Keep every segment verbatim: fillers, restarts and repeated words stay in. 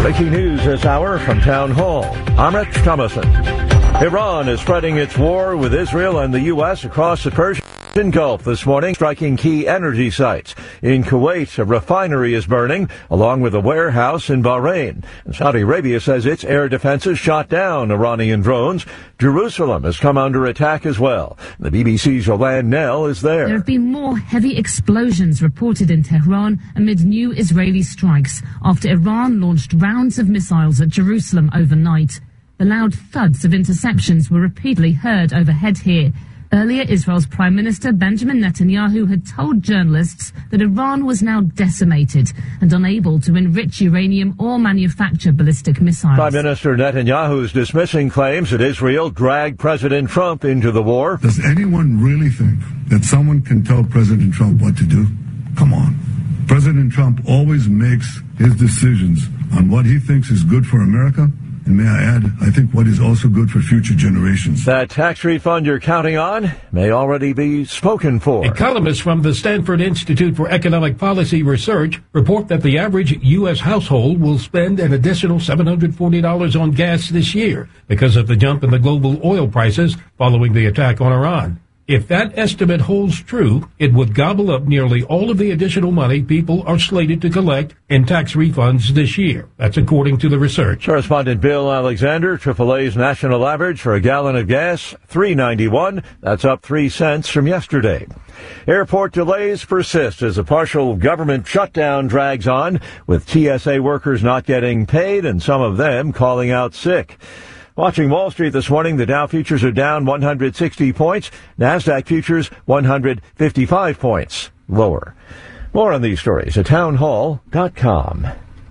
Breaking news this hour from Town Hall. I'm Rich Thomason. Iran is spreading its war with Israel and the U S across the Persian Gulf this morning, striking key energy sites. In Kuwait, a refinery is burning, along with a warehouse in Bahrain. And Saudi Arabia says its air defenses shot down Iranian drones. Jerusalem has come under attack as well. The B B C's Yolande Knell is there. There have been more heavy explosions reported in Tehran amid new Israeli strikes after Iran launched rounds of missiles at Jerusalem overnight. The loud thuds of interceptions were repeatedly heard overhead here. Earlier, Israel's Prime Minister Benjamin Netanyahu had told journalists that Iran was now decimated and unable to enrich uranium or manufacture ballistic missiles. Prime Minister Netanyahu is dismissing claims that Israel dragged President Trump into the war. Does anyone really think that someone can tell President Trump what to do? Come on. President Trump always makes his decisions on what he thinks is good for America. And may I add, I think what is also good for future generations. That tax refund you're counting on may already be spoken for. Economists from the Stanford Institute for Economic Policy Research report that the average U S household will spend an additional seven hundred forty dollars on gas this year because of the jump in the global oil prices following the attack on Iran. If that estimate holds true, it would gobble up nearly all of the additional money people are slated to collect in tax refunds this year. That's according to the research. Correspondent Bill Alexander, triple A's national average for a gallon of gas, three ninety-one. That's up three cents from yesterday. Airport delays persist as a partial government shutdown drags on, with T S A workers not getting paid and some of them calling out sick. Watching Wall Street this morning, the Dow futures are down one hundred sixty points. NASDAQ futures one hundred fifty-five points lower. More on these stories at townhall dot com.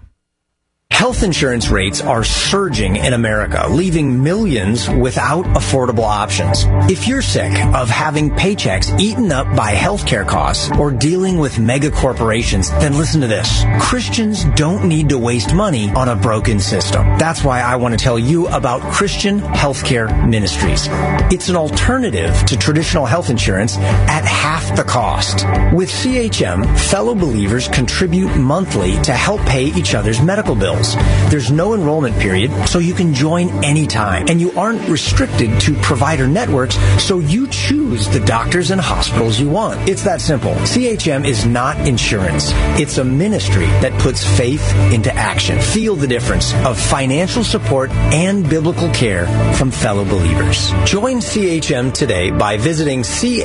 Health insurance rates are surging in America, leaving millions without affordable options. If you're sick of having paychecks eaten up by healthcare costs or dealing with mega corporations, then listen to this. Christians don't need to waste money on a broken system. That's why I want to tell you about Christian Healthcare Ministries. It's an alternative to traditional health insurance at half the cost. With C H M, fellow believers contribute monthly to help pay each other's medical bills. There's no enrollment period, so you can join anytime. And you aren't restricted to provider networks, so you choose the doctors and hospitals you want. It's that simple. C H M is not insurance. It's a ministry that puts faith into action. Feel the difference of financial support and biblical care from fellow believers. Join C H M today by visiting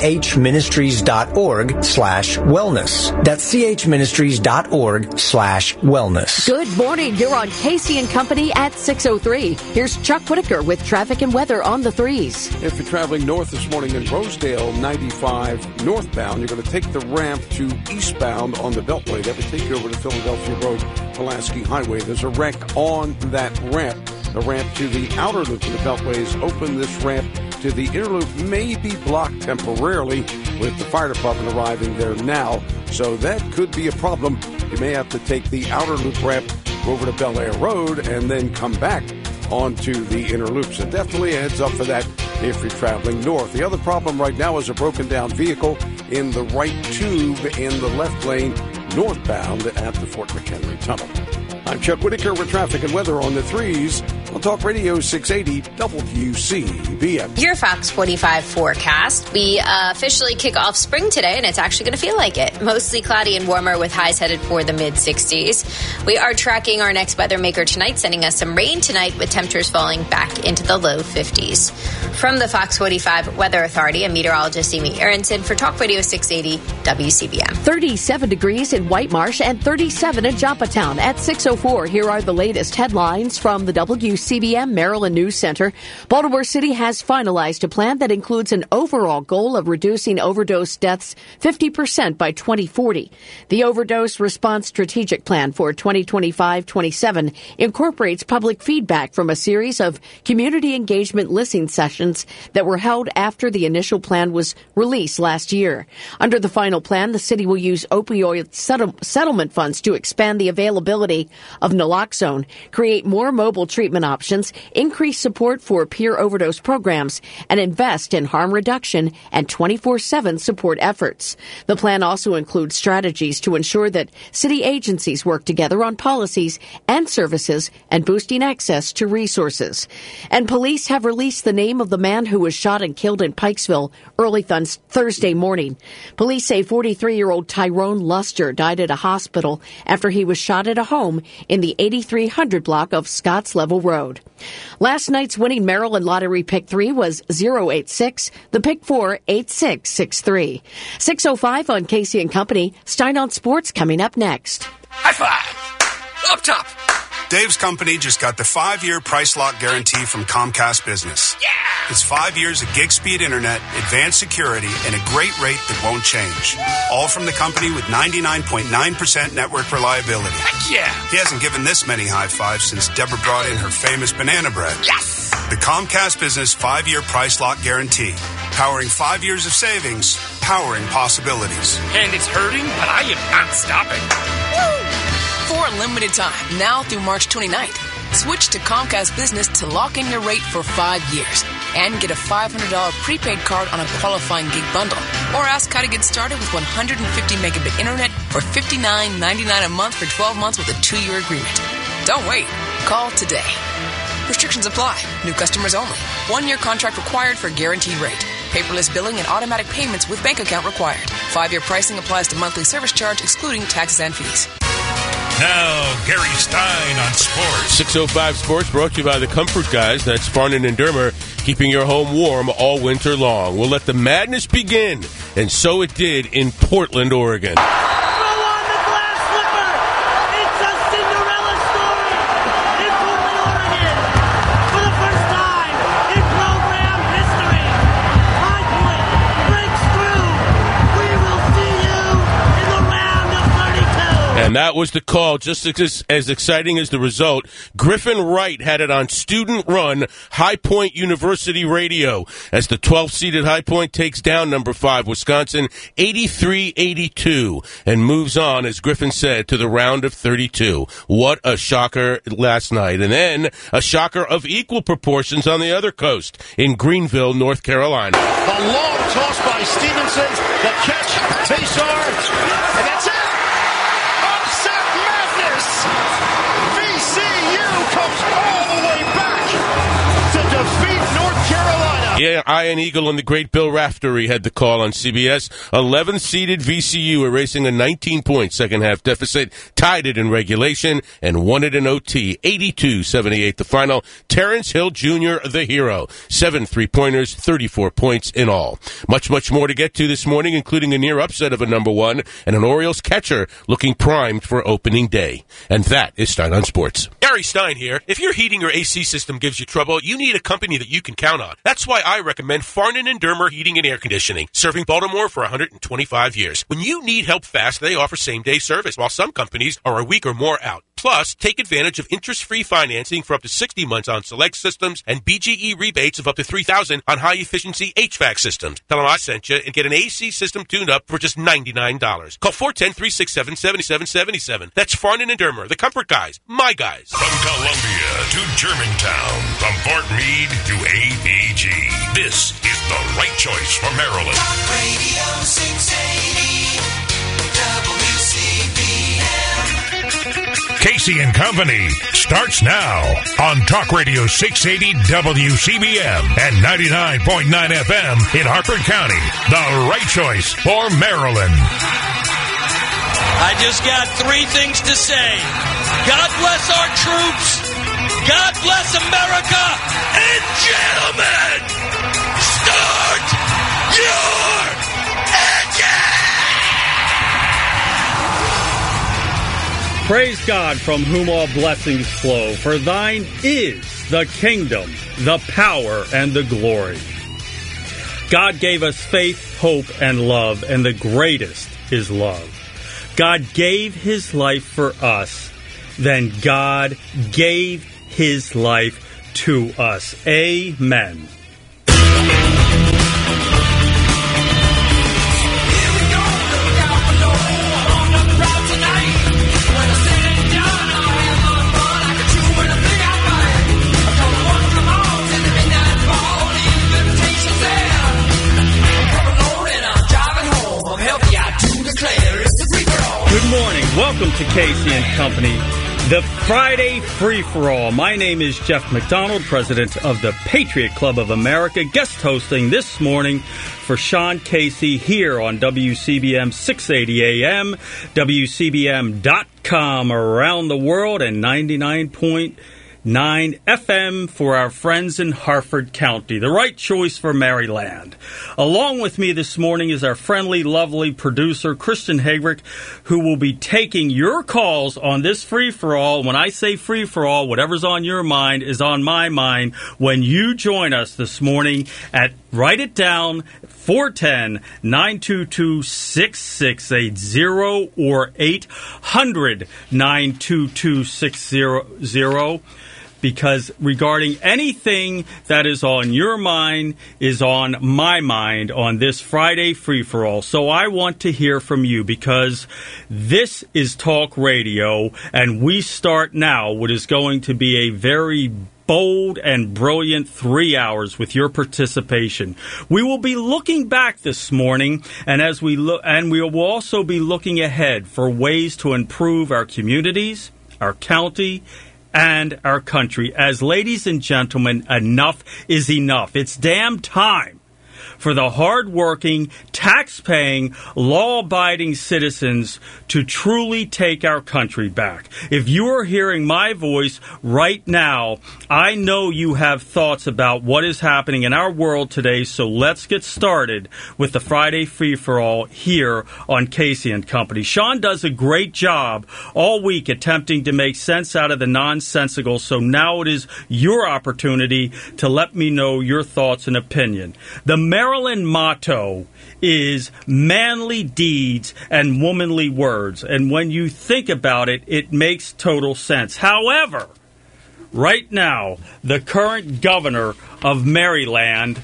chministries.org slash wellness. That's chministries.org slash wellness. Good morning. You're on Casey and Company at six oh three. Here's Chuck Whitaker with traffic and weather on the threes. If you're traveling north this morning in Rosedale, ninety-five northbound, you're going to take the ramp to eastbound on the Beltway. That would take you over to Philadelphia Road, Pulaski Highway. There's a wreck on that ramp. The ramp to the outer loop of the Beltway is open. This ramp to the inner loop may be blocked temporarily with the fire department arriving there now. So that could be a problem. You may have to take the outer loop ramp over to Bel Air Road and then come back onto the inner loop. So definitely a heads up for that if you're traveling north. The other problem right now is a broken down vehicle in the right tube in the left lane northbound at the Fort McHenry Tunnel. I'm Chuck Whitaker with traffic and weather on the threes on Talk Radio six eighty W C B M. Your Fox forty-five forecast. We uh, officially kick off spring today, and it's actually going to feel like it. Mostly cloudy and warmer with highs headed for the mid-sixties. We are tracking our next weather maker tonight, sending us some rain tonight with temperatures falling back into the low fifties. From the Fox forty-five Weather Authority, I'm meteorologist Amy Aronson for Talk Radio six eighty W C B M. thirty-seven degrees in White Marsh and thirty-seven in Joppatown at six oh four. Here are the latest headlines from the W C B M Maryland News Center. Baltimore City has finalized a plan that includes an overall goal of reducing overdose deaths fifty percent by twenty forty. The Overdose Response Strategic Plan for twenty twenty-five twenty-seven incorporates public feedback from a series of community engagement listening sessions that were held after the initial plan was released last year. Under the final plan, the city will use opioid settle- settlement funds to expand the availability of naloxone, create more mobile treatment options, increase support for peer overdose programs, and invest in harm reduction and twenty-four seven support efforts. The plan also includes strategies to ensure that city agencies work together on policies and services and boosting access to resources. And police have released the name of the man who was shot and killed in Pikesville early th- Thursday morning. Police say forty-three-year-old Tyrone Luster died at a hospital after he was shot at a home in the eighty-three hundred block of Scotts Level Road. Last night's winning Maryland Lottery Pick three was zero eight six, the Pick four eight six six three. six oh five on Casey and Company. Stein on Sports coming up next. High five! Up top! Dave's company just got the five-year price lock guarantee from Comcast Business. Yeah! It's five years of gig speed internet, advanced security, and a great rate that won't change. All from the company with ninety-nine point nine percent network reliability. Heck yeah! He hasn't given this many high fives since Deborah brought in her famous banana bread. Yes! The Comcast Business five-year price lock guarantee. Powering five years of savings, powering possibilities. And it's hurting, but I am not stopping. Woo! For a limited time, now through March twenty-ninth, switch to Comcast Business to lock in your rate for five years and get a five hundred dollars prepaid card on a qualifying gig bundle. Or ask how to get started with one hundred fifty megabit internet for fifty-nine ninety-nine a month for twelve months with a two-year agreement. Don't wait. Call today. Restrictions apply. New customers only. One-year contract required for guaranteed rate. Paperless billing and automatic payments with bank account required. Five-year pricing applies to monthly service charge, excluding taxes and fees. Now, Gary Stein on Sports. six oh five Sports brought to you by the Comfort Guys. That's Farnan and Dermer, keeping your home warm all winter long. We'll let the madness begin. And so it did in Portland, Oregon. And that was the call, just as, as exciting as the result. Griffin Wright had it on student-run High Point University Radio as the twelfth-seeded High Point takes down number five, Wisconsin, eighty-three eighty-two, and moves on, as Griffin said, to the round of thirty-two. What a shocker last night. And then a shocker of equal proportions on the other coast in Greenville, North Carolina. A long toss by Stevenson, the catch, Taysar, and that's it! V C U comes all the way back to defeat North Carolina. Yeah, Iron Eagle and the great Bill Raftery had the call on C B S. eleventh-seeded V C U erasing a nineteen-point second-half deficit, tied it in regulation, and won it in O T. eighty-two seventy-eight the final. Terrence Hill Junior, the hero. Seven three-pointers, thirty-four points in all. Much, much more to get to this morning, including a near upset of a number one and an Orioles catcher looking primed for opening day. And that is Stein on Sports. Gary Stein here. If your heating or A C system gives you trouble, you need a company that you can count on. That's why I recommend Farnan and Dermer Heating and Air Conditioning, serving Baltimore for one hundred twenty-five years. When you need help fast, they offer same-day service, while some companies are a week or more out. Plus, take advantage of interest-free financing for up to sixty months on select systems and B G E rebates of up to three thousand dollars on high-efficiency H V A C systems. Tell them I sent you and get an A C system tuned up for just ninety-nine dollars. Call four one zero, three six seven, seven seven seven seven. That's Farnan and Dermer, the Comfort Guys, my guys. From Columbia to Germantown, from Fort Meade to A P G, this is the right choice for Maryland. Talk Radio six eighty W C B M. Casey and Company starts now on Talk Radio six eighty W C B M and ninety-nine point nine F M in Harford County. The right choice for Maryland. I just got three things to say. God bless our troops. God bless America. And gentlemen, start your engine! Praise God, from whom all blessings flow, for thine is the kingdom, the power, and the glory. God gave us faith, hope, and love, and the greatest is love. God gave his life for us, then God gave his life to us. Amen. to Casey and Company, the Friday Free-for-All. My name is Jeff McDonald, president of the Patriot Club of America, guest hosting this morning for Sean Casey here on W C B M six eighty A M, W C B M dot com around the world, and ninety-nine point nine F M for our friends in Harford County, the right choice for Maryland. Along with me this morning is our friendly, lovely producer, Christian Hagrick, who will be taking your calls on this free-for-all. When I say free-for-all, whatever's on your mind is on my mind when you join us this morning at, write it down, four one zero, nine two two, six six eight zero or eight hundred, nine two two, six zero zero. Because regarding anything that is on your mind is on my mind on this Friday free-for-all. So I want to hear from you because this is talk radio, and we start now what is going to be a very bold and brilliant three hours with your participation. We will be looking back this morning, and as we look, and we will also be looking ahead for ways to improve our communities, our county, and our country. As ladies and gentlemen, enough is enough. It's damn time for the hard-working, tax-paying, law-abiding citizens to truly take our country back. If you are hearing my voice right now, I know you have thoughts about what is happening in our world today, so let's get started with the Friday Free-for-All here on Casey and Company. Sean does a great job all week attempting to make sense out of the nonsensical, so now it is your opportunity to let me know your thoughts and opinion. The Maryland motto is manly deeds and womanly words. And when you think about it, it makes total sense. However, right now, the current governor of Maryland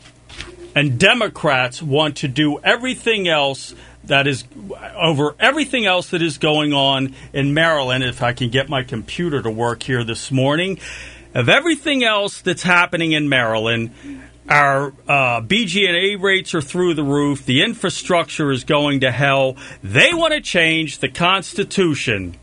and Democrats want to do everything else that is over everything else that is going on in Maryland. If I can get my computer to work here this morning, of everything else that's happening in Maryland, our uh, B G and A rates are through the roof. The infrastructure is going to hell. They want to change the Constitution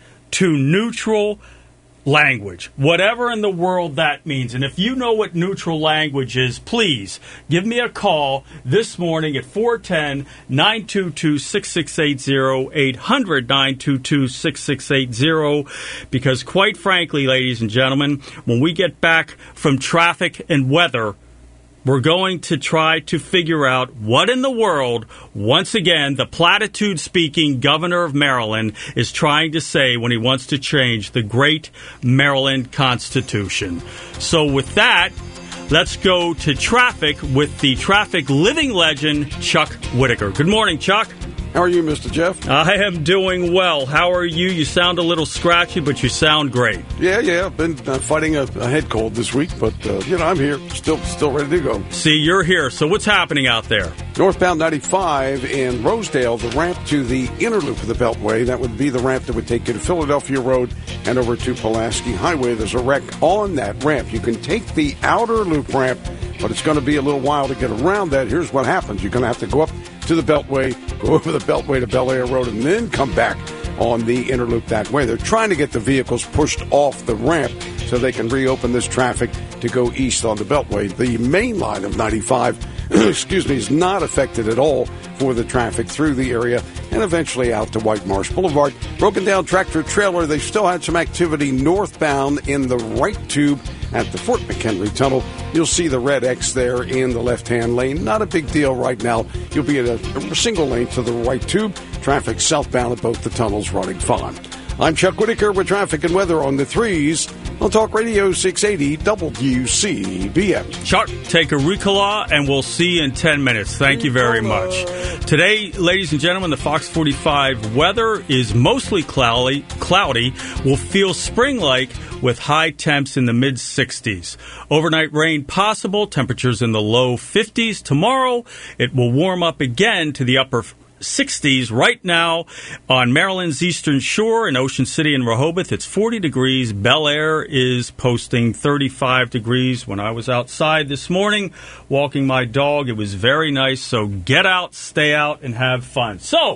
to neutral language, whatever in the world that means. And if you know what neutral language is, please give me a call this morning at four one zero, nine two two, six six eight zero, eight hundred, nine two two, six six eight zero, because quite frankly, ladies and gentlemen, when we get back from traffic and weather, we're going to try to figure out what in the world, once again, the platitude-speaking governor of Maryland is trying to say when he wants to change the great Maryland Constitution. So with that, let's go to traffic with the traffic living legend, Chuck Whitaker. Good morning, Chuck. How are you, Mister Jeff? I am doing well. How are you? You sound a little scratchy, but you sound great. Yeah, yeah. I've been uh, fighting a, a head cold this week, but, uh, you know, I'm here. Still still ready to go. See, you're here. So what's happening out there? Northbound ninety-five in Rosedale, the ramp to the inner loop of the Beltway. That would be the ramp that would take you to Philadelphia Road and over to Pulaski Highway. There's a wreck on that ramp. You can take the outer loop ramp, but it's going to be a little while to get around that. Here's what happens. You're going to have to go up to the Beltway, go over the Beltway to Bel Air Road, and then come back on the inner loop that way. They're trying to get the vehicles pushed off the ramp so they can reopen this traffic to go east on the Beltway. The main line of ninety-five, excuse me, is not affected at all for the traffic through the area and eventually out to White Marsh Boulevard. Broken down tractor trailer. They still had some activity northbound in the right tube at the Fort McHenry Tunnel. You'll see the red X there in the left-hand lane. Not a big deal right now. You'll be at a, a single lane to the right tube. Traffic southbound at both the tunnels running fine. I'm Chuck Whitaker with traffic and weather on the threes on Talk Radio six eighty W C B M. Chuck, take a Ricola, and we'll see you in ten minutes. Thank you very much. Today, ladies and gentlemen, the Fox forty-five weather is mostly cloudy. Cloudy will feel spring-like with high temps in the mid sixties. Overnight rain possible, temperatures in the low fifties. Tomorrow, it will warm up again to the upper sixties. Right now on Maryland's eastern shore in Ocean City and Rehoboth, it's forty degrees. Bel Air is posting thirty-five degrees. When I was outside this morning walking my dog, it was very nice. So get out, stay out, and have fun. So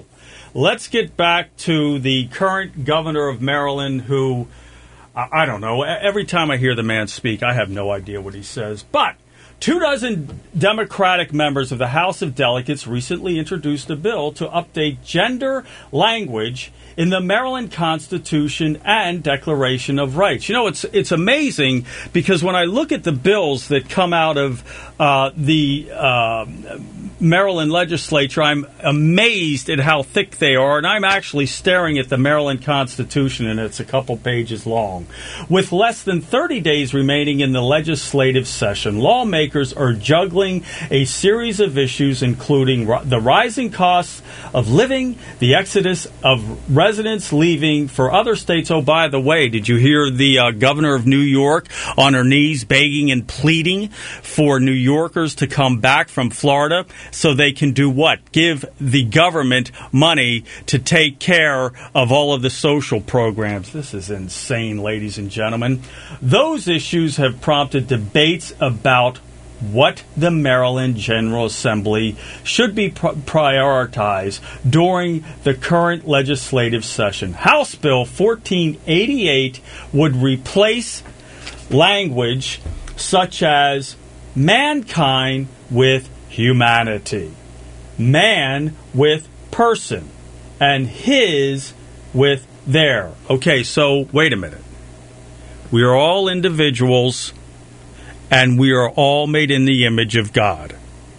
let's get back to the current governor of Maryland who, I don't know, every time I hear the man speak, I have no idea what he says. But two dozen Democratic members of the House of Delegates recently introduced a bill to update gender language in the Maryland Constitution and Declaration of Rights. You know, it's it's amazing because when I look at the bills that come out of uh, the uh, Maryland legislature, I'm amazed at how thick they are, and I'm actually staring at the Maryland Constitution, and it's a couple pages long. With less than thirty days remaining in the legislative session, lawmakers are juggling a series of issues, including the rising costs of living, the exodus of residents leaving for other states. Oh, by the way, did you hear the uh, governor of New York on her knees begging and pleading for New Yorkers to come back from Florida so they can do what? Give the government money to take care of all of the social programs. This is insane, ladies and gentlemen. Those issues have prompted debates about what the Maryland General Assembly should be pr- prioritized during the current legislative session. House Bill fourteen eighty-eight would replace language such as mankind with humanity, man with person, and his with their. Okay, so wait a minute. We are all individuals, and we are all made in the image of God.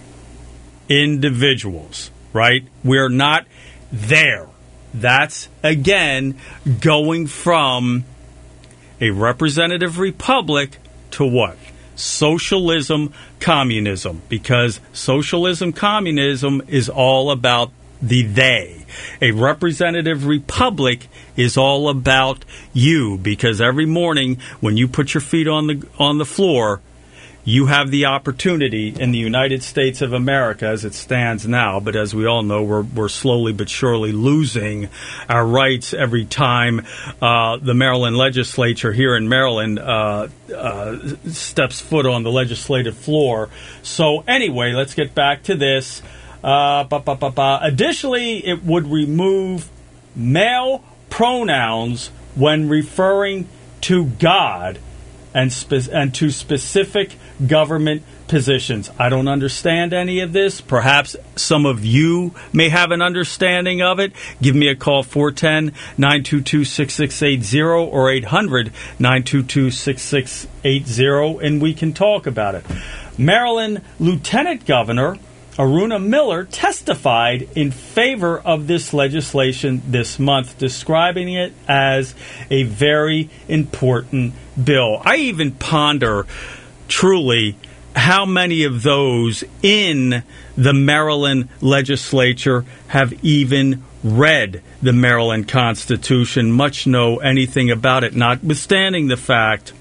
Individuals, right? We're not there. That's, again, going from a representative republic to what? Socialism, communism. Because socialism, communism is all about the they. A representative republic is all about you, because every morning when you put your feet on the on the floor, you have the opportunity in the United States of America as it stands now, but as we all know, we're we're slowly but surely losing our rights every time uh, the Maryland legislature here in Maryland uh, uh, steps foot on the legislative floor. So anyway, let's get back to this. Uh, ba, ba, ba, ba. Additionally, it would remove male pronouns when referring to God and spe- and to specific government positions. I don't understand any of this. Perhaps some of you may have an understanding of it. Give me a call, four one zero, nine two two, six six eight zero or eight hundred, nine two two, six six eight zero, and we can talk about it. Maryland Lieutenant Governor Aruna Miller testified in favor of this legislation this month, describing it as a very important bill. I even ponder, truly, how many of those in the Maryland legislature have even read the Maryland Constitution, much know anything about it, notwithstanding the fact,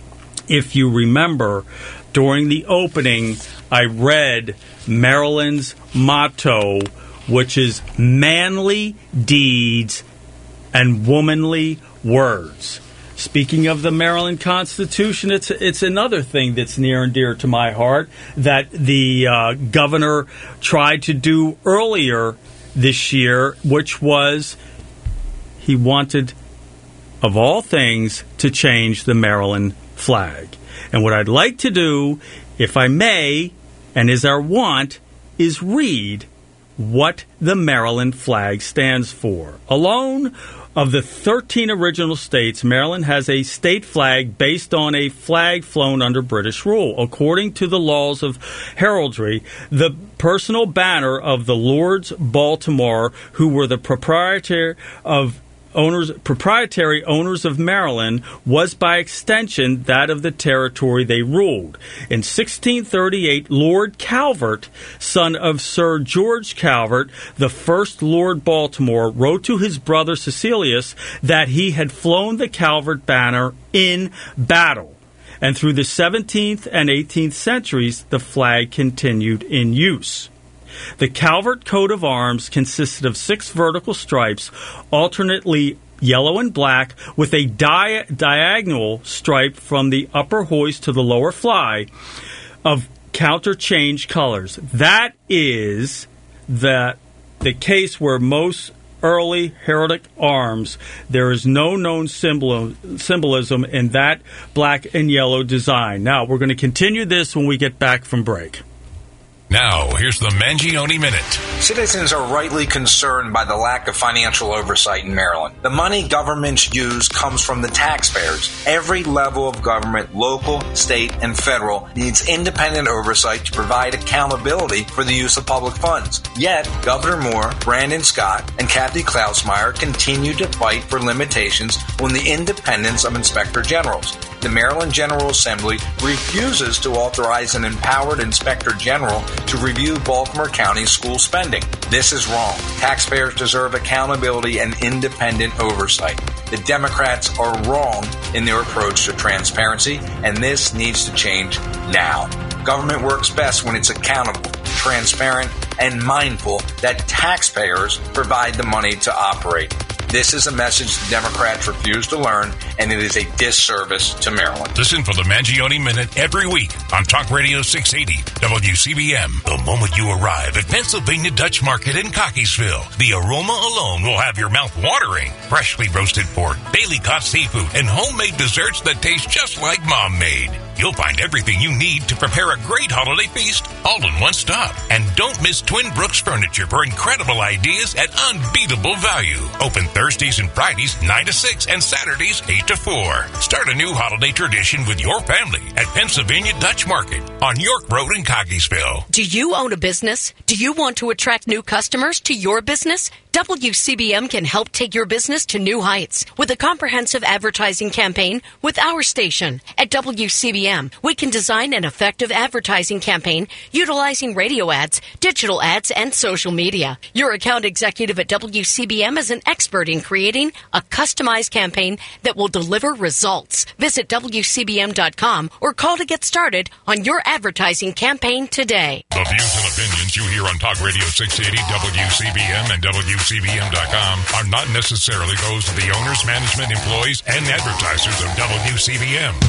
if you remember, during the opening, I read Maryland's motto, which is manly deeds and womanly words. Speaking of the Maryland Constitution, it's it's another thing that's near and dear to my heart that the uh, governor tried to do earlier this year, which was he wanted, of all things, to change the Maryland flag. And what I'd like to do, if I may, and is our want, is read what the Maryland flag stands for. Alone of the thirteen original states, Maryland has a state flag based on a flag flown under British rule. According to the laws of heraldry, the personal banner of the Lords Baltimore, who were the proprietor of Owners, proprietary owners of Maryland, was by extension that of the territory they ruled. In sixteen thirty-eight, Lord Calvert, son of Sir George Calvert, the first Lord Baltimore, wrote to his brother Cecilius that he had flown the Calvert banner in battle. And through the seventeenth and eighteenth centuries, the flag continued in use. The Calvert coat of arms consisted of six vertical stripes, alternately yellow and black, with a di- diagonal stripe from the upper hoist to the lower fly of counterchange colors. That is the the case where most early heraldic arms. There is no known symbol, symbolism in that black and yellow design. Now, we're going to continue this when we get back from break. Now, here's the Mangione Minute. Citizens are rightly concerned by the lack of financial oversight in Maryland. The money governments use comes from the taxpayers. Every level of government, local, state, and federal, needs independent oversight to provide accountability for the use of public funds. Yet, Governor Moore, Brandon Scott, and Kathy Klausmeier continue to fight for limitations on the independence of inspector generals. The Maryland General Assembly refuses to authorize an empowered inspector general to review Baltimore County school spending. This is wrong. Taxpayers deserve accountability and independent oversight. The Democrats are wrong in their approach to transparency, and this needs to change now. Government works best when it's accountable, transparent, and mindful that taxpayers provide the money to operate. This is a message the Democrats refuse to learn, and it is a disservice to Maryland. Listen for the Mangione Minute every week on Talk Radio six eighty W C B M. The moment you arrive at Pennsylvania Dutch Market in Cockeysville, the aroma alone will have your mouth watering. Freshly roasted pork, daily caught seafood, and homemade desserts that taste just like Mom made. You'll find everything you need to prepare a great holiday feast all in one stop. And don't miss Twin Brooks Furniture for incredible ideas at unbeatable value. Open Thursdays and Fridays nine to six and Saturdays eight to four. Start a new holiday tradition with your family at Pennsylvania Dutch Market on York Road in Cockeysville. Do you own a business? Do you want to attract new customers to your business? W C B M can help take your business to new heights with a comprehensive advertising campaign with our station. At W C B M, we can design an effective advertising campaign utilizing radio ads, digital ads, and social media. Your account executive at W C B M is an expert in creating a customized campaign that will deliver results. Visit W C B M dot com or call to get started on your advertising campaign today. The views and opinions you hear on Talk Radio six eighty W C B M and W C B M dot com are not necessarily those of the owners, management, employees, and advertisers of W C B M.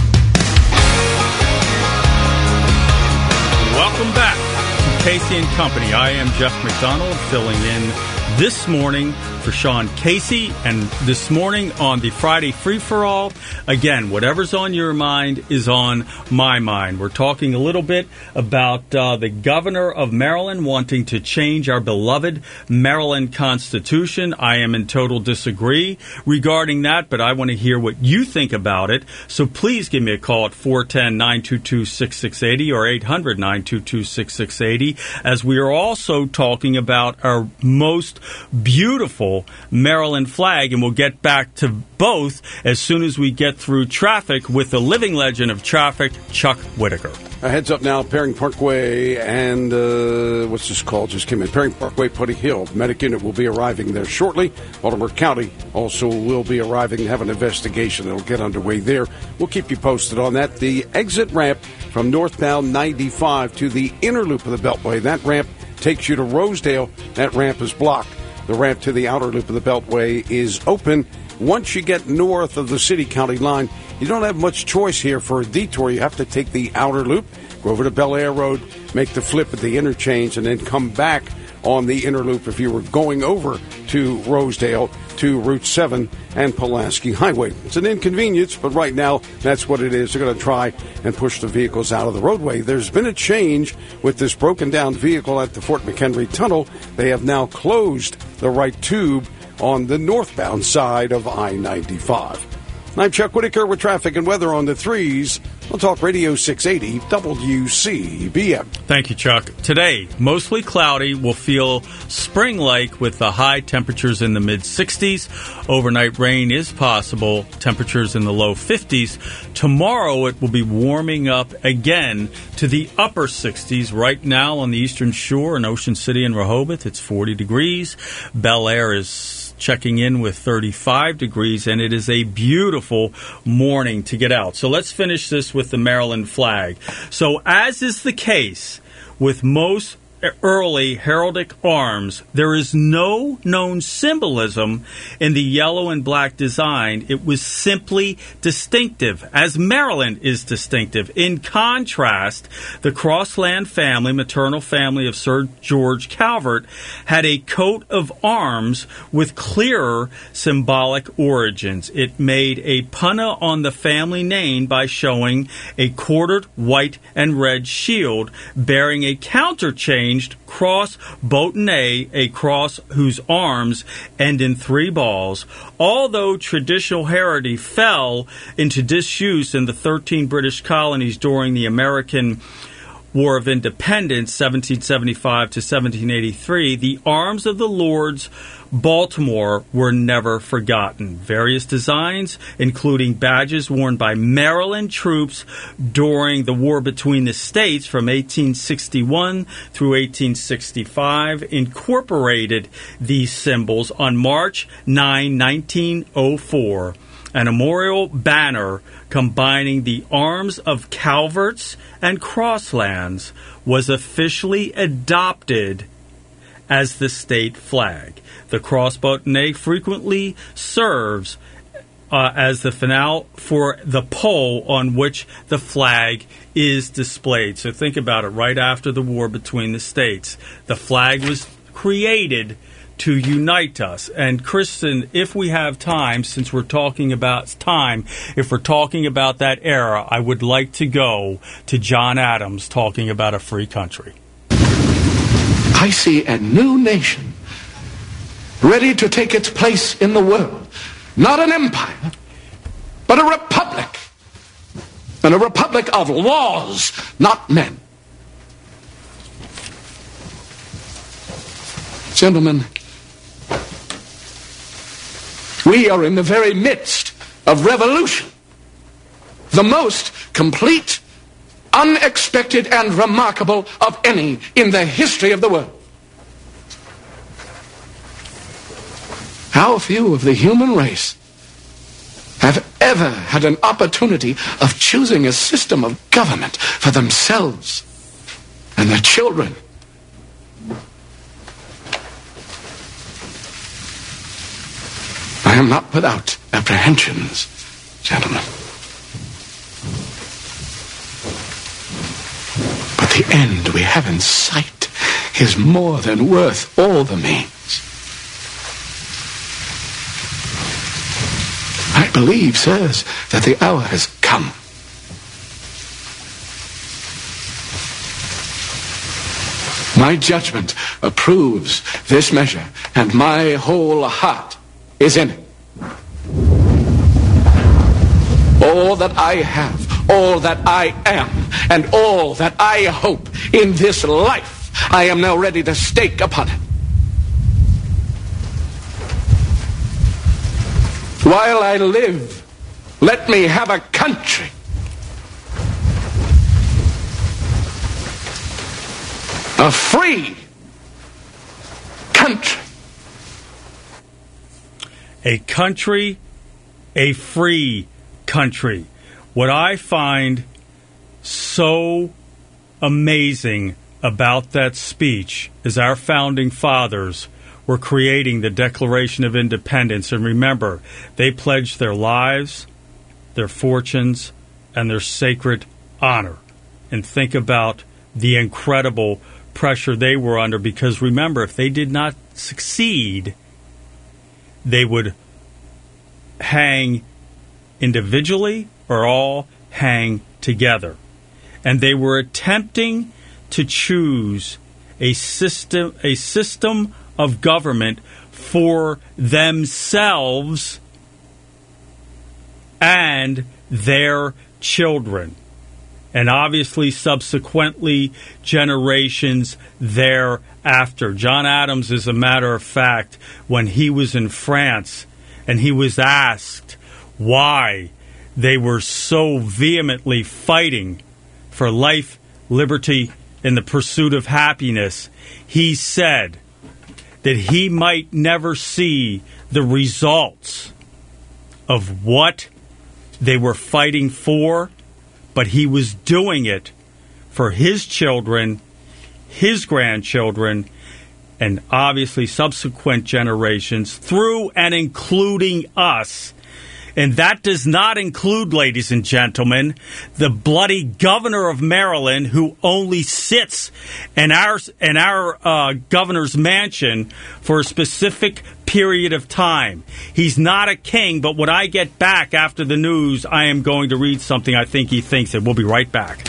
Welcome back to Casey and Company. I am Jeff McDonald, filling in this morning for Sean Casey, and this morning on the Friday Free-for-All, again, whatever's on your mind is on my mind. We're talking a little bit about uh, the governor of Maryland wanting to change our beloved Maryland Constitution. I am in total disagree regarding that, but I want to hear what you think about it. So please give me a call at four one zero, nine two two, six six eight zero or eight hundred, nine two two, six six eight zero, as we are also talking about our most beautiful Maryland flag, and we'll get back to both as soon as we get through traffic with the living legend of traffic, Chuck Whitaker. Uh, heads up now, Perring Parkway and, uh, what's this call? Just came in. Perring Parkway, Putty Hill. Medic unit will be arriving there shortly. Baltimore County also will be arriving to have an investigation that will get underway there. We'll keep you posted on that. The exit ramp from northbound ninety-five to the inner loop of the Beltway, that ramp takes you to Rosedale. That ramp is blocked. The ramp to the outer loop of the Beltway is open. Once you get north of the city-county line, you don't have much choice here for a detour. You have to take the outer loop, go over to Bel Air Road, make the flip at the interchange, and then come back on the inner loop if you were going over to Rosedale to Route seven and Pulaski Highway. It's an inconvenience, but right now that's what it is. They're going to try and push the vehicles out of the roadway. There's been a change with this broken down vehicle at the Fort McHenry Tunnel. They have now closed the right tube on the northbound side of I ninety-five. I'm Chuck Whitaker with traffic and weather on the threes. We'll talk Radio six eighty W C B M. Thank you, Chuck. Today, mostly cloudy. Will feel spring-like with the high temperatures in the mid-sixties. Overnight rain is possible. Temperatures in the low fifties. Tomorrow, it will be warming up again to the upper sixties. Right now on the Eastern Shore in Ocean City and Rehoboth, it's forty degrees. Bel Air is checking in with thirty-five degrees, and it is a beautiful morning to get out. So let's finish this with the Maryland flag. So as is the case with most early heraldic arms, there is no known symbolism in the yellow and black design. It was simply distinctive, as Maryland is distinctive. In contrast, the Crossland family, maternal family of Sir George Calvert, had a coat of arms with clearer symbolic origins. It made a punna on the family name by showing a quartered white and red shield bearing a counterchanged cross botonnée, a cross whose arms end in three balls. Although traditional heraldry fell into disuse in the thirteen British colonies during the American War of Independence, seventeen seventy-five to seventeen eighty-three, the arms of the Lords Baltimore were never forgotten. Various designs, including badges worn by Maryland troops during the war between the states from eighteen sixty-one through eighteen sixty-five, incorporated these symbols. On March ninth, nineteen oh four, a memorial banner combining the arms of Calvert's and Crosslands was officially adopted as the state flag. The cross-bottonné frequently serves uh, as the finale for the pole on which the flag is displayed. So think about it. Right after the war between the states, the flag was created to unite us. And Kristen, if we have time, since we're talking about time, if we're talking about that era, I would like to go to John Adams talking about a free country. I see a new nation ready to take its place in the world. Not an empire, but a republic. And a republic of laws, not men. Gentlemen, we are in the very midst of revolution. The most complete, unexpected, and remarkable of any in the history of the world. How few of the human race have ever had an opportunity of choosing a system of government for themselves and their children. I am not without apprehensions, gentlemen. But the end we have in sight is more than worth all the means. I believe, sirs, that the hour has come. My judgment approves this measure, and my whole heart is in it. All that I have, all that I am, and all that I hope in this life, I am now ready to stake upon it. While I live, let me have a country. A free country. A country, a free country. What I find so amazing about that speech is our founding fathers were creating the Declaration of Independence. And remember, they pledged their lives, their fortunes, and their sacred honor. And think about the incredible pressure they were under, because remember, if they did not succeed, they would hang individually or all hang together. And they were attempting to choose a system, a system of government for themselves and their children, and obviously subsequently generations thereafter. John Adams, as a matter of fact, when he was in France and he was asked why they were so vehemently fighting for life, liberty, and the pursuit of happiness, he said that he might never see the results of what they were fighting for, but he was doing it for his children, his grandchildren, and obviously subsequent generations through and including us. And that does not include, ladies and gentlemen, the bloody governor of Maryland who only sits in our, in our uh, governor's mansion for a specific period of time. He's not a king, but when I get back after the news, I am going to read something I think he thinks, and we'll be right back.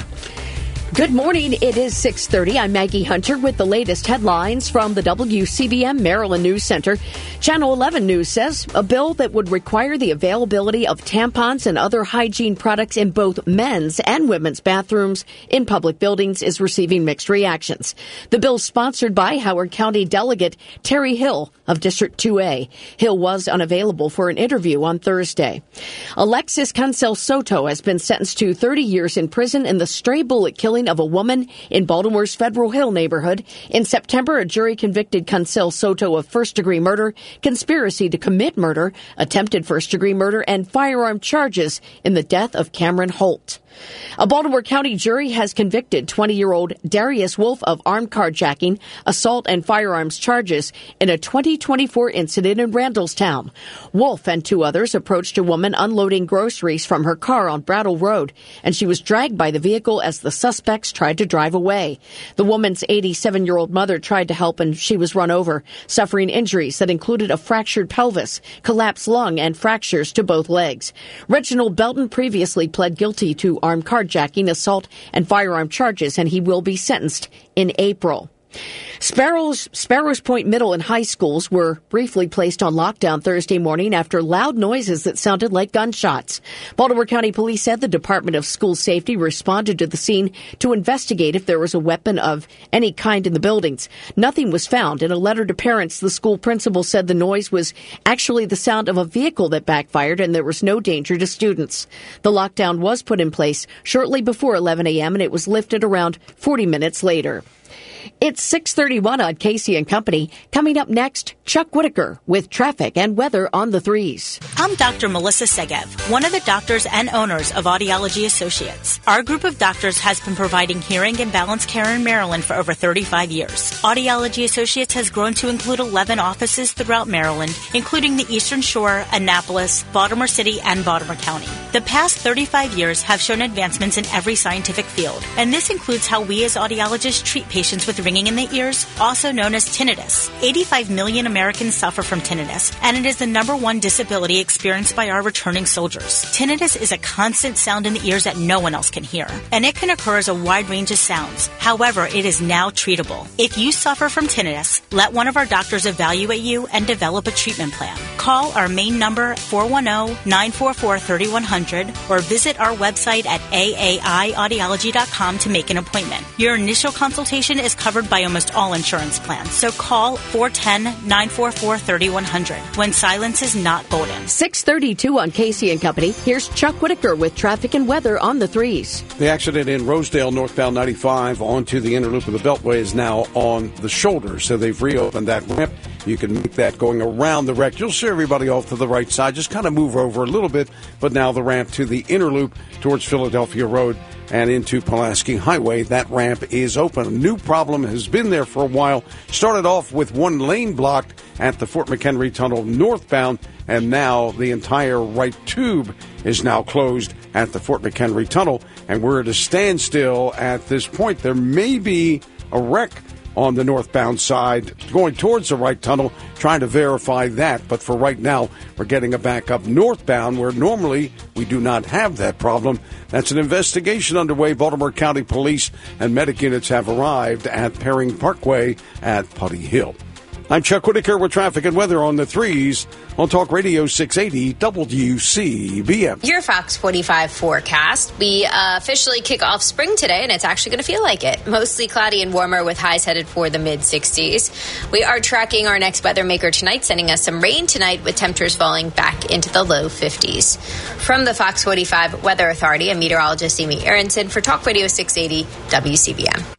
Good morning. It is six thirty. I'm Maggie Hunter with the latest headlines from the W C B M Maryland News Center. Channel eleven News says a bill that would require the availability of tampons and other hygiene products in both men's and women's bathrooms in public buildings is receiving mixed reactions. The bill sponsored by Howard County Delegate Terry Hill of District two A. Hill was unavailable for an interview on Thursday. Alexis Cancel Soto has been sentenced to thirty years in prison in the stray bullet killing of a woman in Baltimore's Federal Hill neighborhood. In September, a jury convicted Cancel Soto of first-degree murder, conspiracy to commit murder, attempted first-degree murder, and firearm charges in the death of Cameron Holt. A Baltimore County jury has convicted twenty-year-old Darius Wolf of armed carjacking, assault, and firearms charges in a twenty twenty-four incident in Randallstown. Wolf and two others approached a woman unloading groceries from her car on Brattle Road, and she was dragged by the vehicle as the suspects tried to drive away. The woman's eighty-seven-year-old mother tried to help, and she was run over, suffering injuries that included a fractured pelvis, collapsed lung, and fractures to both legs. Reginald Belton previously pled guilty to armed carjacking, assault, and firearm charges, and he will be sentenced in April. Sparrows, Sparrows Point Middle and High Schools were briefly placed on lockdown Thursday morning after loud noises that sounded like gunshots. Baltimore County Police said the Department of School Safety responded to the scene to investigate if there was a weapon of any kind in the buildings. Nothing was found. In a letter to parents, the school principal said the noise was actually the sound of a vehicle that backfired and there was no danger to students. The lockdown was put in place shortly before eleven a.m. and it was lifted around forty minutes later. It's six thirty-one on Casey and Company. Coming up next, Chuck Whitaker with traffic and weather on the threes. I'm Doctor Melissa Segev, one of the doctors and owners of Audiology Associates. Our group of doctors has been providing hearing and balance care in Maryland for over thirty-five years. Audiology Associates has grown to include eleven offices throughout Maryland, including the Eastern Shore, Annapolis, Baltimore City, and Baltimore County. The past thirty-five years have shown advancements in every scientific field, and this includes how we as audiologists treat patients with ringing in the ears, also known as tinnitus. eighty-five million Americans suffer from tinnitus, and it is the number one disability experienced by our returning soldiers. Tinnitus is a constant sound in the ears that no one else can hear, and it can occur as a wide range of sounds. However, it is now treatable. If you suffer from tinnitus, let one of our doctors evaluate you and develop a treatment plan. Call our main number, four one zero, nine four four, three one zero zero, or visit our website at A A I audiology dot com to make an appointment. Your initial consultation is covered by almost all insurance plans, so call four one zero, nine four four, three one zero zero when silence is not golden. six thirty-two on Casey and Company. Here's Chuck Whitaker with traffic and weather on the threes. The accident in Rosedale, northbound ninety-five, onto the inner loop of the Beltway is now on the shoulder, so they've reopened that ramp. You can make that going around the wreck. You'll see everybody off to the right side. Just kind of move over a little bit, but now the ramp to the inner loop towards Philadelphia Road and into Pulaski Highway, that ramp is open. A new problem has been there for a while. Started off with one lane blocked at the Fort McHenry Tunnel northbound, and now the entire right tube is now closed at the Fort McHenry Tunnel, and we're at a standstill at this point. There may be a wreck on the northbound side going towards the right tunnel, trying to verify that. But for right now, we're getting a backup northbound where normally we do not have that problem. That's an investigation underway. Baltimore County Police and medic units have arrived at Perring Parkway at Putty Hill. I'm Chuck Whitaker with traffic and weather on the threes on Talk Radio six eighty W C B M. Your Fox forty-five forecast. We uh, officially kick off spring today, and it's actually going to feel like it. Mostly cloudy and warmer with highs headed for the mid sixties. We are tracking our next weather maker tonight, sending us some rain tonight with temperatures falling back into the low fifties. From the Fox forty-five Weather Authority, I'm meteorologist Amy Aronson for Talk Radio six eighty W C B M.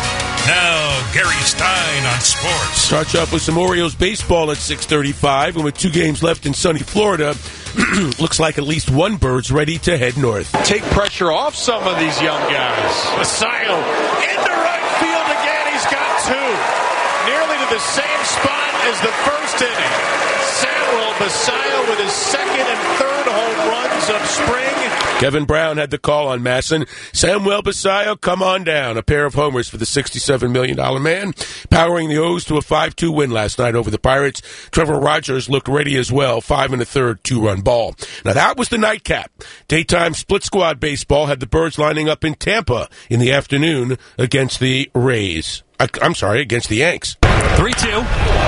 Now, Gary Stein on sports. Starts off with some Orioles baseball at six thirty-five, and with two games left in sunny Florida, looks like at least one bird's ready to head north. Take pressure off some of these young guys. Messiah into right field again. He's He's got two, nearly to the same spot as the first inning. Samuel Basallo with his second and third home runs of spring. Kevin Brown had the call on Masson. Samuel Basallo, come on down. A pair of homers for the sixty-seven million dollars man, powering the O's to a five two win last night over the Pirates. Trevor Rogers looked ready as well, five and a third, two-run ball. Now, that was the nightcap. Daytime split squad baseball had the Birds lining up in Tampa in the afternoon against the Rays. I, I'm sorry, against the Yanks. three two.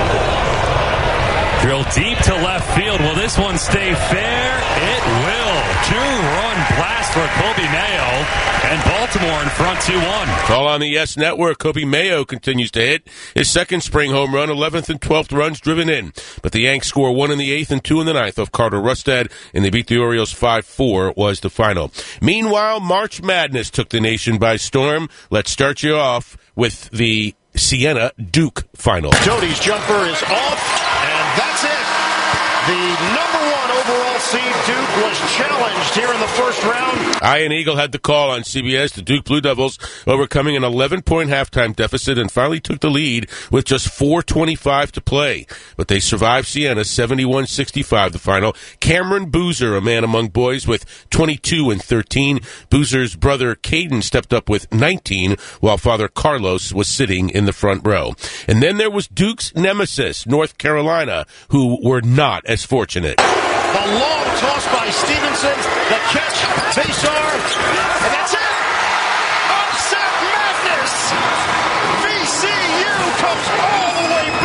Drilled deep to left field. Will this one stay fair? It will. Two-run blast for Kobe Mayo, and Baltimore in front two one. Call on the Yes Network. Kobe Mayo continues to hit his second spring home run, eleventh and twelfth runs driven in. But the Yanks score one in the eighth and two in the ninth off Carter Rustad, and they beat the Orioles five four was the final. Meanwhile, March Madness took the nation by storm. Let's start you off with the Siena Duke final. Doty's jumper is off. And that's it. The number one overall seed Duke was challenged here in the first round. Ian Eagle had the call on C B S. The Duke Blue Devils overcoming an eleven-point halftime deficit and finally took the lead with just four twenty-five to play. But they survived Siena seventy-one sixty-five the final. Cameron Boozer, a man among boys, with twenty-two and thirteen. Boozer's brother Caden stepped up with nineteen, while father Carlos was sitting in the front row. And then there was Duke's nemesis, North Carolina, who were not as fortunate. The long toss by Stevenson, the catch, Besar, and that's it! Upset madness! V C U comes all the way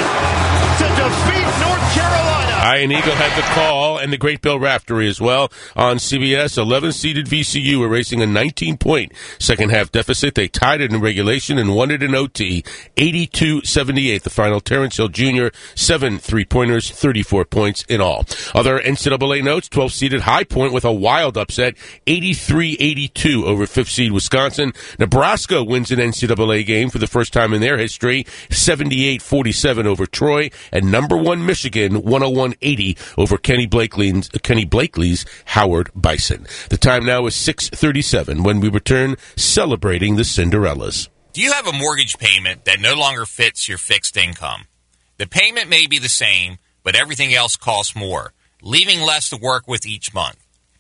back to defeat North Carolina. Ian Eagle had the call, and the great Bill Raftery as well on C B S. eleven-seeded V C U erasing a nineteen-point second-half deficit. They tied it in regulation and won it in O T, eighty-two seventy-eight. The final, Terrence Hill Junior, seven three-pointers, thirty-four points in all. Other N C double A notes, twelve-seeded High Point with a wild upset, eighty-three eighty-two over fifth-seed Wisconsin. Nebraska wins an N C double A game for the first time in their history, seventy-eight forty-seven over Troy. And number one Michigan, one oh one eighty over Kenny Blakely's, Kenny Blakely's Howard Bison. The time now is six thirty-seven when we return celebrating the Cinderellas. Do you have a mortgage payment that no longer fits your fixed income? The payment may be the same, but everything else costs more, leaving less to work with each month.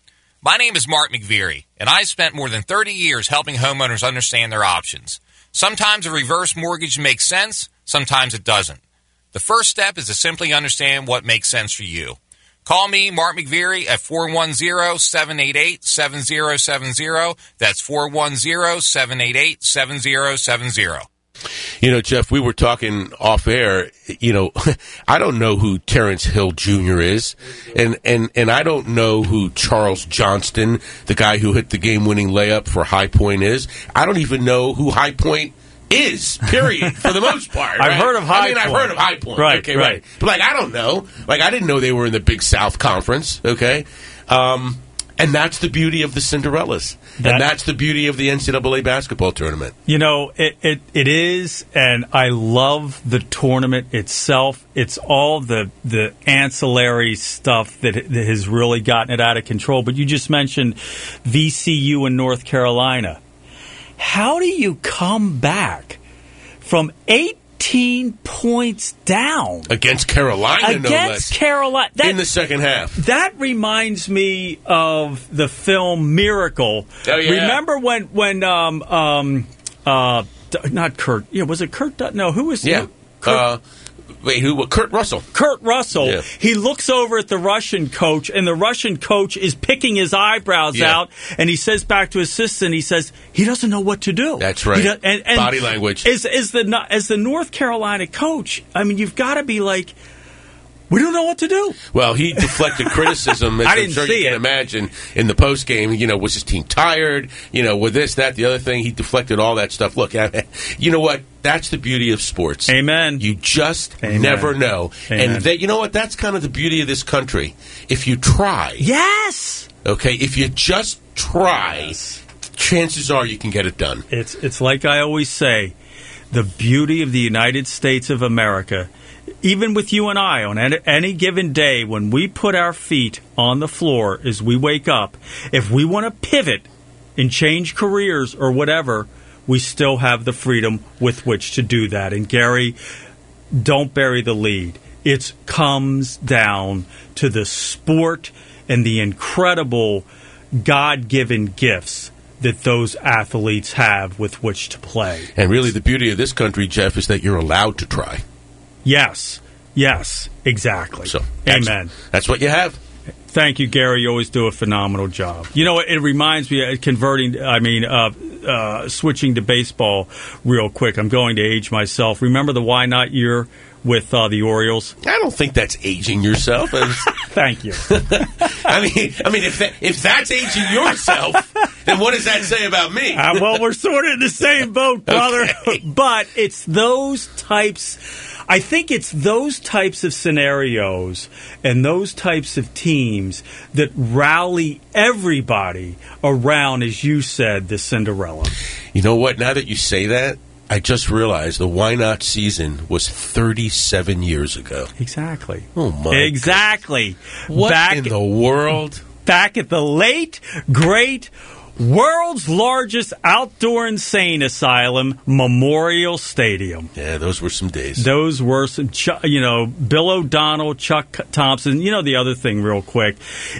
My name is Mark McVeary, and I've spent more than thirty years helping homeowners understand their options. Sometimes a reverse mortgage makes sense, sometimes it doesn't. The first step is to simply understand what makes sense for you. Call me, Mark McVeary, at four one zero, seven eight eight, seven zero seven zero. That's four one zero, seven eight eight, seven zero seven zero. You know, Jeff, we were talking off air, you know, I don't know who Terrence Hill Junior is, and, and, and I don't know who Charles Johnston, the guy who hit the game-winning layup for High Point, is. I don't even know who High Point is, period, for the most part. I've right? heard of High I mean, Point. I've heard of High Point. Right, okay, right. right. But, like, I don't know. Like, I didn't know they were in the Big South Conference, okay? Um, and that's the beauty of the Cinderellas. That, and that's the beauty of the N C double A basketball tournament. You know, it, it, it is, and I love the tournament itself. It's all the, the ancillary stuff that, that has really gotten it out of control. But you just mentioned V C U and North Carolina. How do you come back from eighteen points down against Carolina? Against no less, Carolina that, in the second half. That reminds me of the film Miracle. Oh, yeah. Remember when when um um uh not Kurt? Yeah, was it Kurt? No, who was yeah? Kurt, uh, Wait, who? Kurt Russell. Kurt Russell. Yeah. He looks over at the Russian coach, and the Russian coach is picking his eyebrows yeah. out, and he says back to his assistant, he says, he doesn't know what to do. That's right. Does, and, and Body language. As, as, the, as the North Carolina coach, I mean, you've got to be like, we don't know what to do. Well, he deflected criticism, as I I'm didn't sure see you can it. imagine, in the post game. You know, was his team tired? You know, with this, that, the other thing. He deflected all that stuff. Look, you know what? That's the beauty of sports. Amen. You just Amen. never know. Amen. And that, you know what? That's kind of the beauty of this country. If you try. Yes. Okay? If you just try, yes. chances are you can get it done. It's It's like I always say, the beauty of the United States of America, even with you and I, on any, any given day, when we put our feet on the floor as we wake up, if we want to pivot and change careers or whatever, we still have the freedom with which to do that. And Gary, don't bury the lead. It comes down to the sport and the incredible God-given gifts that those athletes have with which to play. And really the beauty of this country, Jeff, is that you're allowed to try. Yes. Yes, exactly. So that's, Amen. That's what you have. Thank you, Gary. You always do a phenomenal job. You know, it reminds me of converting, I mean, uh, uh, switching to baseball real quick. I'm going to age myself. Remember the Why Not year with uh, the Orioles? I don't think that's aging yourself. Thank you. I mean, I mean, if that, if that's aging yourself, then what does that say about me? uh, well, we're sort of in the same boat, brother. Okay. But it's those types. I think it's those types of scenarios and those types of teams that rally everybody around, as you said, the Cinderella. You know what? Now that you say that, I just realized the Why Not season was thirty-seven years ago. Exactly. Oh, my Exactly. God. What back in the world? Back at the late, great, world's largest outdoor insane asylum, Memorial Stadium. Yeah, those were some days. Those were some, you know, Bill O'Donnell, Chuck Thompson. You know, the other thing real quick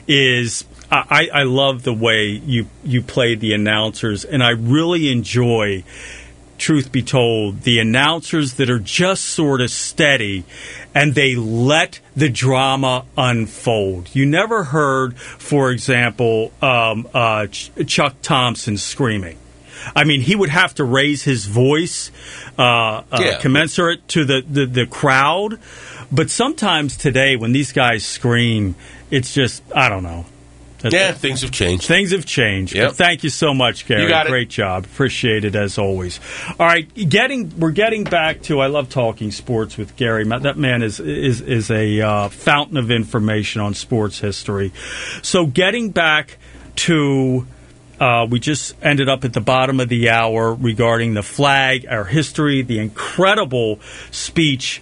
is I, I love the way you, you played the announcers, and I really enjoy, truth be told, the announcers that are just sort of steady and they let the drama unfold. You never heard, for example, um, uh, Ch- Chuck Thompson screaming. I mean, he would have to raise his voice uh, uh, yeah. commensurate to the, the, the crowd. But sometimes today when these guys scream, it's just, I don't know. Yeah, things have changed. Things have changed. Yep. But thank you so much, Gary. You got it. Great job. Appreciate it as always. All right, getting we're getting back to. I love talking sports with Gary. That man is is is a uh, fountain of information on sports history. So getting back to. Uh, we just ended up at the bottom of the hour regarding the flag, our history, the incredible speech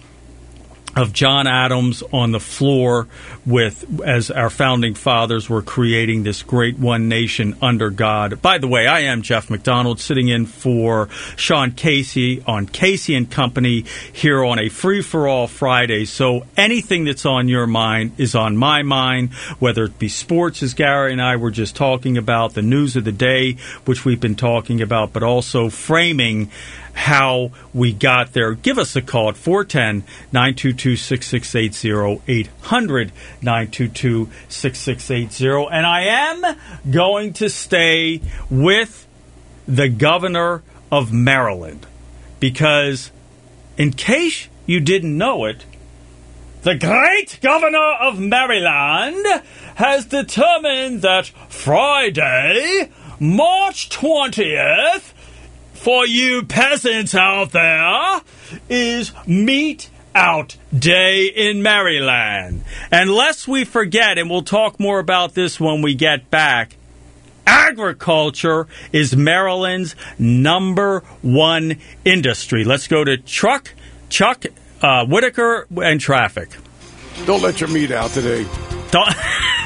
of John Adams on the floor with as our founding fathers were creating this great one nation under God. By the way, I am Jeff McDonald, sitting in for Sean Casey on Casey and Company here on a free-for-all Friday. So anything that's on your mind is on my mind, whether it be sports, as Gary and I were just talking about, the news of the day, which we've been talking about, but also framing how we got there. Give us a call at four one zero, nine two two, six six eight zero, eight hundred, nine two two, six six eight zero. And I am going to stay with the governor of Maryland because, in case you didn't know it, the great governor of Maryland has determined that Friday, March twentieth, for you peasants out there, is Meat Out Day in Maryland. And lest we forget, and we'll talk more about this when we get back, agriculture is Maryland's number one industry. Let's go to Truck, Chuck uh, Whitaker and traffic. Don't let your meat out today. Don't.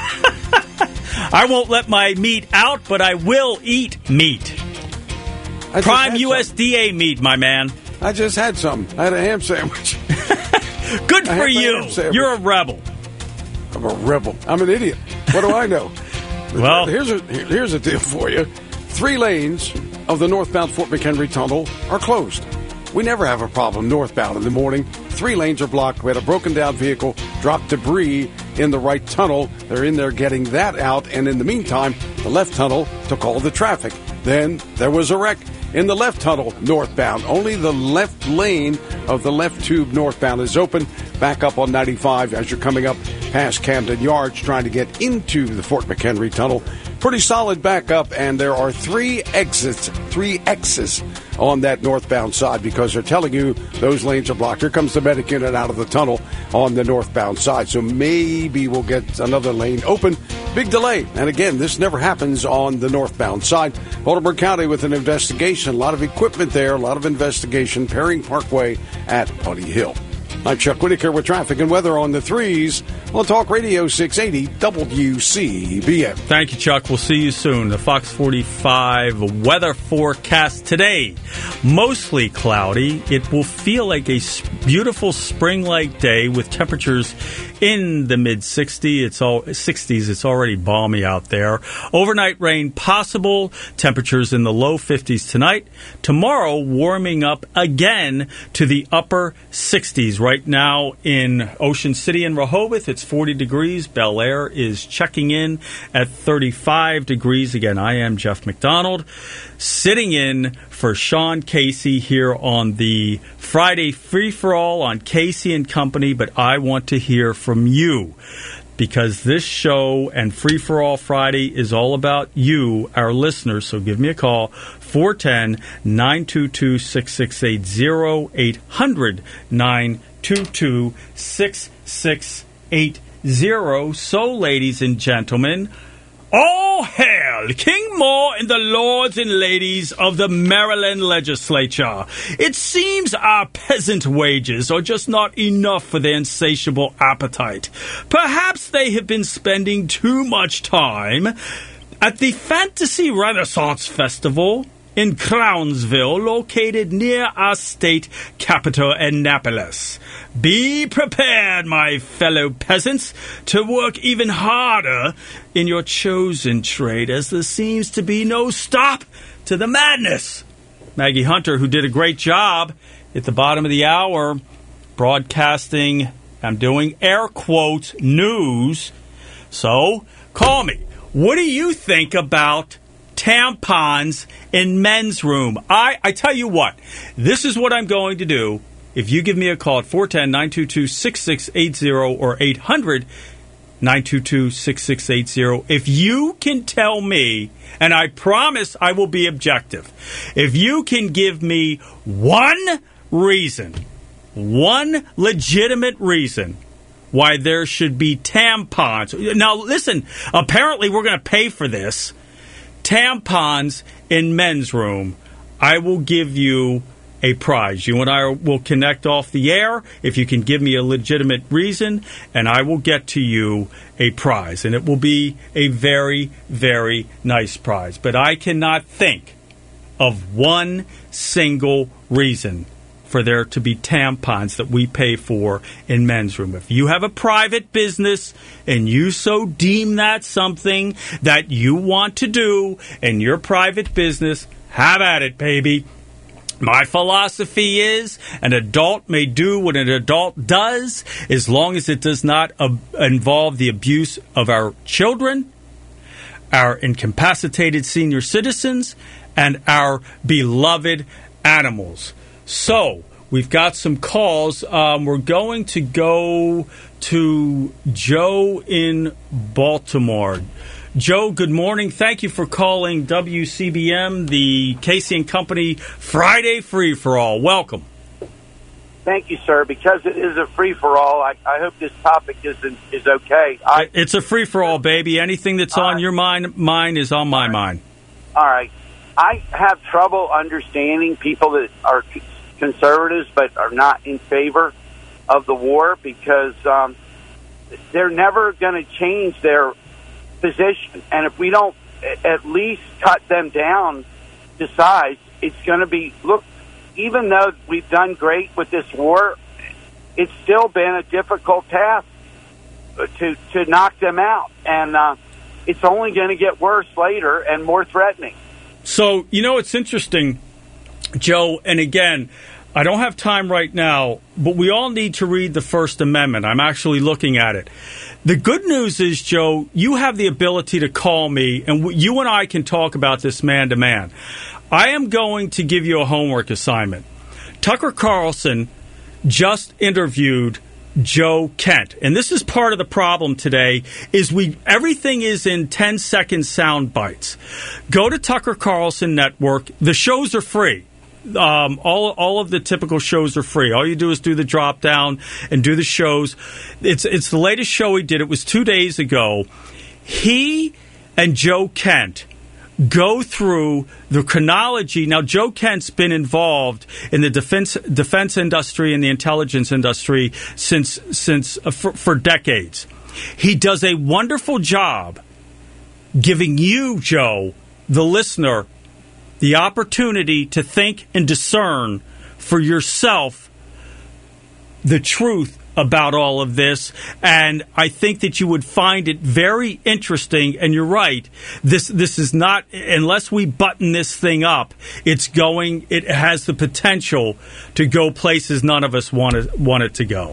I won't let my meat out, but I will eat meat. Prime U S D A meat, my man. I just had some. I had a ham sandwich. Good for you. You're a rebel. I'm a rebel. I'm an idiot. What do I know? Well, here's a here's a deal for you. Three lanes of the northbound Fort McHenry Tunnel are closed. We never have a problem northbound in the morning. Three lanes are blocked. We had a broken down vehicle drop debris in the right tunnel. They're in there getting that out. And in the meantime, the left tunnel took all the traffic. Then there was a wreck in the left tunnel northbound. Only the left lane of the left tube northbound is open. Back up on ninety-five as you're coming up past Camden Yards trying to get into the Fort McHenry Tunnel. Pretty solid backup, and there are three exits, three X's on that northbound side because they're telling you those lanes are blocked. Here comes the medic unit out of the tunnel on the northbound side. So maybe we'll get another lane open. Big delay. And again, this never happens on the northbound side. Baltimore County with an investigation. A lot of equipment there, a lot of investigation. Perring Parkway at Putty Hill. I'm Chuck Whitaker with traffic and weather on the threes on Talk Radio six eighty W C B M. Thank you, Chuck. We'll see you soon. The Fox forty-five weather forecast today. Mostly cloudy. It will feel like a beautiful spring-like day with temperatures in the mid-sixties. It's all sixties. It's already balmy out there. Overnight rain possible. Temperatures in the low fifties tonight. Tomorrow, warming up again to the upper sixties. Right now in Ocean City and Rehoboth, it's forty degrees. Bel Air is checking in at thirty-five degrees. Again, I am Jeff McDonald, sitting in for Sean Casey here on the Friday free-for-all on Casey and Company, but I want to hear from you because this show and Free-for-All Friday is all about you, our listeners, so give me a call, four one zero, nine two two, six six eight zero, eight hundred, nine two two, six six eight zero. So, ladies and gentlemen, all hail King Moore and the lords and ladies of the Maryland legislature. It seems our peasant wages are just not enough for their insatiable appetite. Perhaps they have been spending too much time at the Fantasy Renaissance Festival in Crownsville, located near our state capital, Annapolis. Be prepared, my fellow peasants, to work even harder in your chosen trade, as there seems to be no stop to the madness. Maggie Hunter, who did a great job at the bottom of the hour, broadcasting, I'm doing air quotes, news. So, call me. What do you think about tampons in men's room? I, I tell you what, this is what I'm going to do. If you give me a call at four one zero, nine two two, six six eight zero or eight hundred, nine two two, six six eight zero, if you can tell me, and I promise I will be objective, if you can give me one reason, one legitimate reason why there should be tampons. Now, listen, apparently we're going to pay for this. Tampons in men's room. I will give you a prize. You and I will connect off the air if you can give me a legitimate reason, and I will get to you a prize. And it will be a very, very nice prize. But I cannot think of one single reason for there to be tampons that we pay for in men's room. If you have a private business and you so deem that something that you want to do in your private business, have at it, baby. My philosophy is an adult may do what an adult does as long as it does not uh, involve the abuse of our children, our incapacitated senior citizens, and our beloved animals. So, we've got some calls. Um, we're going to go to Joe in Baltimore. Joe, good morning. Thank you for calling W C B M, the Casey and Company Friday Free-for-All. Welcome. Thank you, sir. Because it is a free-for-all, I, I hope this topic is is okay. I, it's a free-for-all, baby. Anything that's on uh, your mind, mine is on my mind. All right. I have trouble understanding people that are conservatives but are not in favor of the war because um, they're never going to change their position. And if we don't at least cut them down to size, it's going to be, look, even though we've done great with this war, it's still been a difficult task to, to knock them out. And uh, it's only going to get worse later and more threatening. So, you know, it's interesting, Joe, and again, I don't have time right now, but we all need to read the First Amendment. I'm actually looking at it. The good news is, Joe, you have the ability to call me, and w- you and I can talk about this man to man. I am going to give you a homework assignment. Tucker Carlson just interviewed Joe Kent, and this is part of the problem today. Is we everything is in ten second sound bites. Go to Tucker Carlson Network. The shows are free. Um, all all of the typical shows are free. All you do is do the drop down and do the shows. It's it's the latest show he did. It was two days ago. He and Joe Kent go through the chronology. Now, Joe Kent's been involved in the defense defense industry and the intelligence industry since since uh, for, for decades. He does a wonderful job giving you, Joe, the listener, the opportunity to think and discern for yourself the truth about all of this, and I think that you would find it very interesting. And you're right, this this is not, unless we button this thing up, it's going it has the potential to go places none of us want it, want it to go.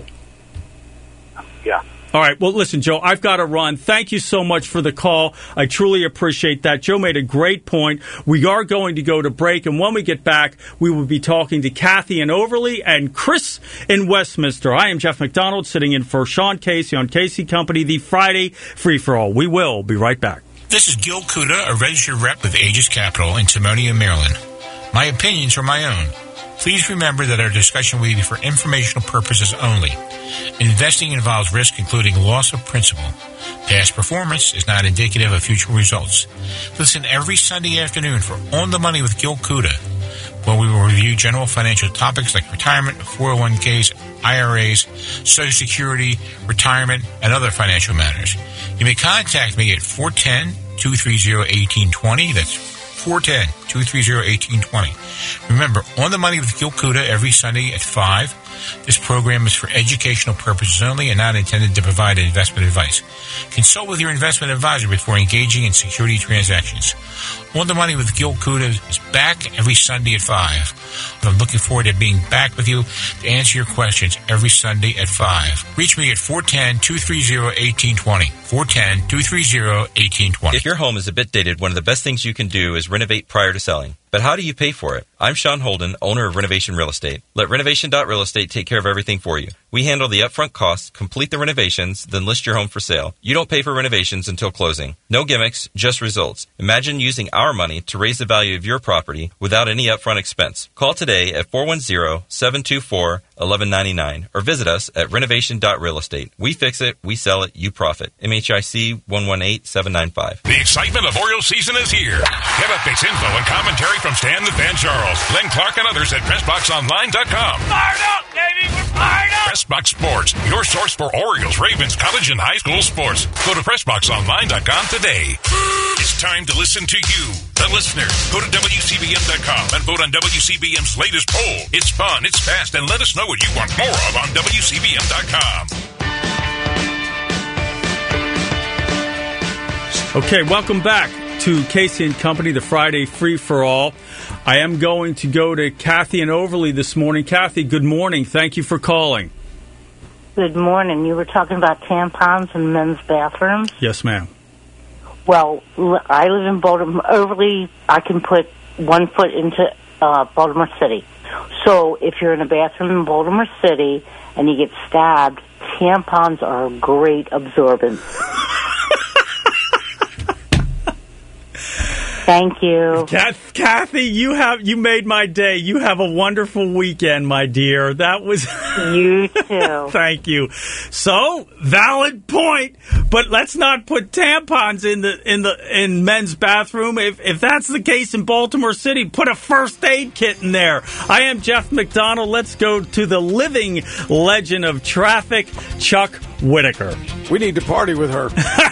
Yeah. All right. Well, listen, Joe, I've got to run. Thank you so much for the call. I truly appreciate that. Joe made a great point. We are going to go to break, and when we get back, we will be talking to Kathy in Overly and Chris in Westminster. I am Jeff McDonald, sitting in for Sean Casey on Casey Company, the Friday Free-for-All. We will be right back. This is Gil Kuda, a registered rep with Aegis Capital in Timonium, Maryland. My opinions are my own. Please remember that our discussion will be for informational purposes only. Investing involves risk, including loss of principal. Past performance is not indicative of future results. Listen every Sunday afternoon for On the Money with Gil Kuda, where we will review general financial topics like retirement, four oh one k's, I R As, Social Security, retirement, and other financial matters. You may contact me at four one zero, two three zero, one eight two zero. That's four one zero, two three zero, one eight two zero. Remember, On the Money with Gil Kuda every Sunday at five. This program is for educational purposes only and not intended to provide investment advice. Consult with your investment advisor before engaging in security transactions. On the Money with Gil Kuda is back every Sunday at five. I'm looking forward to being back with you to answer your questions every Sunday at five. Reach me at four one zero, two three zero, one eight two zero. four one zero, two three zero, one eight two zero. If your home is a bit dated, one of the best things you can do is renovate prior to selling. But how do you pay for it? I'm Sean Holden, owner of Renovation Real Estate. Let Renovation dot Real Estate take care of everything for you. We handle the upfront costs, complete the renovations, then list your home for sale. You don't pay for renovations until closing. No gimmicks, just results. Imagine using our money to raise the value of your property without any upfront expense. Call today at four one zero, seven two four, one one nine nine or visit us at Renovation dot Real Estate. We fix it, we sell it, you profit. M H I C one one eight, seven nine five. The excitement of Orioles season is here. Get updates, info, and commentary from Stan the Fan Charles, Glenn Clark, and others at Press Box Online dot com. Fired up, baby! We're fired up! Pressbox Sports, your source for Orioles, Ravens, college, and high school sports. Go to Press Box Online dot com today. It's time to listen to you, the listener. Go to W C B M dot com and vote on W C B M's latest poll. It's fun, it's fast, and let us know what you want more of on W C B M dot com. Okay, welcome back to Casey and Company, the Friday Free-for-All. I am going to go to Kathy in Overly this morning. Kathy, good morning. Thank you for calling. Good morning. You were talking about tampons in men's bathrooms? Yes, ma'am. Well, I live in Baltimore. Overly, I can put one foot into uh, Baltimore City. So if you're in a bathroom in Baltimore City and you get stabbed, tampons are a great absorbent. Thank you. Kathy, you have you made my day. You have a wonderful weekend, my dear. That was You too. Thank you. So, valid point, but let's not put tampons in the in the in men's bathroom. If if that's the case in Baltimore City, put a first aid kit in there. I am Jeff McDonald. Let's go to the living legend of traffic, Chuck Whitaker. We need to party with her.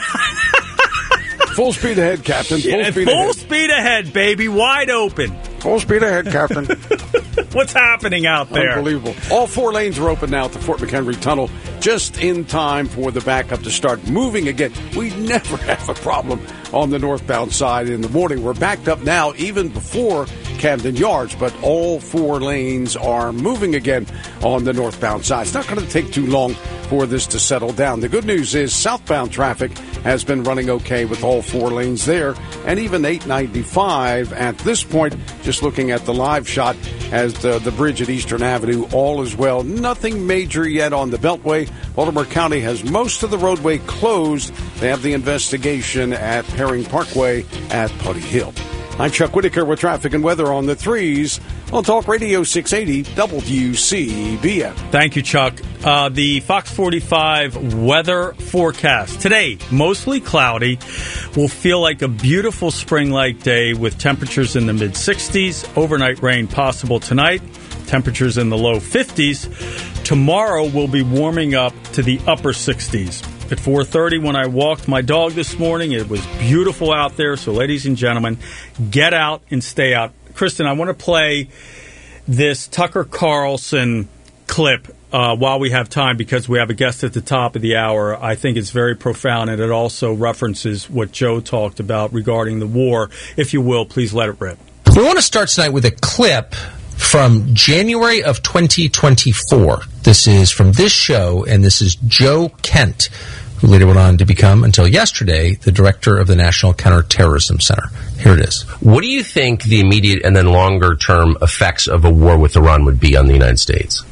Full speed ahead, Captain. Full Yeah, speed full ahead. speed ahead, baby. Wide open. Full speed ahead, Captain. What's happening out there? Unbelievable. All four lanes are open now at the Fort McHenry Tunnel, just in time for the backup to start moving again. We never have a problem on the northbound side in the morning. We're backed up now even before Camden Yards, but all four lanes are moving again on the northbound side. It's not going to take too long for this to settle down. The good news is southbound traffic has been running okay with all four lanes there, and even eight ninety-five at this point, just looking at the live shot as the, the bridge at Eastern Avenue, all is well. Nothing major yet on the Beltway. Baltimore County has most of the roadway closed. They have the investigation at Herring Parkway at Putty Hill. I'm Chuck Whitaker with traffic and weather on the threes. on Talk Radio six eighty W C B M. Thank you, Chuck. Uh, the Fox forty-five weather forecast. Today, mostly cloudy. Will feel like a beautiful spring-like day with temperatures in the mid-sixties. Overnight rain possible tonight. Temperatures in the low fifties. Tomorrow we'll be warming up to the upper sixties. At four thirty when I walked my dog this morning, it was beautiful out there. So, ladies and gentlemen, get out and stay out. Kristen, I want to play this Tucker Carlson clip uh, while we have time because we have a guest at the top of the hour. I think it's very profound, and it also references what Joe talked about regarding the war. If you will, please let it rip. We want to start tonight with a clip from January of twenty twenty-four. This is from this show, and this is Joe Kent, who later went on to become, until yesterday, the director of the National Counterterrorism Center. Here it is. What do you think the immediate and then longer-term effects of a war with Iran would be on the United States?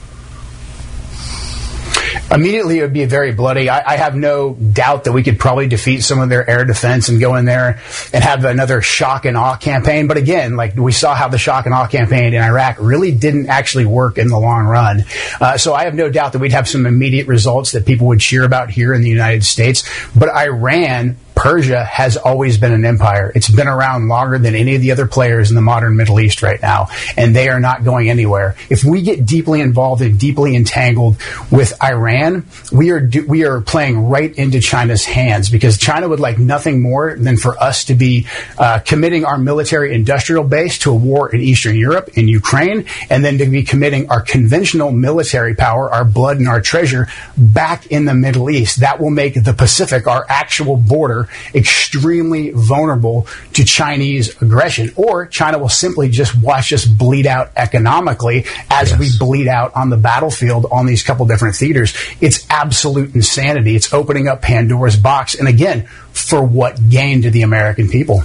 Immediately, it would be very bloody. I, I have no doubt that we could probably defeat some of their air defense and go in there and have another shock and awe campaign. But again, like we saw how the shock and awe campaign in Iraq really didn't actually work in the long run. Uh, so I have no doubt that we'd have some immediate results that people would cheer about here in the United States. But Iran, Persia, has always been an empire. It's been around longer than any of the other players in the modern Middle East right now, and they are not going anywhere. If we get deeply involved and deeply entangled with Iran, we are do, we are playing right into China's hands, because China would like nothing more than for us to be uh, committing our military industrial base to a war in Eastern Europe, in Ukraine, and then to be committing our conventional military power, our blood and our treasure, back in the Middle East. That will make the Pacific, our actual border, extremely vulnerable to Chinese aggression, or China will simply just watch us bleed out economically as yes. we bleed out on the battlefield on these couple different theaters. It's absolute insanity. It's opening up Pandora's box. And again, for what gain to the American people?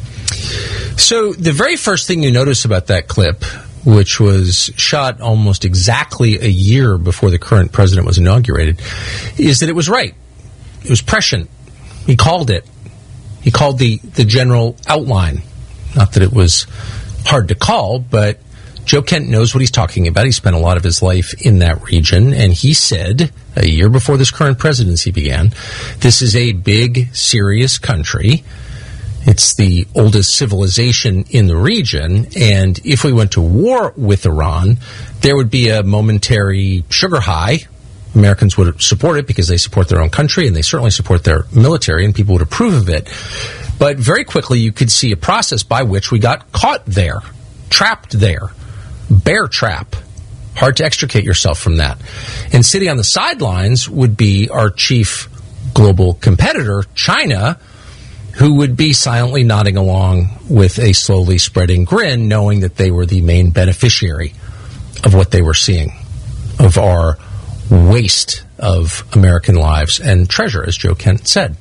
So the very first thing you notice about that clip, which was shot almost exactly a year before the current president was inaugurated, is that it was right. It was prescient. He called it. He called the, the general outline. Not that it was hard to call, but Joe Kent knows what he's talking about. He spent a lot of his life in that region, and he said, a year before this current presidency began, this is a big, serious country. It's the oldest civilization in the region, and if we went to war with Iran, there would be a momentary sugar high. Americans would support it because they support their own country, and they certainly support their military, and people would approve of it. But very quickly, you could see a process by which we got caught there, trapped there, bear trap. Hard to extricate yourself from that. And sitting on the sidelines would be our chief global competitor, China, who would be silently nodding along with a slowly spreading grin, knowing that they were the main beneficiary of what they were seeing, of our waste of American lives and treasure, as Joe Kent said.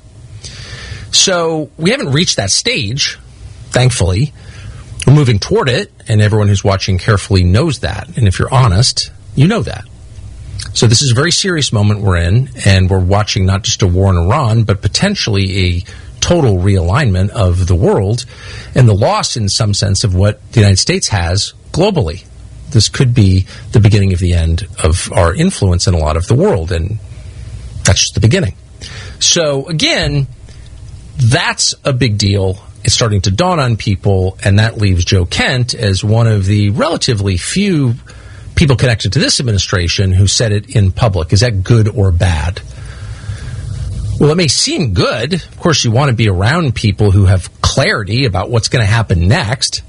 So we haven't reached that stage, thankfully. We're moving toward it, and everyone who's watching carefully knows that. And if you're honest, you know that. So this is a very serious moment we're in, and we're watching not just a war in Iran, but potentially a total realignment of the world and the loss, in some sense, of what the United States has globally. This could be the beginning of the end of our influence in a lot of the world, and that's just the beginning. So, again, that's a big deal. It's starting to dawn on people, and that leaves Joe Kent as one of the relatively few people connected to this administration who said it in public. Is that good or bad? Well, it may seem good. Of course, you want to be around people who have clarity about what's going to happen next.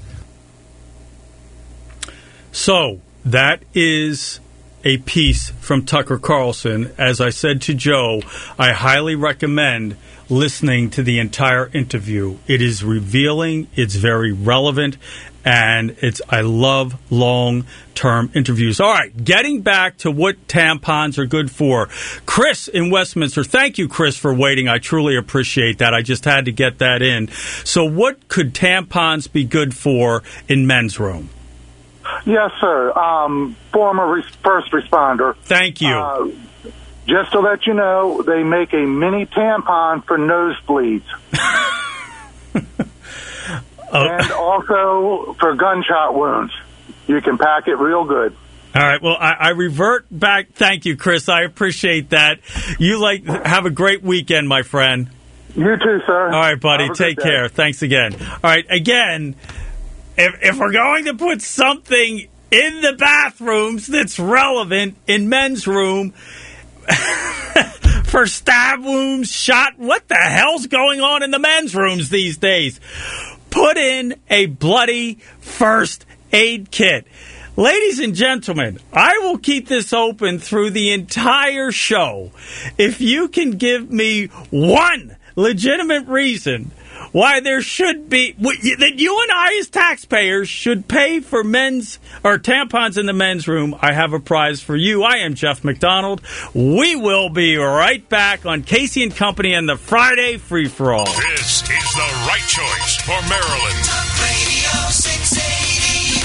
So, that is a piece from Tucker Carlson. As I said to Joe, I highly recommend listening to the entire interview. It is revealing, it's very relevant, and it's I love long-term interviews. All right, getting back to what tampons are good for. Chris in Westminster, thank you, Chris, for waiting. I truly appreciate that. I just had to get that in. So what could tampons be good for in men's room? Yes, sir. Um, former res- first responder. Thank you. Uh, just to let you know, they make a mini tampon for nosebleeds. Oh. And also for gunshot wounds. you can pack it real good. All right. Well, I, I revert back. Thank you, Chris. I appreciate that. You like have a great weekend, my friend. You too, sir. All right, buddy. Take care. Thanks again. All right. Again, if if we're going to put something in the bathrooms that's relevant in men's room for stab wounds, shot, what the hell's going on in the men's rooms these days? Put in a bloody first aid kit. Ladies and gentlemen, I will keep this open through the entire show. If you can give me one legitimate reason why there should be, that you and I as taxpayers should pay for men's or tampons in the men's room, I have a prize for you. I am Jeff McDonald. We will be right back on Casey and Company and the Friday Free For All. This is the right choice for Maryland. Talk Radio six eighty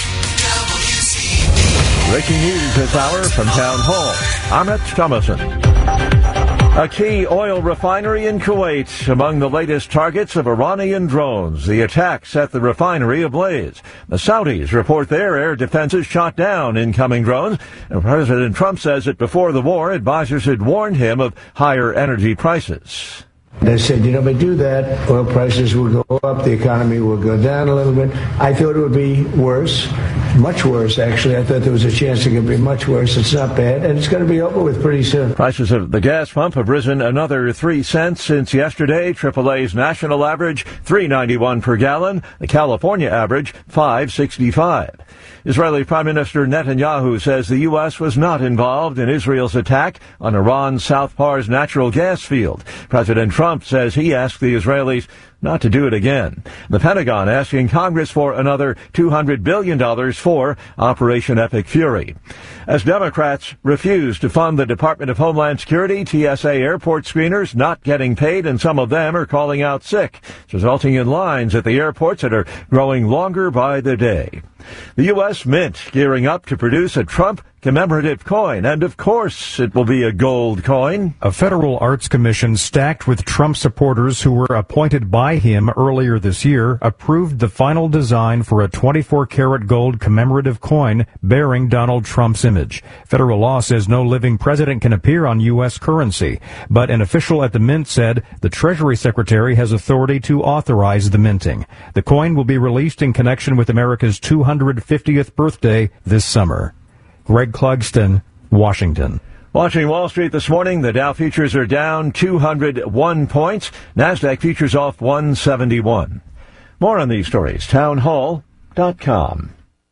W C B. Breaking news this hour from Town Hall. I'm Rich Thomason. A key oil refinery in Kuwait among the latest targets of Iranian drones. The attack set the refinery ablaze. The Saudis report their air defenses shot down incoming drones. And President Trump says that before the war, advisors had warned him of higher energy prices. They said, you know, if we do that, oil prices will go up, the economy will go down a little bit. I thought it would be worse, much worse, actually. I thought there was a chance it could be much worse. It's not bad, and it's going to be over with pretty soon. Prices of the gas pump have risen another three cents since yesterday. triple A's national average, three ninety-one per gallon. The California average, five sixty-five. Israeli Prime Minister Netanyahu says the U S was not involved in Israel's attack on Iran's South Pars natural gas field. President Trump says he asked the Israelis not to do it again. The Pentagon asking Congress for another two hundred billion dollars for Operation Epic Fury. As Democrats refuse to fund the Department of Homeland Security, T S A airport screeners not getting paid, and some of them are calling out sick, resulting in lines at the airports that are growing longer by the day. The U S Mint gearing up to produce a Trump commemorative coin, and of course it will be a gold coin. A federal arts commission stacked with Trump supporters who were appointed by him earlier this year approved the final design for a twenty-four karat gold commemorative coin bearing Donald Trump's image. Federal law says no living president can appear on U S currency, but an official at the Mint said the Treasury Secretary has authority to authorize the minting. The coin will be released in connection with America's two hundred fiftieth birthday this summer. Greg Clugston, Washington. Watching Wall Street this morning, the Dow futures are down two hundred one points. NASDAQ futures off one seventy-one. More on these stories, town hall dot com.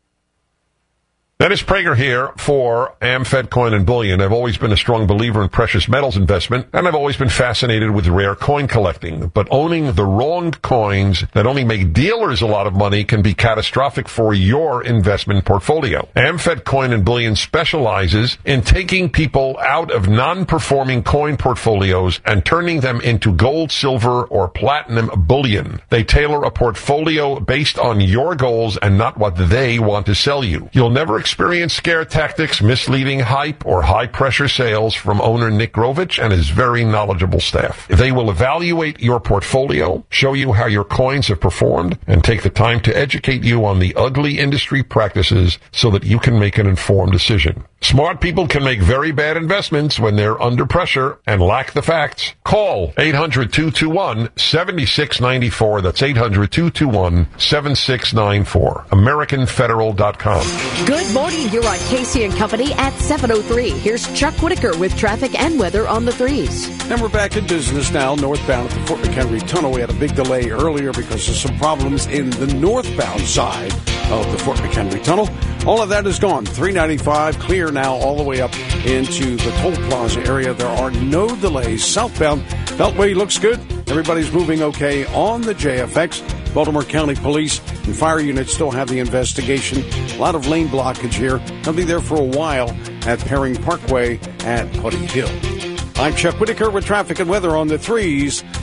Dennis Prager here for AmFed Coin and Bullion. I've always been a strong believer in precious metals investment, and I've always been fascinated with rare coin collecting. But owning the wrong coins that only make dealers a lot of money can be catastrophic for your investment portfolio. AmFed Coin and Bullion specializes in taking people out of non-performing coin portfolios and turning them into gold, silver, or platinum bullion. They tailor a portfolio based on your goals and not what they want to sell you. You'll never experience Experience scare tactics, misleading hype, or high-pressure sales from owner Nick Grovich and his very knowledgeable staff. They will evaluate your portfolio, show you how your coins have performed, and take the time to educate you on the ugly industry practices so that you can make an informed decision. Smart people can make very bad investments when they're under pressure and lack the facts. Call eight hundred, two two one, seven six nine four. That's eight hundred, two two one, seven six nine four. American Federal dot com. Good morning. You're on Casey and Company at seven oh three. Here's Chuck Whitaker with traffic and weather on the threes. And we're back in business now, northbound at the Fort McHenry Tunnel. We had a big delay earlier because of some problems in the northbound side of the Fort McHenry Tunnel. All of that is gone. three ninety-five clear now all the way up into the Toll Plaza area. There are no delays. Southbound Beltway looks good. Everybody's moving okay on the J F X. Baltimore County Police and fire units still have the investigation. A lot of lane blockage here. They'll be there for a while at Perring Parkway at Putty Hill. I'm Chuck Whitaker with traffic and weather on the threes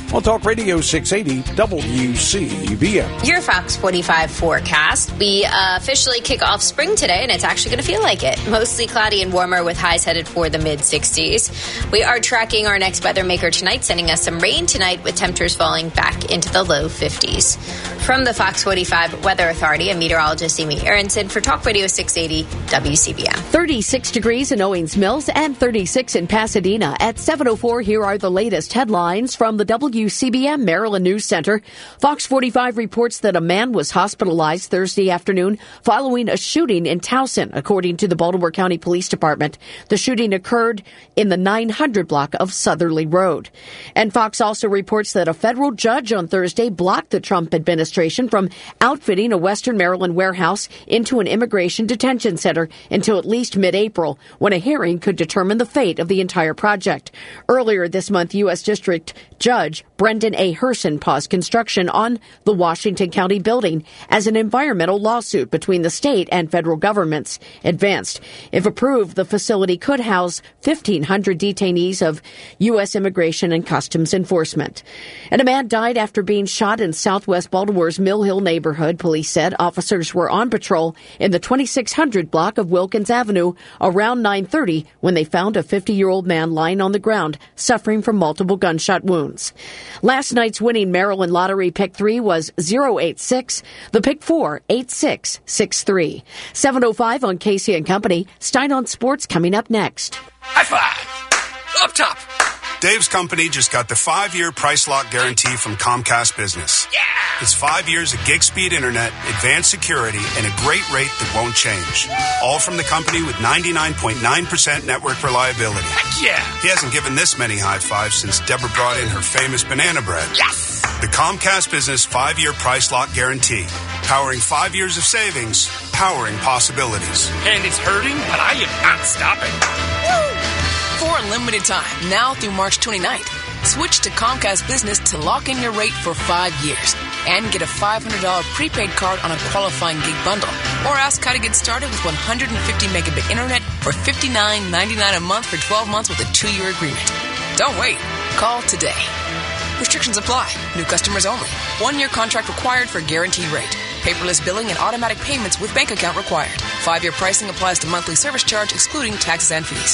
on Talk Radio six eighty W C B M. Your Fox forty-five forecast. We uh, officially kick off spring today, and it's actually going to feel like it. Mostly cloudy and warmer with highs headed for the mid-sixties. We are tracking our next weather maker tonight, sending us some rain tonight with temperatures falling back into the low fifties. From the Fox forty-five Weather Authority, I'm meteorologist Amy Aronson for Talk Radio six eighty W C B M. thirty-six degrees in Owings Mills and thirty-six in Pasadena. At seven oh four, here are the latest headlines from the W C B M Maryland News Center. Fox forty-five reports that a man was hospitalized Thursday afternoon following a shooting in Towson, according to the Baltimore County Police Department. The shooting occurred in the nine hundred block of Southerly Road. And Fox also reports that a federal judge on Thursday blocked the Trump administration from outfitting a Western Maryland warehouse into an immigration detention center until at least mid-April, when a hearing could determine the fate of the entire project. Earlier this month, U S. District Judge Brendan A. Herson paused construction on the Washington County building as an environmental lawsuit between the state and federal governments advanced. If approved, the facility could house fifteen hundred detainees of U S. Immigration and Customs Enforcement. And a man died after being shot in southwest Baltimore's Mill Hill neighborhood. Police said officers were on patrol in the twenty-six hundred block of Wilkins Avenue around nine thirty when they found a fifty-year-old man lying on the ground suffering from multiple gunshot wounds. Last night's winning Maryland Lottery Pick three was zero eight six. The Pick four, eight six six three. seven oh five on Casey and Company. Stein on Sports coming up next. High five! Up top! Dave's company just got the five-year price lock guarantee from Comcast Business. Yeah! It's five years of gig-speed internet, advanced security, and a great rate that won't change. All from the company with ninety-nine point nine percent network reliability. Heck yeah! He hasn't given this many high fives since Deborah brought in her famous banana bread. Yes! The Comcast Business five-year price lock guarantee. Powering five years of savings, powering possibilities. And it's hurting, but I am not stopping. Woo! For a limited time, now through March twenty-ninth, switch to Comcast Business to lock in your rate for five years and get a five hundred dollars prepaid card on a qualifying gig bundle. Or ask how to get started with one hundred fifty megabit internet for fifty-nine ninety-nine a month for twelve months with a two-year agreement. Don't wait. Call today. Restrictions apply. New customers only. One-year contract required for guaranteed rate. Paperless billing and automatic payments with bank account required. Five-year pricing applies to monthly service charge, excluding taxes and fees.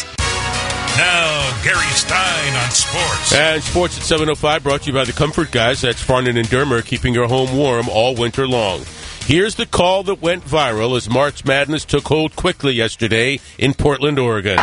Now, Gary Stein on sports. And sports at seven oh five brought to you by the Comfort Guys. That's Farnan and Dermer, keeping your home warm all winter long. Here's the call that went viral as March Madness took hold quickly yesterday in Portland, Oregon.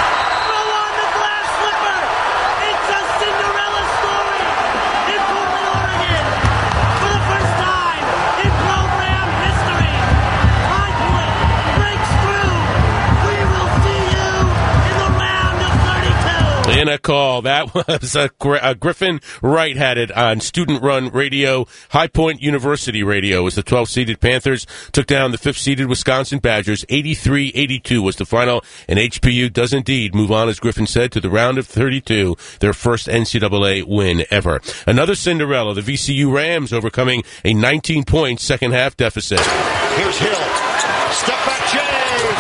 In a call, that was a, a Griffin Wright had it on student-run radio. High Point University Radio as the twelfth-seeded Panthers took down the fifth-seeded Wisconsin Badgers. eighty-three eighty-two was the final, and H P U does indeed move on, as Griffin said, to the round of thirty-two, their first N C double A win ever. Another Cinderella, the V C U Rams overcoming a nineteen-point second-half deficit. Here's Hill. Step back, James.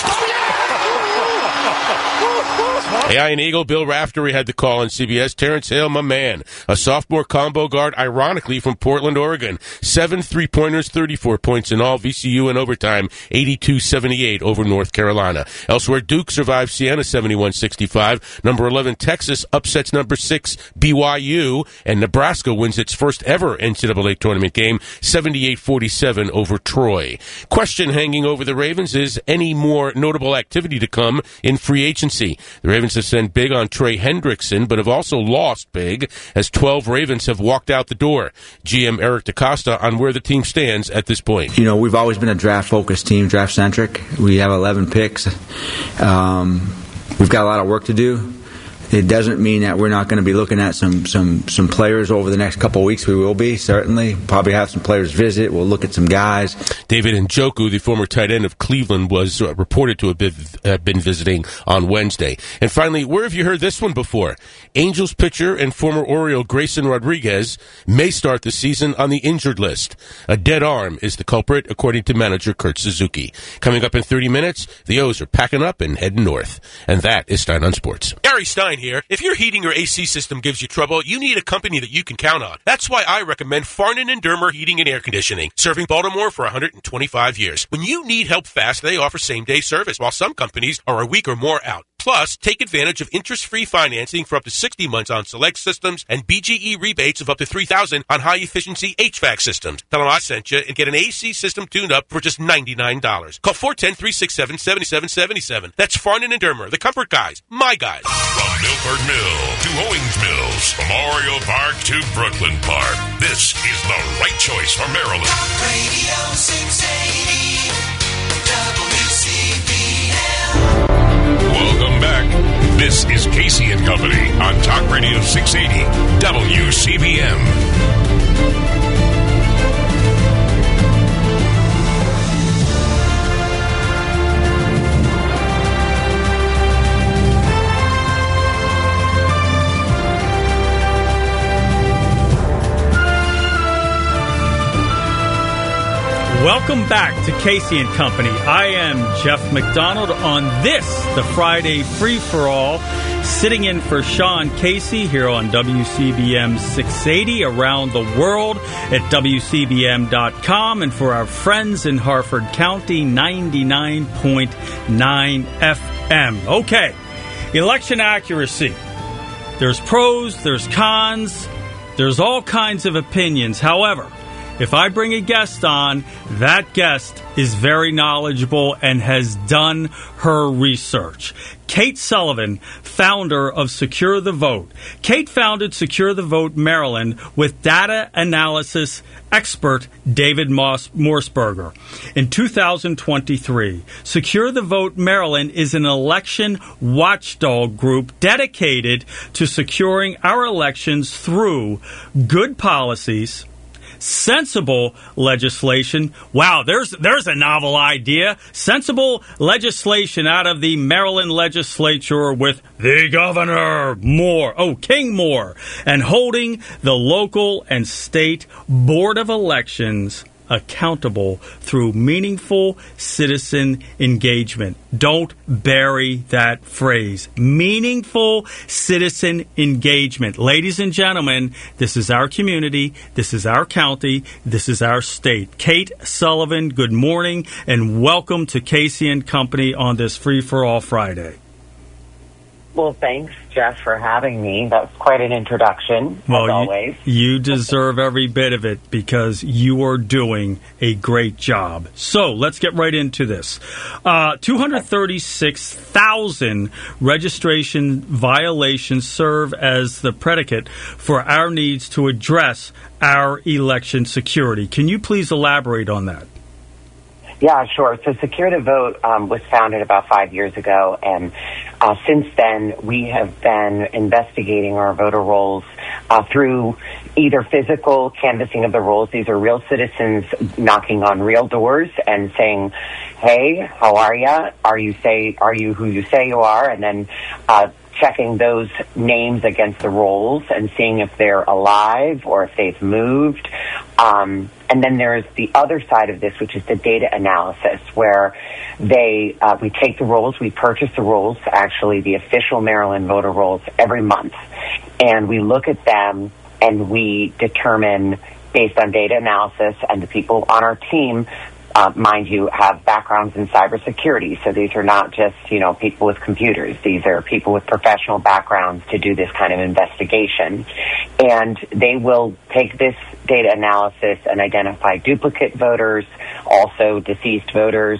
A Iron Eagle, Bill Raftery had the call on C B S. Terrence Hale, my man, a sophomore combo guard, ironically from Portland, Oregon. Seven three-pointers, thirty-four points in all. V C U in overtime, eighty-two seventy-eight over North Carolina. Elsewhere, Duke survived Siena seventy-one sixty-five. Number eleven, Texas, upsets number six, B Y U. And Nebraska wins its first ever N C double A tournament game, seventy-eight forty-seven over Troy. Question hanging over the Ravens is any more notable activity to come in free agency. The Ravens have sent big on Trey Hendrickson, but have also lost big as twelve Ravens have walked out the door. G M Eric DeCosta on where the team stands at this point. You know, we've always been a draft-focused team, draft-centric. We have eleven picks. Um, we've got a lot of work to do. It doesn't mean that we're not going to be looking at some some some players over the next couple of weeks. We will be, certainly. Probably have some players visit. We'll look at some guys. David Njoku, the former tight end of Cleveland, was uh, reported to have been, uh, been visiting on Wednesday. And finally, where have you heard this one before? Angels pitcher and former Oriole Grayson Rodriguez may start the season on the injured list. A dead arm is the culprit, according to manager Kurt Suzuki. Coming up in thirty minutes, the O's are packing up and heading north. And that is Stein on Sports. Gary Stein here. If your heating or A C system gives you trouble, you need a company that you can count on. That's why I recommend Farnan and Dermer Heating and Air Conditioning, serving Baltimore for one hundred twenty-five years. When you need help fast, they offer same-day service, while some companies are a week or more out. Plus, take advantage of interest-free financing for up to sixty months on select systems and B G E rebates of up to three thousand dollars on high-efficiency H V A C systems. Tell them I sent you and get an A C system tuned up for just ninety-nine dollars. Call four one zero, three six seven, seven seven seven seven. That's Farnan and Dermer, the comfort guys, my guys. From Milford Mill to Owings Mills, Memorial Park to Brooklyn Park, this is the right choice for Maryland. Radio six eighty W C B M. Welcome back. This is Casey and Company on Talk Radio six eighty W C B M. Welcome back to Casey and Company. I am Jeff McDonald on this, the Friday free-for-all, sitting in for Sean Casey here on W C B M six eighty, around the world at W C B M dot com, and for our friends in Harford County, ninety-nine point nine F M. Okay, election accuracy. There's pros, there's cons, there's all kinds of opinions. However, if I bring a guest on, that guest is very knowledgeable and has done her research. Kate Sullivan, founder of Secure the Vote. Kate founded Secure the Vote Maryland with data analysis expert David Moss- Morseberger. In two thousand twenty-three, Secure the Vote Maryland is an election watchdog group dedicated to securing our elections through good policies, sensible legislation. Wow, there's there's a novel idea. Sensible legislation out of the Maryland legislature with the Governor Moore, oh, King Moore, and holding the local and state Board of Elections accountable through meaningful citizen engagement. Don't bury that phrase. Meaningful citizen engagement. Ladies and gentlemen, this is our community, this is our county, this is our state. Kate Sullivan, good morning, and welcome to Casey and Company on this Free-for-All Friday. Well, thanks, Jeff, for having me. That's quite an introduction, well, as always. You, you deserve every bit of it because you are doing a great job. So let's get right into this. Uh, two hundred thirty-six thousand registration violations serve as the predicate for our needs to address our election security. Can you please elaborate on that? Yeah, sure. So Secure the Vote um, was founded about five years ago, and uh, since then we have been investigating our voter rolls uh, through either physical canvassing of the rolls. These are real citizens knocking on real doors and saying, "Hey, how are you? Are you say are you who you say you are?" And then uh, checking those names against the rolls and seeing if they're alive or if they've moved. Um, and then there's the other side of this, which is the data analysis, where they uh, we take the rolls, we purchase the rolls, actually the official Maryland voter rolls, every month, and we look at them and we determine, based on data analysis, and the people on our team, Uh, mind you, have backgrounds in cybersecurity. So these are not just, you know, people with computers. These are people with professional backgrounds to do this kind of investigation. And they will take this data analysis and identify duplicate voters, also deceased voters,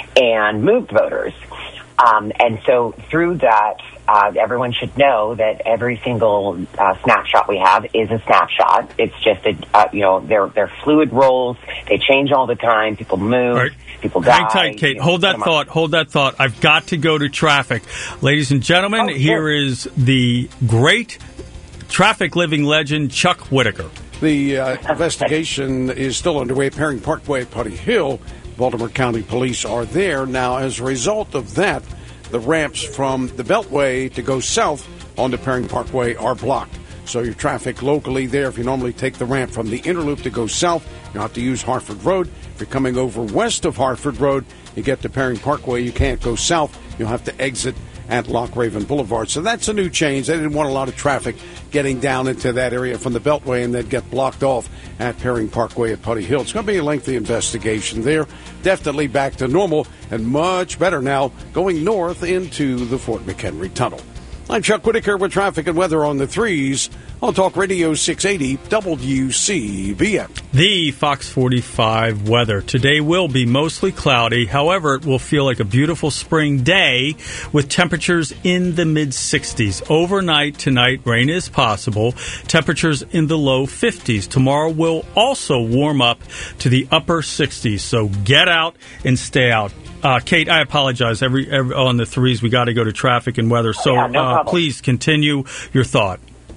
and moved voters. Um, and so through that, uh, everyone should know that every single uh, snapshot we have is a snapshot. It's just a, uh, you know, they're they're fluid rolls. They change all the time. People move. Right. People die. Hang tight, Kate. You know, hold that thought. Hold that thought. I've got to go to traffic. Ladies and gentlemen, oh, here sure. is the great traffic living legend, Chuck Whitaker. The uh, investigation is still underway at Perring Parkway at Putty Hill. Baltimore County Police are there. Now, as a result of that, the ramps from the Beltway to go south onto Perring Parkway are blocked. So your traffic locally there, if you normally take the ramp from the Interloop to go south, you have to use Harford Road. If you're coming over west of Harford Road, you get to Perring Parkway, you can't go south. You'll have to exit at Loch Raven Boulevard. So that's a new change. They didn't want a lot of traffic getting down into that area from the Beltway and then get blocked off at Perring Parkway at Putty Hill. It's going to be a lengthy investigation there. Definitely back to normal and much better now going north into the Fort McHenry Tunnel. I'm Chuck Whitaker with traffic and weather on the threes on Talk Radio six eighty W C B M. The Fox forty-five weather. Today will be mostly cloudy. However, it will feel like a beautiful spring day with temperatures in the mid sixties. Overnight tonight, rain is possible. Temperatures in the low fifties. Tomorrow will also warm up to the upper sixties. So get out and stay out. Uh, Kate, I apologize. Every, every on the threes, we got to go to traffic and weather. So yeah, no uh, please continue your thought.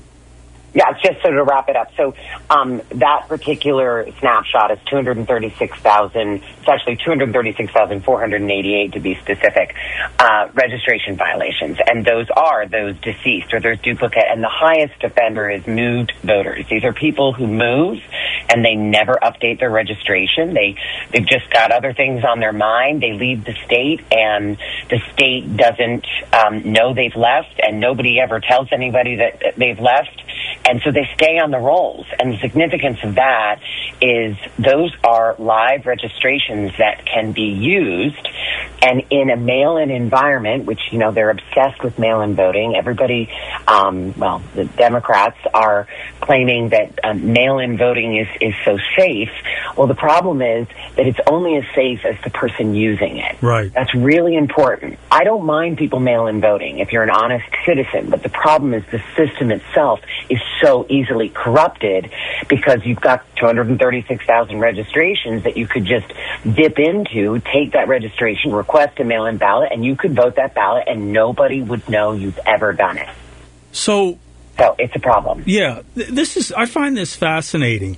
Yeah, it's just so to wrap it up. So um, that particular snapshot is two hundred thirty-six thousand. It's actually two hundred thirty-six thousand four hundred eighty-eight to be specific, uh, registration violations. And those are those deceased or those duplicate. And the highest offender is moved voters. These are people who move and they never update their registration. They, they've just got other things on their mind. They leave the state and the state doesn't um, know they've left and nobody ever tells anybody that, that they've left. And so they stay on the rolls. And the significance of that is those are live registrations that can be used. And in a mail-in environment, which, you know, they're obsessed with mail-in voting, everybody, um, well, the Democrats are claiming that um, mail-in voting is, is so safe. Well, the problem is that it's only as safe as the person using it. Right. That's really important. I don't mind people mail-in voting if you're an honest citizen, but the problem is the system itself is so easily corrupted because you've got two hundred thirty-six thousand registrations that you could just dip into, take that registration, request a mail-in ballot, and you could vote that ballot and nobody would know you've ever done it. So, so it's a problem. Yeah, th- this is, I find this fascinating.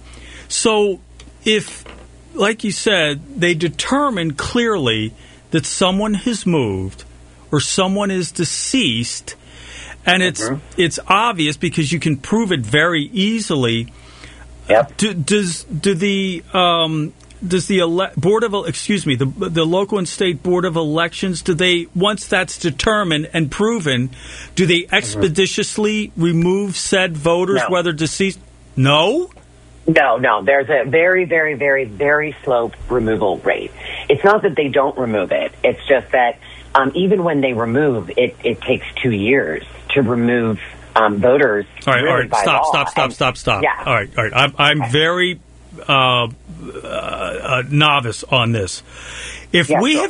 So if, like you said, they determine clearly that someone has moved or someone is deceased, and it's mm-hmm. it's obvious because you can prove it very easily. Yep. Do, does do the um, does the ele- board of excuse me the the local and state board of elections, do they, once that's determined and proven, do they expeditiously mm-hmm. remove said voters, no. whether deceased? No. No, no. There's a very, very, very, very slow removal rate. It's not that they don't remove it. It's just that um, even when they remove it, it takes two years to remove um, voters. All right, really all right. by Stop, law. stop, stop, and, stop, stop. Yeah. All right, all right. I'm, I'm okay. very uh, uh, novice on this. If yeah, we sure.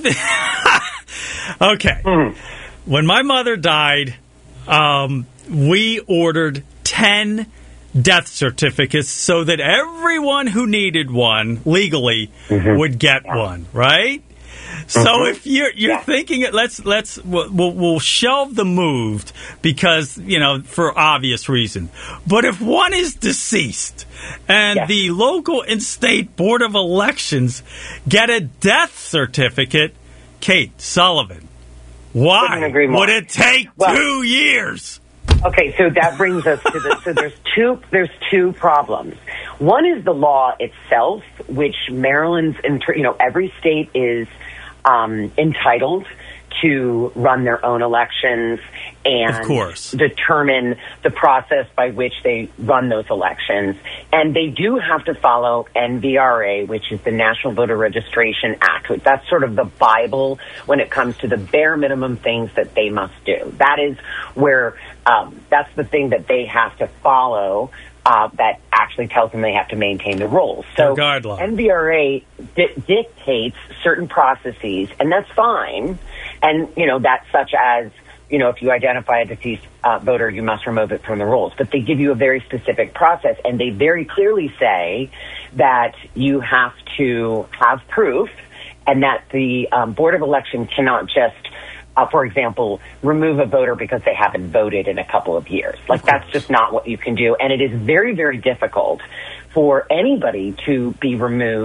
have, okay, mm. when my mother died, um, we ordered ten death certificates so that everyone who needed one legally mm-hmm. would get yeah. one, right? So mm-hmm. if you're you're yeah. thinking it, let's let's we'll, we'll shelve the moved because, you know, for obvious reason. But if one is deceased and yeah. the local and state board of elections get a death certificate, Kate Sullivan, why would it take well, two years? Okay, so that brings us to the, so there's two, there's two problems. One is the law itself, which Maryland's, you know, every state is um, entitled to run their own elections and of course. determine the process by which they run those elections. And they do have to follow N V R A, which is the National Voter Registration Act. That's sort of the Bible when it comes to the bare minimum things that they must do. That is where, um, that's the thing that they have to follow. Uh, that actually tells them they have to maintain the rules. So N V R A di- dictates certain processes, and that's fine. And, you know, that's such as, you know, if you identify a deceased uh, voter, you must remove it from the rolls. But they give you a very specific process, and they very clearly say that you have to have proof and that the um, Board of Election cannot just, uh, for example, remove a voter because they haven't voted in a couple of years. Like, that's just not what you can do. And it is very, very difficult for anybody to be removed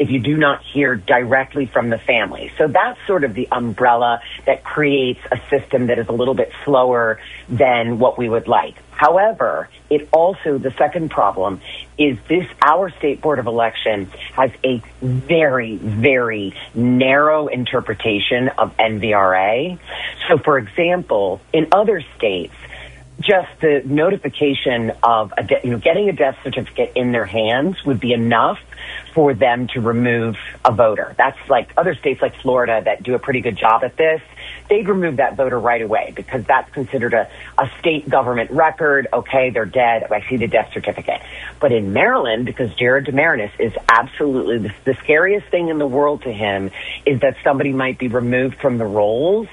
if you do not hear directly from the family. So that's sort of the umbrella that creates a system that is a little bit slower than what we would like. However, it also, the second problem is this, our State Board of Election has a very, very narrow interpretation of N V R A. So, for example, in other states, just the notification of a de- you know, getting a death certificate in their hands would be enough for them to remove a voter. That's like other states like Florida that do a pretty good job at this. They'd remove that voter right away because that's considered a, a state government record. Okay, they're dead. I see the death certificate. But in Maryland, because Jared DeMarinis is absolutely the, the scariest thing in the world to him is that somebody might be removed from the rolls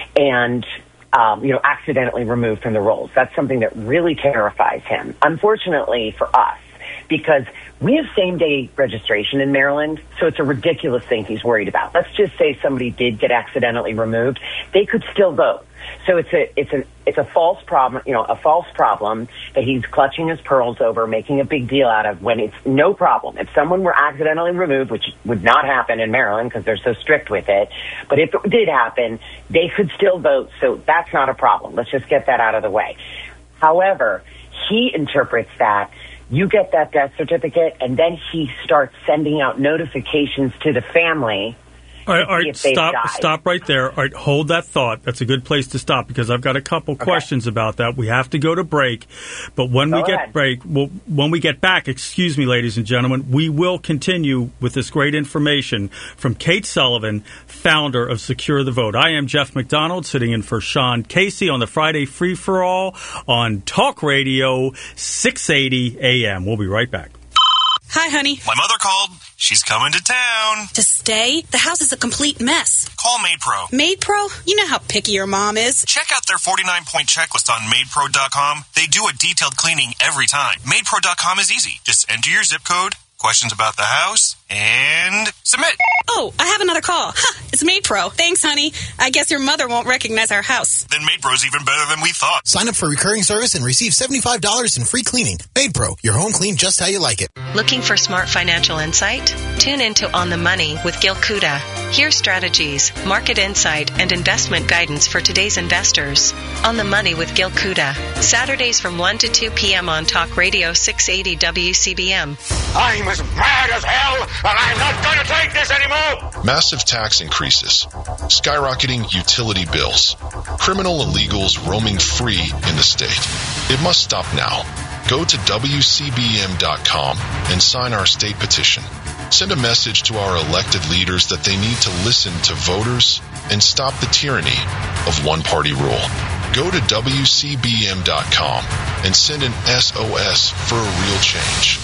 and Um, you know, accidentally removed from the rolls. That's something that really terrifies him. Unfortunately for us, because we have same-day registration in Maryland, so it's a ridiculous thing he's worried about. Let's just say somebody did get accidentally removed; they could still vote. So it's a it's a it's a false problem, you know, a false problem that he's clutching his pearls over, making a big deal out of when it's no problem. If someone were accidentally removed, which would not happen in Maryland because they're so strict with it, but if it did happen, they could still vote. So that's not a problem. Let's just get that out of the way. However, he interprets that you get that death certificate, and then he starts sending out notifications to the family. All right, all right, stop, died. stop right there. All right, hold that thought. That's a good place to stop because I've got a couple okay. questions about that. We have to go to break, but when go we get ahead. break, well, when we get back, excuse me, ladies and gentlemen, we will continue with this great information from Kate Sullivan, founder of Secure the Vote. I am Jeff McDonald, sitting in for Sean Casey on the Friday Free for All on Talk Radio six eighty A M. We'll be right back. Hi, honey. My mother called. She's coming to town. To stay? The house is a complete mess. Call MaidPro. MaidPro? You know how picky your mom is. Check out their forty-nine point checklist on Maid Pro dot com. They do a detailed cleaning every time. Maid Pro dot com is easy. Just enter your zip code, questions about the house, and submit. Oh, I have another call. Huh, it's MaidPro. Thanks, honey. I guess your mother won't recognize our house. Then MaidPro's even better than we thought. Sign up for recurring service and receive seventy-five dollars in free cleaning. MaidPro, your home clean just how you like it. Looking for smart financial insight? Tune into On the Money with Gil Kuda. Hear strategies, market insight, and investment guidance for today's investors. On the Money with Gil Kuda. Saturdays from one to two p.m. on Talk Radio six eighty W C B M. I'm as mad as hell, and I'm not going to take this anymore! Massive tax increases, skyrocketing utility bills, criminal illegals roaming free in the state. It must stop now. Go to W C B M dot com and sign our state petition. Send a message to our elected leaders that they need to listen to voters and stop the tyranny of one-party rule. Go to W C B M dot com and send an S O S for a real change.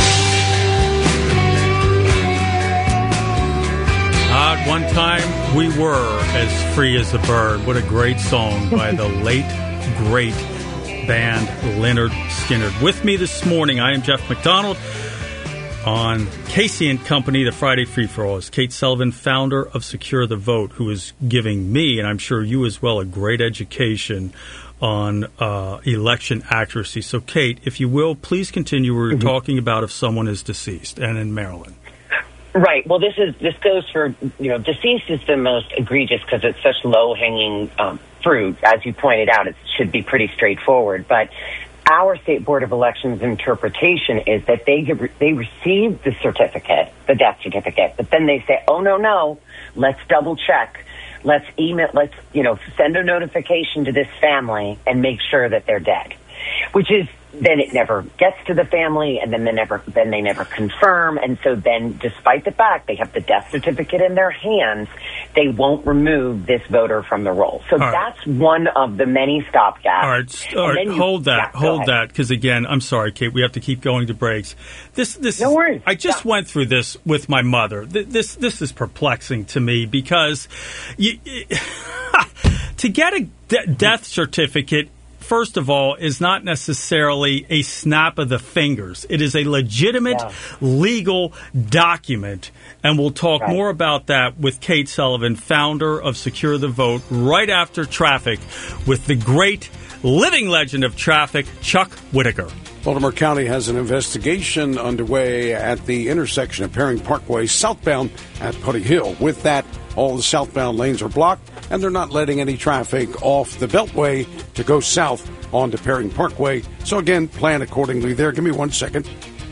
At one time, we were as free as a bird. What a great song by the late, great band Lynyrd Skynyrd. With me this morning, I am Jeff McDonald. On Casey and Company, the Friday Free-For-All, is Kate Sullivan, founder of Secure the Vote, who is giving me, and I'm sure you as well, a great education on uh, election accuracy. So, Kate, if you will, please continue. We were mm-hmm. talking about if someone is deceased, and in Maryland. Right. Well, this is this goes for, you know, deceased is the most egregious because it's such low-hanging um, fruit. As you pointed out, it should be pretty straightforward. But our State Board of Elections interpretation is that they they receive the certificate, the death certificate, but then they say, oh, no, no, let's double check. Let's email, let's, you know, send a notification to this family and make sure that they're dead, which is, then it never gets to the family, and then they never then they never confirm, and so then, despite the fact they have the death certificate in their hands, they won't remove this voter from the roll. So all that's right. One of the many stopgaps. All right, all right. You, hold that, yeah, hold that, because again, I'm sorry, Kate, we have to keep going to breaks. This, this, no worries. I just yeah. went through this with my mother. This, this is perplexing to me because you, to get a de- death certificate, first of all, is not necessarily a snap of the fingers. It is a legitimate yeah. legal document. And we'll talk right. more about that with Kate Sullivan, founder of Secure the Vote, right after traffic with the great living legend of traffic, Chuck Whitaker. Baltimore County has an investigation underway at the intersection of Perring Parkway southbound at Putty Hill. With that, all the southbound lanes are blocked, and they're not letting any traffic off the Beltway to go south onto Perring Parkway. So again, plan accordingly there. Give me one second.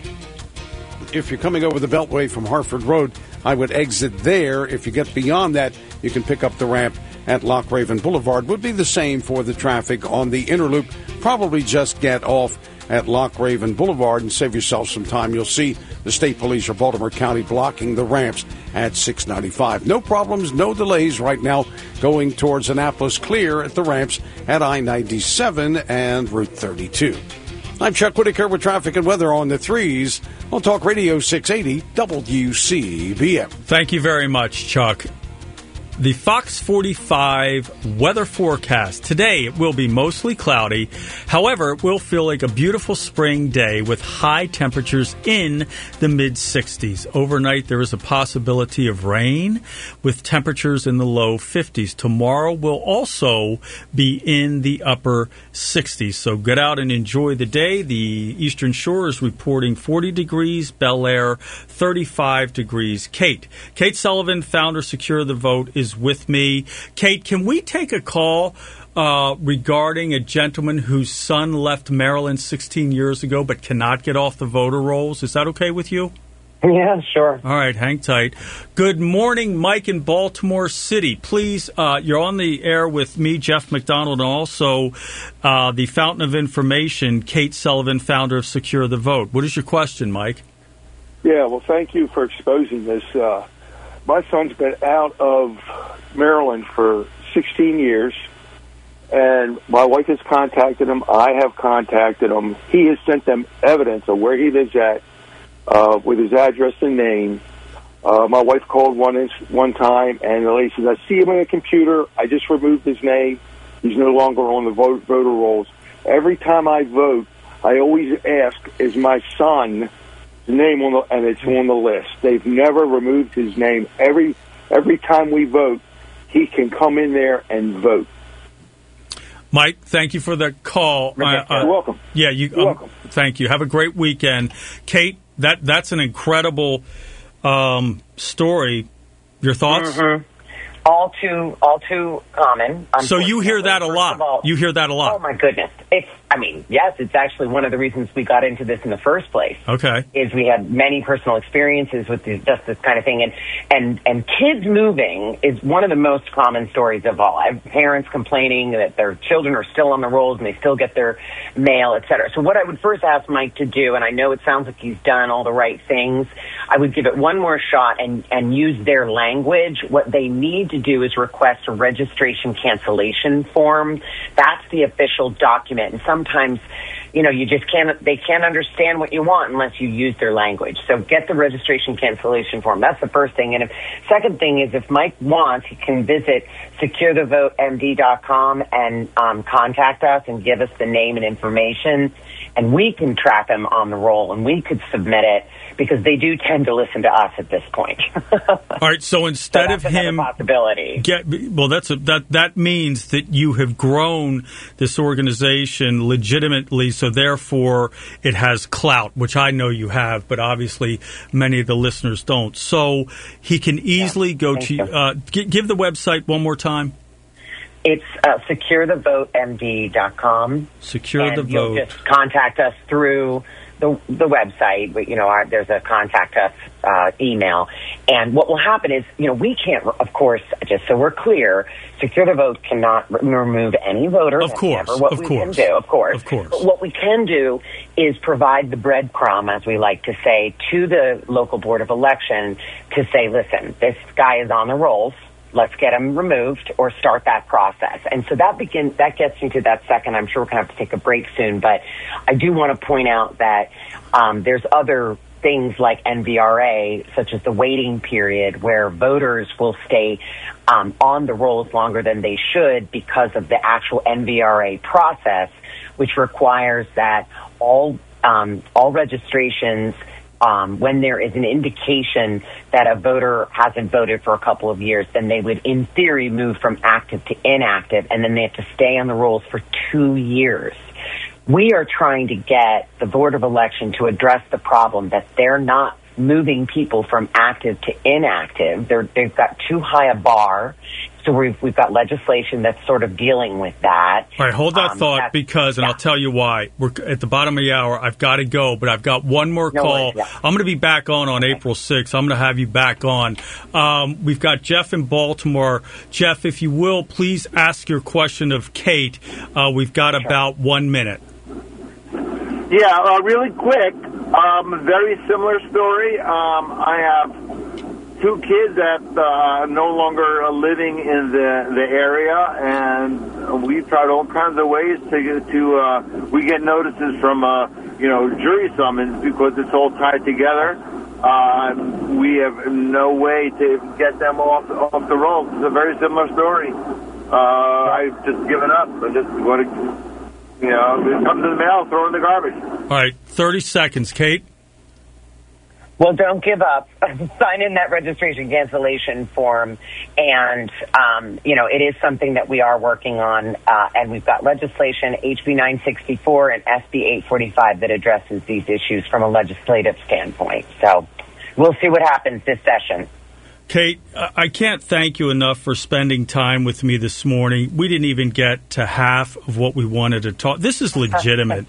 If you're coming over the Beltway from Harford Road, I would exit there. If you get beyond that, you can pick up the ramp at Loch Raven Boulevard. Would be the same for the traffic on the inner loop. Probably just get off at Loch Raven Boulevard and save yourself some time. You'll see the state police or Baltimore County blocking the ramps at six ninety-five. No problems, no delays right now going towards Annapolis, clear at the ramps at I ninety-seven and Route thirty-two. I'm Chuck Whitaker with traffic and weather on the threes on Talk Radio six eighty W C B M. Thank you very much, Chuck. The Fox forty-five weather forecast. Today, it will be mostly cloudy. However, it will feel like a beautiful spring day with high temperatures in the mid sixties. Overnight, there is a possibility of rain with temperatures in the low fifties. Tomorrow will also be in the upper sixties. So get out and enjoy the day. The Eastern Shore is reporting forty degrees. Bel Air, thirty-five degrees. Kate. Kate Sullivan, founder Secure the Vote, is with me. Kate, can we take a call uh, regarding a gentleman whose son left Maryland sixteen years ago but cannot get off the voter rolls? Is that okay with you? Yeah, sure. All right, hang tight. Good morning, Mike in Baltimore City. Please, uh, you're on the air with me, Jeff McDonald, and also uh, the Fountain of Information, Kate Sullivan, founder of Secure the Vote. What is your question, Mike? Yeah, well, thank you for exposing this. Uh, my son's been out of Maryland for sixteen years, and my wife has contacted him. I have contacted him. He has sent them evidence of where he lives at uh, with his address and name. Uh, my wife called one one time, and the lady says, I see him on the computer. I just removed his name. He's no longer on the vote, voter rolls. Every time I vote, I always ask, is my son... name on the, and it's on the list. They've never removed his name. Every every time we vote, he can come in there and vote. Mike, thank you for the call. You're uh, welcome. Yeah, you. You're um, welcome. Thank you. Have a great weekend, Kate. That that's an incredible um, story. Your thoughts? Mm-hmm. All too, all too common. So you hear that a lot. All, you hear that a lot. Oh my goodness! It's, I mean, yes, it's actually one of the reasons we got into this in the first place. Okay. Is we had many personal experiences with this, just this kind of thing, and and and kids moving is one of the most common stories of all. I have parents complaining that their children are still on the rolls and they still get their mail, et cetera. So what I would first ask Mike to do, and I know it sounds like he's done all the right things, I would give it one more shot and and use their language. What they need to do is request a registration cancellation form. That's the official document. And sometimes, you know, you just can't, they can't understand what you want unless you use their language. So get the registration cancellation form. That's the first thing. And if, second thing is if Mike wants, he can visit secure the vote M D dot com and um, contact us and give us the name and information. And we can track them on the roll and we could submit it, because they do tend to listen to us at this point. All right, so instead so of him possibility. Get, well, that's a, that that means that you have grown this organization legitimately, so therefore it has clout, which I know you have, but obviously many of the listeners don't. So he can easily yeah, go to uh, g- give the website one more time. It's uh, secure the vote M D dot com. Secure the You'll Vote. Just contact us through the the website. You know, our, there's a contact us uh, email. And what will happen is, you know, we can't, of course, just so we're clear, Secure the Vote cannot re- remove any voter. Of course, That's never what of we course. can do, of course. Of course. But what we can do is provide the breadcrumb, as we like to say, to the local board of election to say, listen, this guy is on the rolls. Let's get him removed or start that process. And so that begin, that gets me to that second. I'm sure we're going to have to take a break soon, but I do want to point out that um, there's other things like N V R A, such as the waiting period, where voters will stay um, on the rolls longer than they should because of the actual N V R A process, which requires that all um, all registrations, Um, when there is an indication that a voter hasn't voted for a couple of years, then they would, in theory, move from active to inactive, and then they have to stay on the rolls for two years. we are trying to get the Board of Election to address the problem that they're not moving people from active to inactive. They're, they've got too high a bar. So we've, we've got legislation that's sort of dealing with that. All right, hold that um, thought because, and yeah. I'll tell you why. We're at the bottom of the hour. I've got to go, but I've got one more No call. worries, yeah. I'm going to be back on on April sixth. I'm going to have you back on. Um, we've got Jeff in Baltimore. Jeff, if you will, please ask your question of Kate. Uh, we've got sure. about one minute. Yeah, uh, really quick. Um, very similar story. Um, I have two kids that uh, are no longer uh, living in the the area, and we've tried all kinds of ways to to uh, we get notices from uh, you know jury summons because it's all tied together. Uh, we have no way to get them off off the rolls. It's a very similar story. Uh, I've just given up. I just want to. You know, it comes in the mail, throw it in the garbage. All right, thirty seconds, Kate. Well, don't give up. Sign in that registration cancellation form. And, um, you know, it is something that we are working on. Uh, and we've got legislation, H B nine sixty-four and S B eight forty-five, that addresses these issues from a legislative standpoint. So we'll see what happens this session. Kate, I can't thank you enough for spending time with me this morning. We didn't even get to half of what we wanted to talk. This is legitimate.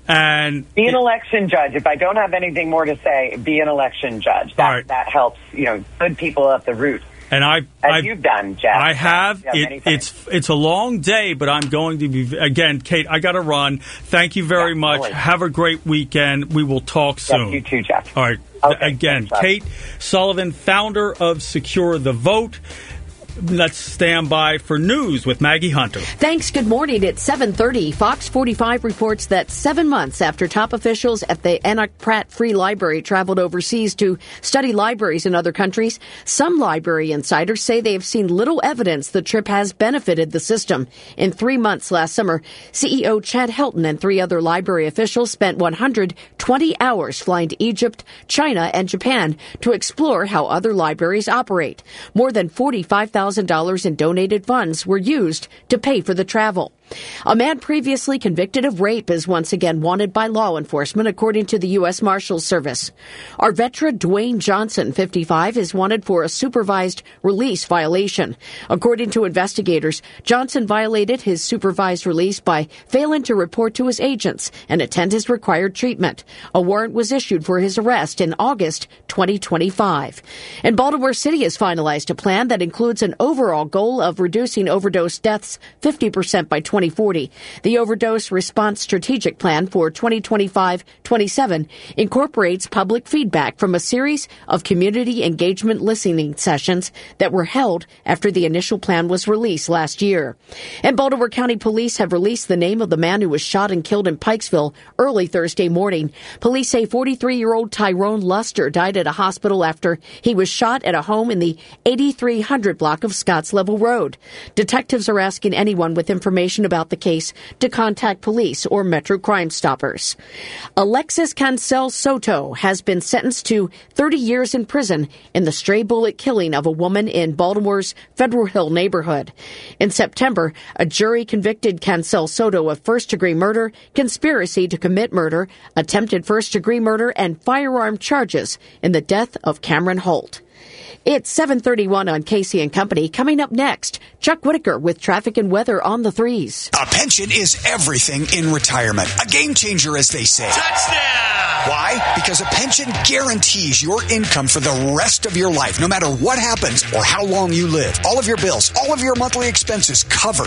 And be an election judge. If I don't have anything more to say, be an election judge. That, right. that helps, you know, good people at the root. And I, As I've, you've done, Jeff. I have. Yeah, it, it's it's a long day, but I'm going to be again, Kate. I got to run. Thank you very yeah, much. Always. Have a great weekend. We will talk soon. Yes, you too, Jeff. All right. Okay, again, thanks, Kate Sullivan, founder of Secure the Vote. Let's stand by for news with Maggie Hunter. Thanks. Good morning. It's seven thirty. Fox forty-five reports that seven months after top officials at the Enoch Pratt Free Library traveled overseas to study libraries in other countries, some library insiders say they have seen little evidence the trip has benefited the system. In three months last summer, C E O Chad Helton and three other library officials spent one hundred twenty hours flying to Egypt, China, and Japan to explore how other libraries operate. More than forty-five thousand dollars in donated funds were used to pay for the travel. A man previously convicted of rape is once again wanted by law enforcement, according to the U S Marshals Service. Our veteran Dwayne Johnson, fifty-five, is wanted for a supervised release violation. According to investigators, Johnson violated his supervised release by failing to report to his agents and attend his required treatment. A warrant was issued for his arrest in August twenty twenty-five. And Baltimore City has finalized a plan that includes an overall goal of reducing overdose deaths fifty percent by twenty forty. The Overdose Response Strategic Plan for twenty twenty-five twenty-seven incorporates public feedback from a series of community engagement listening sessions that were held after the initial plan was released last year. And Baltimore County Police have released the name of the man who was shot and killed in Pikesville early Thursday morning. Police say forty-three-year-old Tyrone Luster died at a hospital after he was shot at a home in the eighty-three hundred block of Scotts Level Road. Detectives are asking anyone with information about the case to contact police or Metro Crime Stoppers. Alexis Cancel Soto has been sentenced to thirty years in prison in the stray bullet killing of a woman in Baltimore's Federal Hill neighborhood. In September, a jury convicted Cancel Soto of first-degree murder, conspiracy to commit murder, attempted first-degree murder, and firearm charges in the death of Cameron Holt. It's seven thirty-one on Casey and Company. Coming up next, Chuck Whitaker with traffic and weather on the threes. A pension is everything in retirement. A game changer, as they say. Touchdown! Why? Because a pension guarantees your income for the rest of your life, no matter what happens or how long you live. All of your bills, all of your monthly expenses covered.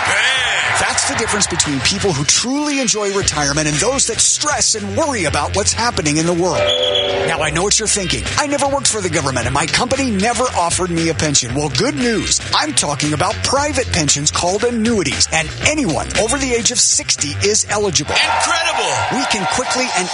That's the difference between people who truly enjoy retirement and those that stress and worry about what's happening in the world. Now, I know what you're thinking. I never worked for the government, and my company never offered me a pension. Well, good news. I'm talking about private pensions called annuities, and anyone over the age of sixty is eligible. Incredible! We can quickly and easily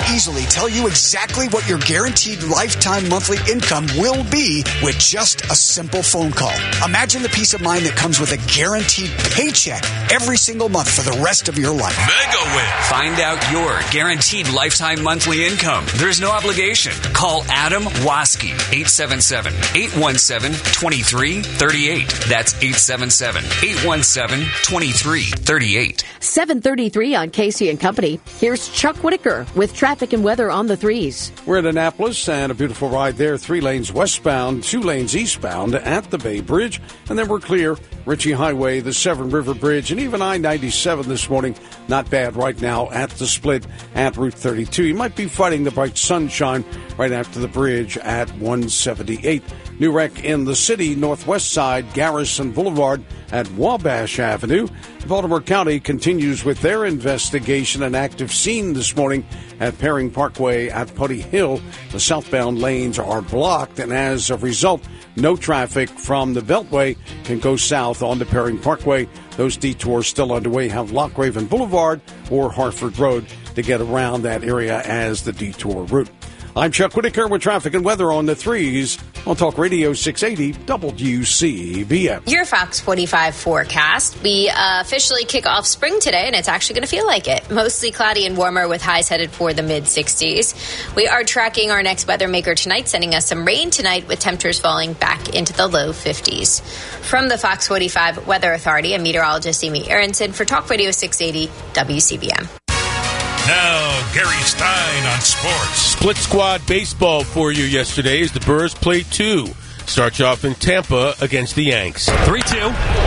tell you exactly what your guaranteed lifetime monthly income will be with just a simple phone call. Imagine the peace of mind that comes with a guaranteed paycheck every single month for the rest of your life. Mega Win. Find out your guaranteed lifetime monthly income. There's no obligation. Call Adam Waske, eight seven seven, eight one seven, two three three eight. That's eight seven seven, eight one seven, two three three eight. seven thirty-three on Casey and Company. Here's Chuck Whitaker with traffic and weather on the threes. We're in Annapolis, and a beautiful ride there. Three lanes westbound, two lanes eastbound at the Bay Bridge. And then we're clear. Ritchie Highway, the Severn River Bridge, and even I ninety-seven this morning. Not bad right now at the split at Route thirty-two. You might be fighting the bright sunshine right after the bridge at one seventy-eight. New wreck in the city, northwest side, Garrison Boulevard at Wabash Avenue. Baltimore County continues with their investigation. An active scene this morning at Perring Parkway at Putty Hill. The southbound lanes are blocked, and as a result, no traffic from the Beltway can go south onto Perring Parkway. Those detours still underway. Have Lochraven Boulevard or Hartford Road to get around that area as the detour route. I'm Chuck Whitaker with traffic and weather on the threes on Talk Radio six eighty W C B M. Your Fox forty-five forecast. We uh, officially kick off spring today, and it's actually going to feel like it. Mostly cloudy and warmer with highs headed for the mid sixties. We are tracking our next weather maker tonight, sending us some rain tonight with temperatures falling back into the low fifties. From the Fox forty-five Weather Authority, I'm meteorologist Amy Aronson for Talk Radio six eighty W C B M. Now, Gary Stein on sports. Split squad baseball for you yesterday as the Brewers played two. Starts you off in Tampa against the Yanks. three two.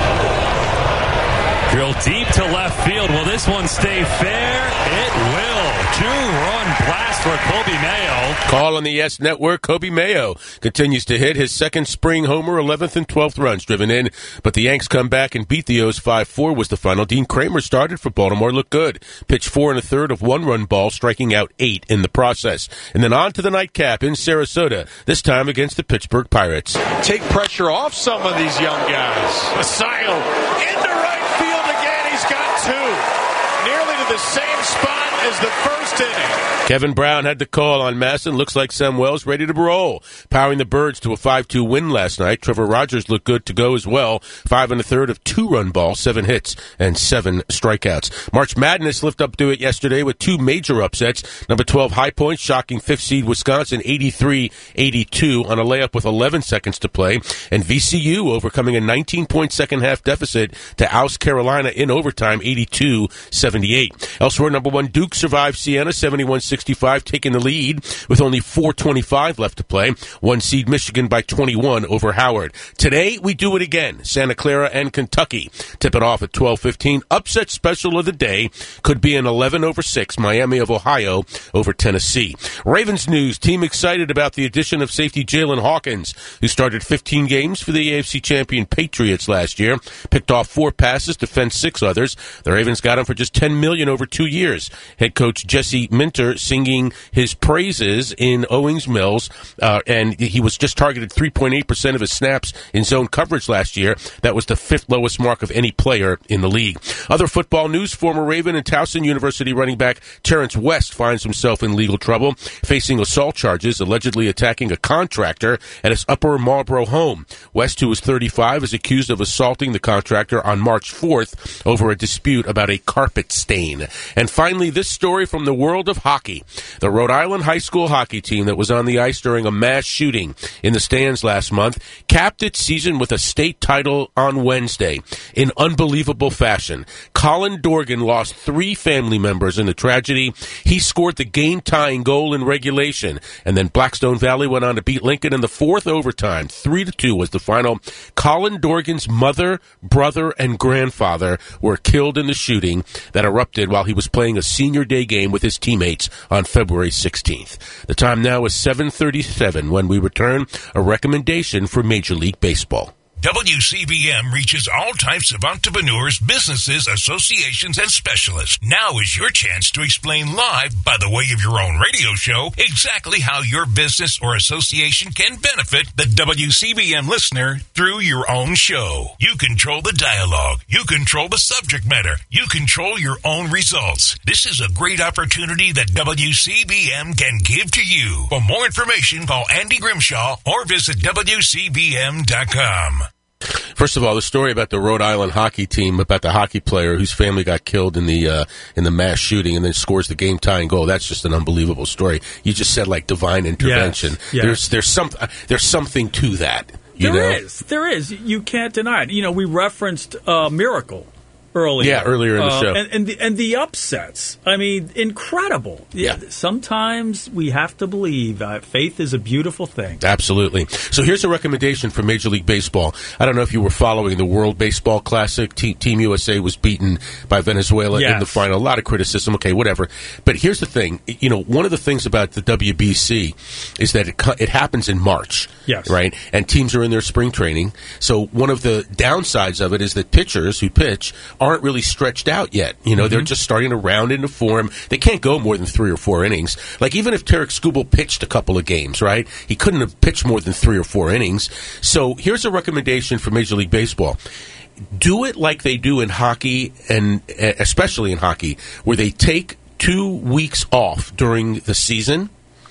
Drill deep to left field. Will this one stay fair? It will. Two-run blast for Kobe Mayo. Call on the Yes Network. Kobe Mayo continues to hit his second spring homer, eleventh and twelfth runs driven in. But the Yanks come back and beat the O's five four was the final. Dean Kramer started for Baltimore, looked good. Pitched four and a third of one-run ball, striking out eight in the process. And then on to the nightcap in Sarasota, this time against the Pittsburgh Pirates. Take pressure off some of these young guys. Masayo into right field again. He's got two. Nearly to the same spot as the first inning. Kevin Brown had the call on Masson. Looks like Samuel's ready to roll. Powering the Birds to a five two win last night. Trevor Rogers looked good to go as well. Five and a third of two-run ball, seven hits, and seven strikeouts. March Madness lived up to it yesterday with two major upsets. Number twelve, High Point, shocking fifth seed Wisconsin, eighty-three eighty-two on a layup with eleven seconds to play. And V C U overcoming a nineteen-point second-half deficit to oust Carolina in overtime, eighty-two seventy-eight. Elsewhere, number one, Duke survived Siena, seventy-one sixty-five, taking the lead with only four twenty-five left to play. One seed Michigan by twenty-one over Howard. Today, we do it again. Santa Clara and Kentucky tip it off at twelve fifteen. Upset special of the day could be an eleven over six, Miami of Ohio over Tennessee. Ravens news, team excited about the addition of safety Jalen Hawkins, who started fifteen games for the A F C champion Patriots last year. Picked off four passes to fence six others. The Ravens got him for just ten million dollars over two years. Head coach Jesse Minter singing his praises in Owings Mills, uh, and he was just targeted three point eight percent of his snaps in zone coverage last year. That was the fifth lowest mark of any player in the league. Other football news, former Raven and Towson University running back Terrence West finds himself in legal trouble, facing assault charges, allegedly attacking a contractor at his Upper Marlboro home. West, who was thirty-five, is accused of assaulting the contractor on March fourth over a dispute about a carpet stain. And finally, this story from the world of hockey. The Rhode Island high school hockey team that was on the ice during a mass shooting in the stands last month capped its season with a state title on Wednesday in unbelievable fashion. Colin Dorgan lost three family members in the tragedy. He scored the game-tying goal in regulation, and then Blackstone Valley went on to beat Lincoln in the fourth overtime. Three to two was the final. Colin Dorgan's mother, brother, and grandfather were killed in the shooting that erupted while he was playing a senior day game with his teammates on February sixteenth. The time now is seven thirty-seven. When we return, a recommendation for Major League Baseball. W C B M reaches all types of entrepreneurs, businesses, associations, and specialists. Now is your chance to explain live, by the way of your own radio show, exactly how your business or association can benefit the W C B M listener through your own show. You control the dialogue. You control the subject matter. You control your own results. This is a great opportunity that W C B M can give to you. For more information, call Andy Grimshaw or visit W C B M dot com. First of all, the story about the Rhode Island hockey team, about the hockey player whose family got killed in the uh, in the mass shooting and then scores the game-tying goal. That's just an unbelievable story. You just said like divine intervention. Yes, yes. There's there's some there's something to that. You There know? is. There is. You can't deny it. You know, we referenced uh, Miracle earlier. Yeah, earlier in the Uh, show. And, and, the, and the upsets. I mean, incredible. Yeah. Sometimes we have to believe. Uh, faith is a beautiful thing. Absolutely. So here's a recommendation for Major League Baseball. I don't know if you were following the World Baseball Classic. Te- Team U S A was beaten by Venezuela in Yes. the final. A lot of criticism. Okay, whatever. But here's the thing. You know, one of the things about the W B C is that it, co- it happens in March. Yes. Right? And teams are in their spring training. So one of the downsides of it is that pitchers who pitch aren't really stretched out yet. You know, they're just starting to round into form. They can't go more than three or four innings. Like, even if Tarek Skubal pitched a couple of games, right, he couldn't have pitched more than three or four innings. So here's a recommendation for Major League Baseball. Do it like they do in hockey, and uh, especially in hockey, where they take two weeks off during the season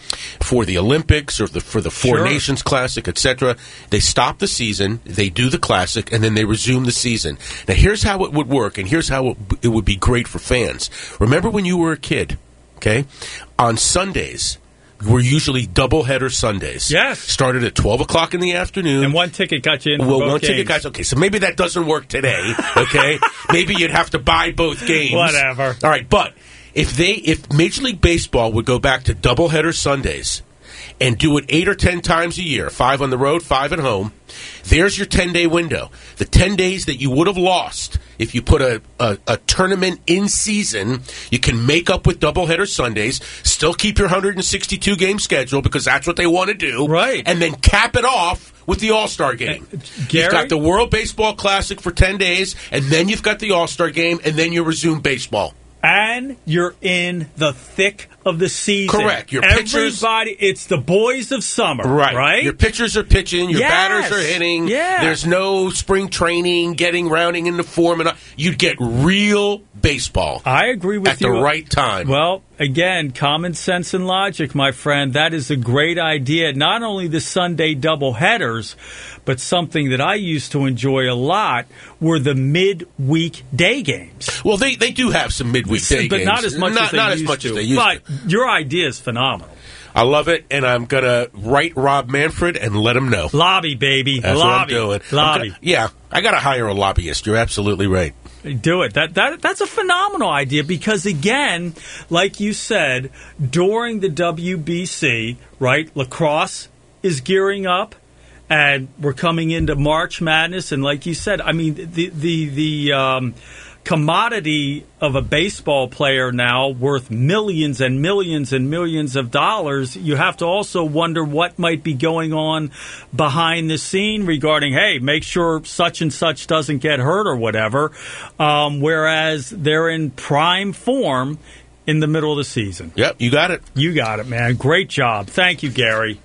for the Olympics or the, for the Four Sure. Nations Classic, et cetera. They stop the season, they do the Classic, and then they resume the season. Now, here's how it would work, and here's how it, it would be great for fans. Remember when you were a kid, okay? On Sundays, were usually doubleheader Sundays. Yes. Started at twelve o'clock in the afternoon. And one ticket got you in for Well, both one games. ticket got okay. So maybe that doesn't work today, okay? Maybe you'd have to buy both games. Whatever. All right, but if they, if Major League Baseball would go back to doubleheader Sundays and do it eight or ten times a year, five on the road, five at home, there's your ten-day window. The ten days that you would have lost if you put a, a, a tournament in season, you can make up with doubleheader Sundays, still keep your one hundred sixty-two game schedule because that's what they want to do, right? And then cap it off with the All-Star game. You've Gary? got the World Baseball Classic for ten days, and then you've got the All-Star game, and then you resume baseball. And you're in the thick of the season. Correct. Your pitchers- Everybody, it's the boys of summer. Right. Right? Your pitchers are pitching. Your Yes. batters are hitting. Yeah. There's no spring training, getting rounding into form. And you'd get real baseball. I agree with at you. the right time. Well, again, common sense and logic, my friend. That is a great idea. Not only the Sunday doubleheaders, but something that I used to enjoy a lot were the midweek day games. Well, they, they do have some midweek day but games. not as much not, as they not used as much to. as they used but to. your idea is phenomenal. I love it, and I'm going to write Rob Manfred and let him know. Lobby, baby. That's Lobby. what I'm doing. Lobby. I'm gonna, yeah, I got to hire a lobbyist. You're absolutely right. Do it. That that that's a phenomenal idea because again, like you said, during the W B C, right? Lacrosse is gearing up, and we're coming into March Madness, and like you said, I mean the the the um, commodity of a baseball player now worth millions and millions and millions of dollars. You have to also wonder what might be going on behind the scene regarding, hey, make sure such and such doesn't get hurt or whatever. Um, whereas they're in prime form in the middle of the season. Yep, you got it. You got it, man. Great job. Thank you, Gary.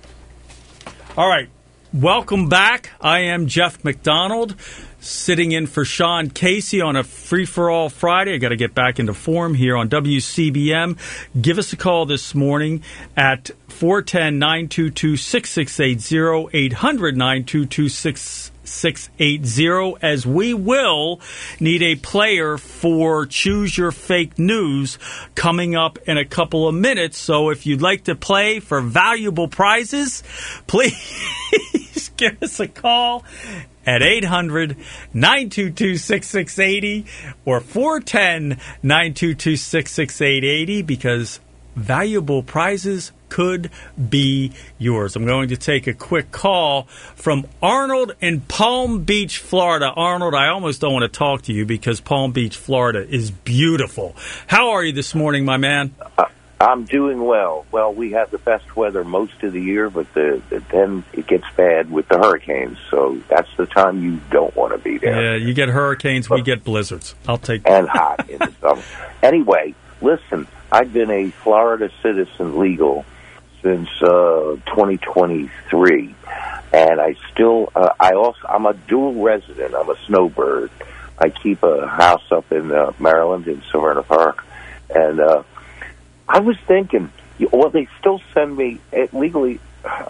All right. Welcome back. I am Jeff McDonald, sitting in for Sean Casey on a free-for-all Friday. I got to get back into form here on W C B M. Give us a call this morning at four one zero, nine two two, six six eight zero, eight hundred, nine two two, six six eight zero, as we will need a player for Choose Your Fake News coming up in a couple of minutes. So if you'd like to play for valuable prizes, please give us a call at eight hundred, nine two two, six six eight zero or four one zero, nine two two, six six eight zero because valuable prizes could be yours. I'm going to take a quick call from Arnold in Palm Beach, Florida. Arnold, I almost don't want to talk to you because Palm Beach, Florida is beautiful. How are you this morning, my man? Uh, I'm doing well. Well, we have the best weather most of the year, but the, the, then it gets bad with the hurricanes. So that's the time you don't want to be there. Yeah, you get hurricanes, but, we get blizzards. I'll take and hot in the summer. Anyway, listen, I've been a Florida citizen legal since uh, twenty twenty-three, and I still, uh, I also, I'm a dual resident. I'm a snowbird. I keep a house up in uh, Maryland in Severna Park, and uh, I was thinking, well, they still send me it legally,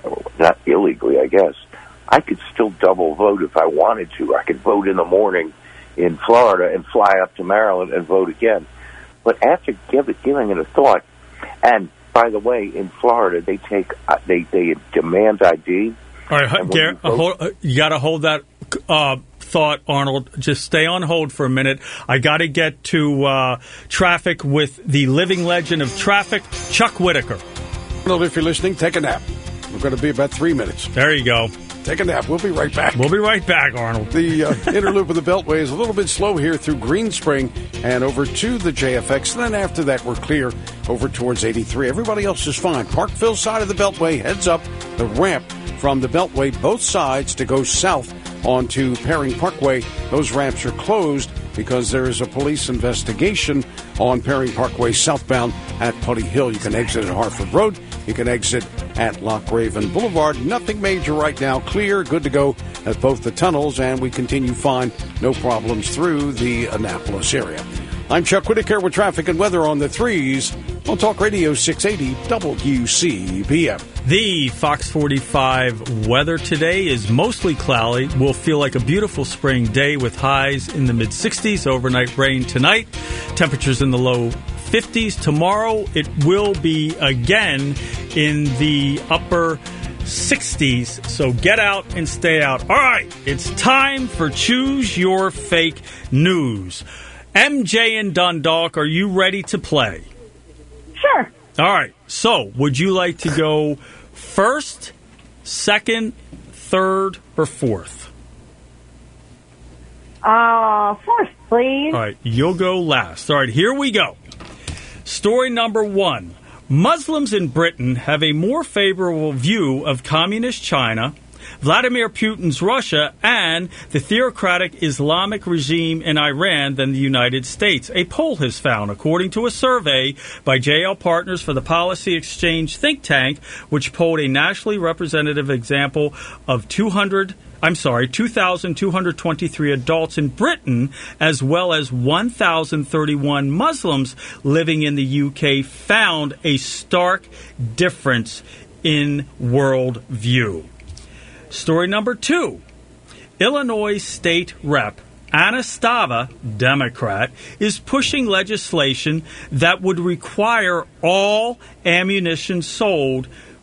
not illegally, I guess. I could still double vote if I wanted to. I could vote in the morning in Florida and fly up to Maryland and vote again. But after give it, giving it a thought, and by the way, in Florida they take uh, they they demand I D. All right, Gar- you, hold, you got to hold that uh, thought, Arnold. Just stay on hold for a minute. I got to get to uh, traffic with the living legend of traffic, Chuck Whitaker. Arnold, if you're listening, take a nap. We're going to be about three minutes. There you go. Take a nap. We'll be right back. We'll be right back, Arnold. The uh, inner loop of the Beltway is a little bit slow here through Green Spring and over to the J F X. And then after that, we're clear over towards eighty-three. Everybody else is fine. Parkville side of the Beltway heads up the ramp from the Beltway, both sides to go south onto Perring Parkway. Those ramps are closed because there is a police investigation on Perring Parkway southbound at Putty Hill. You can exit at Hartford Road. You can exit at Loch Raven Boulevard. Nothing major right now. Clear, good to go at both the tunnels, and we continue fine. No problems through the Annapolis area. I'm Chuck Whitaker with traffic and weather on the threes on Talk Radio six eighty W C B M. The Fox forty-five weather today is mostly cloudy. Will feel like a beautiful spring day with highs in the mid-sixties. Overnight rain tonight. Temperatures in the low fifties. Tomorrow it will be again in the upper sixties. So get out and stay out. All right, it's time for Choose Your Fake News. M J and Dundalk, are you ready to play? Sure. All right. So, would you like to go first, second, third, or fourth? Uh, fourth, please. All right. You'll go last. All right. Here we go. Story number one. Muslims in Britain have a more favorable view of communist China, Vladimir Putin's Russia, and the theocratic Islamic regime in Iran than the United States. A poll has found, according to a survey by J L Partners for the Policy Exchange think tank, which polled a nationally representative example of two hundred I'm sorry, two thousand two hundred twenty-three adults in Britain, as well as one thousand thirty-one Muslims living in the U K, found a stark difference in worldview. Story number two. Illinois State Rep Anna Stava, Democrat, is pushing legislation that would require all ammunition sold,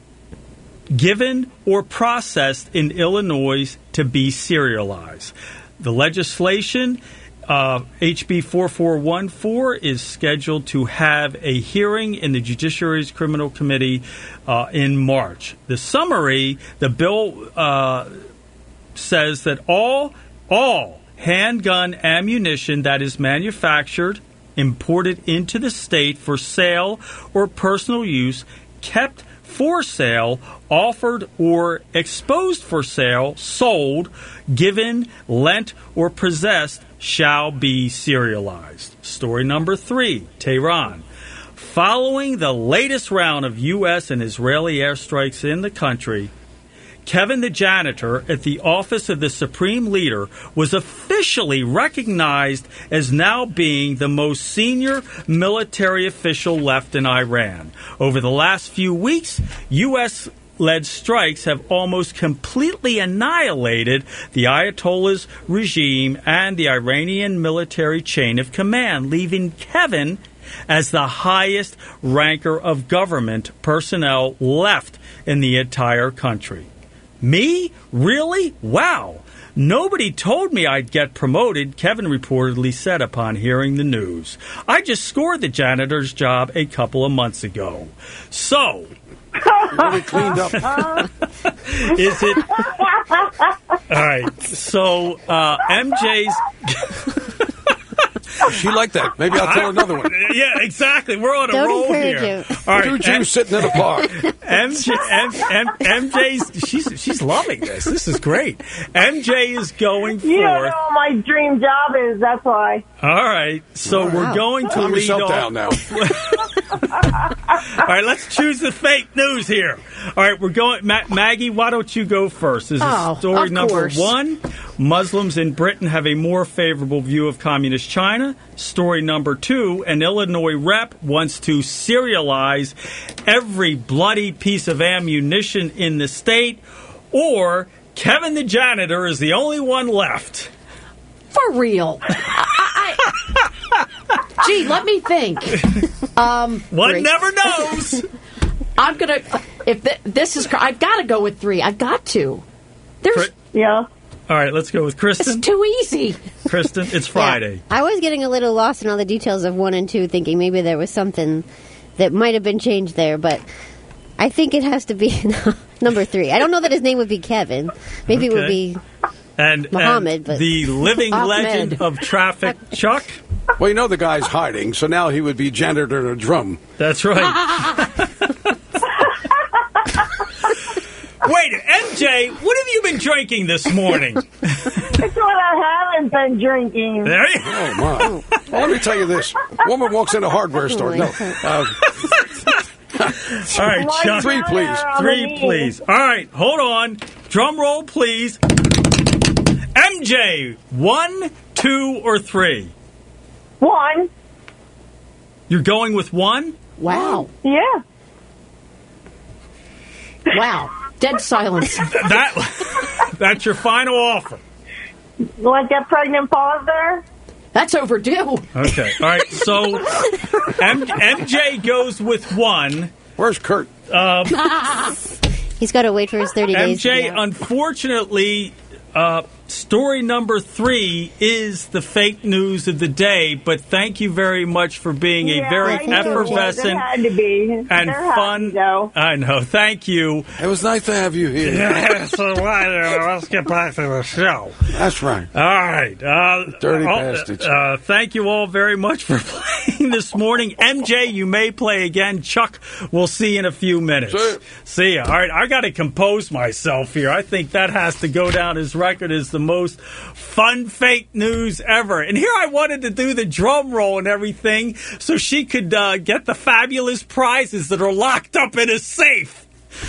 given or processed in Illinois to be serialized. The legislation, uh, H B forty-four fourteen, is scheduled to have a hearing in the Judiciary's Criminal Committee uh, in March. The summary, the bill uh, says that all all handgun ammunition that is manufactured, imported into the state for sale or personal use, kept for sale, offered or exposed for sale, sold, given, lent, or possessed shall be serialized. Story number three, Tehran. Following the latest round of U S and Israeli airstrikes in the country, Kevin the janitor at the office of the Supreme Leader was officially recognized as now being the most senior military official left in Iran. Over the last few weeks, U S-led strikes have almost completely annihilated the Ayatollah's regime and the Iranian military chain of command, leaving Kevin as the highest ranker of government personnel left in the entire country. Me? Really? Wow. Nobody told me I'd get promoted, Kevin reportedly said upon hearing the news. I just scored the janitor's job a couple of months ago. So, really cleaned up. Is it? All right. So, uh, M J's She liked that. Maybe I'll tell another one. Yeah, exactly. We're on a Don't roll encourage here. him. All right, Two Jews sitting in a park. M J, M, M, M J's she's she's loving this. This is great. M J is going You don't know forth. what my dream job is, that's why. All right, so Oh, we're wow. going to Calm lead yourself off. down now. All right, let's choose the fake news here. All right, we're going. Ma- Maggie, why don't you go first? This is Oh, story of number course. one. Muslims in Britain have a more favorable view of communist China. Story number two. An Illinois rep wants to serialize every bloody piece of ammunition in the state. Or Kevin the janitor is the only one left. For real. I, I, gee, let me think. Um, One three. never knows. I'm gonna. If th- this is, I've got to go with three. I've got to. There's. Yeah. All right, let's go with Kristen. It's too easy. Kristen, it's Friday. I was getting a little lost in all the details of one and two, thinking maybe there was something that might have been changed there, but I think it has to be number three. I don't know that his name would be Kevin. Maybe it would Okay. be And, Muhammad, and but- the living Ahmed. legend of traffic, Chuck. Well, you know the guy's hiding, so now he would be janitor in a drum. That's right. Wait, M J, what have you been drinking this morning? It's what I haven't been drinking. There you Oh, my. Well, let me tell you this. Woman walks in a hardware store. No. Uh, All right, One Chuck. Three, please. Three, please. All right, hold on. Drum roll, please. M J, one, two, or three? One. You're going with one? Wow. Yeah. Wow. Dead silence. That that's your final offer. Like that pregnant pause there? That's overdue. Okay. All right. So M- M J goes with one. Where's Kurt? Um, he's got to wait for his thirty days. to M J, be out. unfortunately, uh, story number three is the fake news of the day. But thank you very much for being a Yeah, very I knew it was. effervescent It had to be. and There had fun. to go. I know. Thank you. It was nice to have you here. Yeah, so why, uh, let's get back to the show. That's right. All right. Uh, Dirty all- bastards. Uh, thank you all very much for playing this morning. M J, you may play again. Chuck, we'll see you in a few minutes. See ya. See ya. All right, I got to compose myself here. I think that has to go down as record as the most fun fake news ever. And here I wanted to do the drum roll and everything so she could uh, get the fabulous prizes that are locked up in a safe.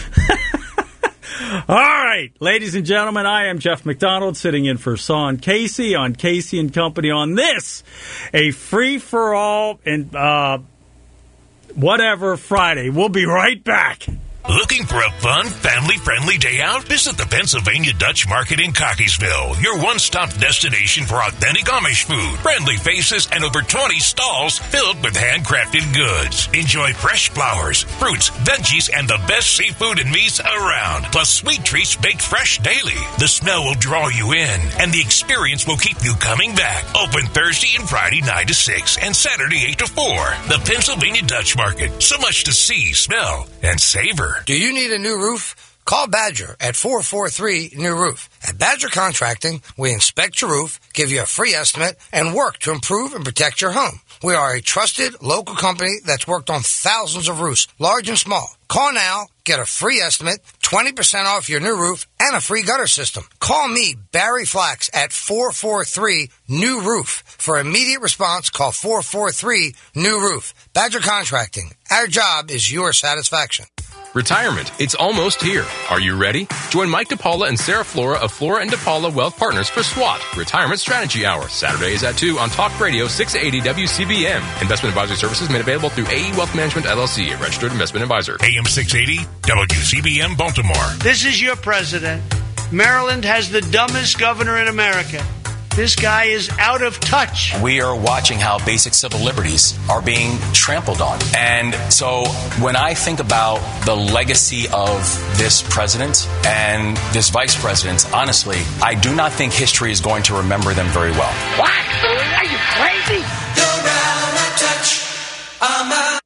All right, ladies and gentlemen, I am Jeff McDonald sitting in for Sean Casey on Casey and Company on this, a free-for-all and uh, whatever Friday. We'll be right back. Looking for a fun, family-friendly day out? Visit the Pennsylvania Dutch Market in Cockeysville, your one-stop destination for authentic Amish food, friendly faces, and over twenty stalls filled with handcrafted goods. Enjoy fresh flowers, fruits, veggies, and the best seafood and meats around, plus sweet treats baked fresh daily. The smell will draw you in, and the experience will keep you coming back. Open Thursday and Friday nine to six, and Saturday eight to four. The Pennsylvania Dutch Market. So much to see, smell, and savor. Do you need a new roof? Call Badger at four four three New Roof. At Badger Contracting, we inspect your roof, give you a free estimate, and work to improve and protect your home. We are a trusted local company that's worked on thousands of roofs, large and small. Call now, get a free estimate, twenty percent off your new roof, and a free gutter system. Call me, Barry Flax, at four four three New Roof. For immediate response, call four four three New Roof. Badger Contracting. Our job is your satisfaction. Retirement, it's almost here. Are you ready? Join Mike DePaula and Sarah Flora of Flora and DePaula Wealth Partners for SWAT, Retirement Strategy Hour, Saturdays at two on Talk Radio six eighty W C B M. Investment advisory services made available through A E Wealth Management, L L C, a registered investment advisor. A M six eighty W C B M Baltimore. This is your president. Maryland has the dumbest governor in America. This guy is out of touch. We are watching how basic civil liberties are being trampled on. And so when I think about the legacy of this president and this vice president, honestly, I do not think history is going to remember them very well. What? Are you crazy? You're out of touch. I'm out.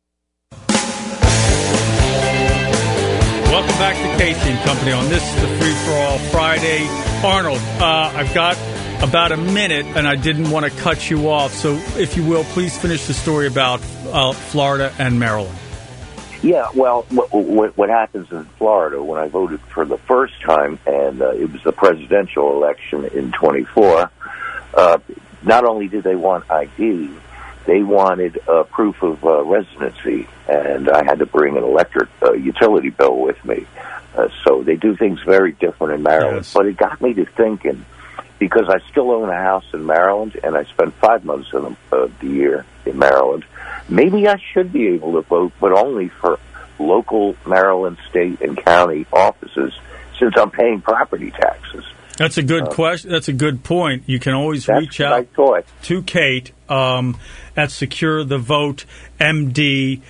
Welcome back to Casey and Company on this, the Free for All Friday. Arnold, uh, I've got about a minute, and I didn't want to cut you off. So, if you will, please finish the story about uh, Florida and Maryland. Yeah, well, what, what, what happens in Florida, when I voted for the first time, and uh, it was the presidential election in twenty-four, uh, not only did they want I D, they wanted uh, proof of uh, residency, and I had to bring an electric uh, utility bill with me. Uh, so they do things very different in Maryland. Yes. But it got me to thinking, because I still own a house in Maryland, and I spend five months of the, uh, the year in Maryland, maybe I should be able to vote, but only for local Maryland state and county offices, since I'm paying property taxes. That's a good uh, question. That's a good point. You can always that's reach what out I thought. to Kate um, at secure the vote M D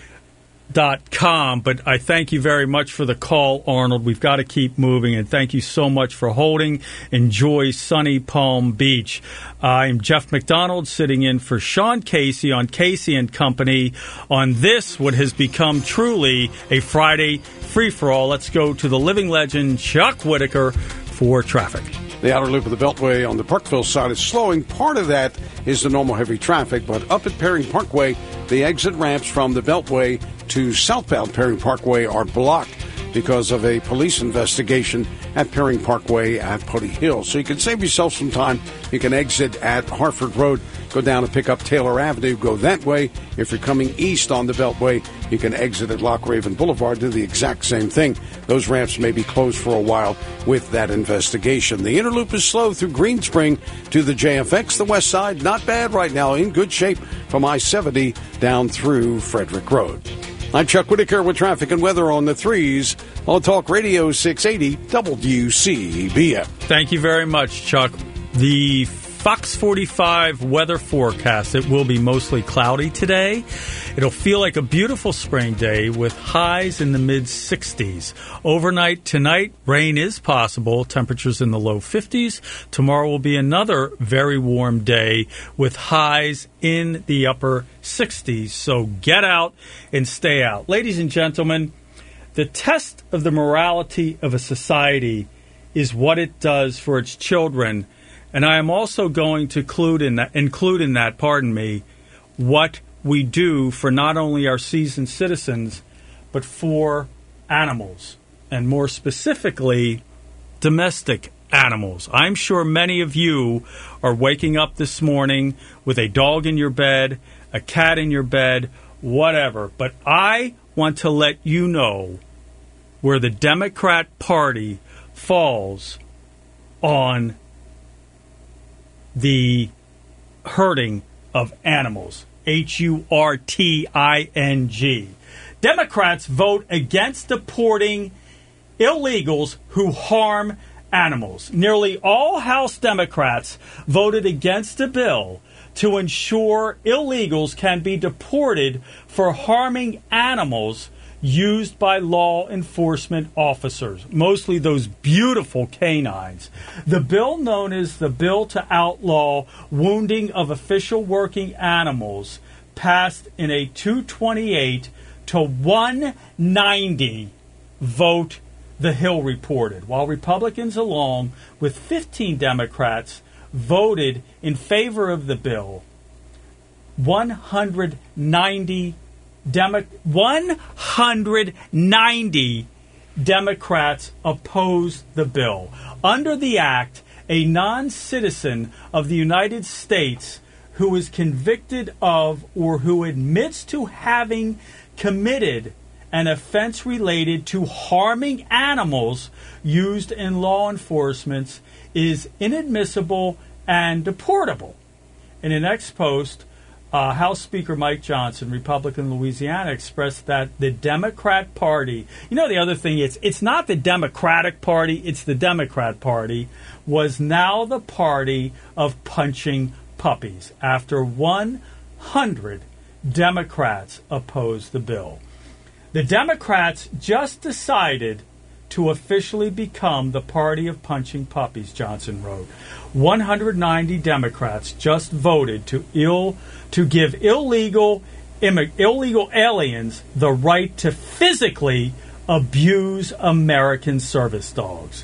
dot com. But I thank you very much for the call, Arnold. We've got to keep moving, and thank you so much for holding. Enjoy sunny Palm Beach. I'm Jeff McDonald, sitting in for Sean Casey on Casey and Company on this, what has become truly a Friday free-for-all. Let's go to the living legend, Chuck Whitaker, for traffic. The outer loop of the Beltway on the Parkville side is slowing. Part of that is the normal heavy traffic, but up at Perry Parkway, the exit ramps from the Beltway to southbound Perry Parkway are blocked because of a police investigation at Perry Parkway at Putty Hill. So you can save yourself some time. You can exit at Hartford Road, go down and pick up Taylor Avenue, go that way. If you're coming east on the Beltway, you can exit at Loch Raven Boulevard, do the exact same thing. Those ramps may be closed for a while with that investigation. The inner loop is slow through Greenspring to the J F X. The west side, not bad right now, in good shape from I seventy down through Frederick Road. I'm Chuck Whitaker with traffic and weather on the threes on Talk Radio six eighty W C B M. Thank you very much, Chuck. The Fox forty-five weather forecast. It will be mostly cloudy today. It'll feel like a beautiful spring day with highs in the mid sixties. Overnight tonight, rain is possible. Temperatures in the low fifties. Tomorrow will be another very warm day with highs in the upper sixties. So get out and stay out. Ladies and gentlemen, the test of the morality of a society is what it does for its children. And I am also going to include in that, include in that, pardon me, what we do for not only our seasoned citizens, but for animals, and more specifically, domestic animals. I'm sure many of you are waking up this morning with a dog in your bed, a cat in your bed, whatever. But I want to let you know where the Democrat Party falls on the hurting of animals. H U R T I N G. Democrats vote against deporting illegals who harm animals. Nearly all House Democrats voted against a bill to ensure illegals can be deported for harming animals used by law enforcement officers, mostly those beautiful canines. The bill, known as the Bill to Outlaw Wounding of Official Working Animals, passed in a two twenty-eight to one ninety vote, The Hill reported, while Republicans, along with fifteen Democrats, voted in favor of the bill. one hundred ninety Demo- one hundred ninety Democrats opposed the bill. Under the act, a non-citizen of the United States who is convicted of or who admits to having committed an offense related to harming animals used in law enforcement is inadmissible and deportable. In an ex post, Uh, House Speaker Mike Johnson, Republican Louisiana, expressed that the Democrat Party, you know, the other thing is, it's not the Democratic Party, it's the Democrat Party, was now the party of punching puppies after one hundred Democrats opposed the bill. The Democrats just decided to officially become the party of punching puppies, Johnson wrote. one hundred ninety Democrats just voted to ill to give illegal immig- illegal aliens the right to physically abuse American service dogs.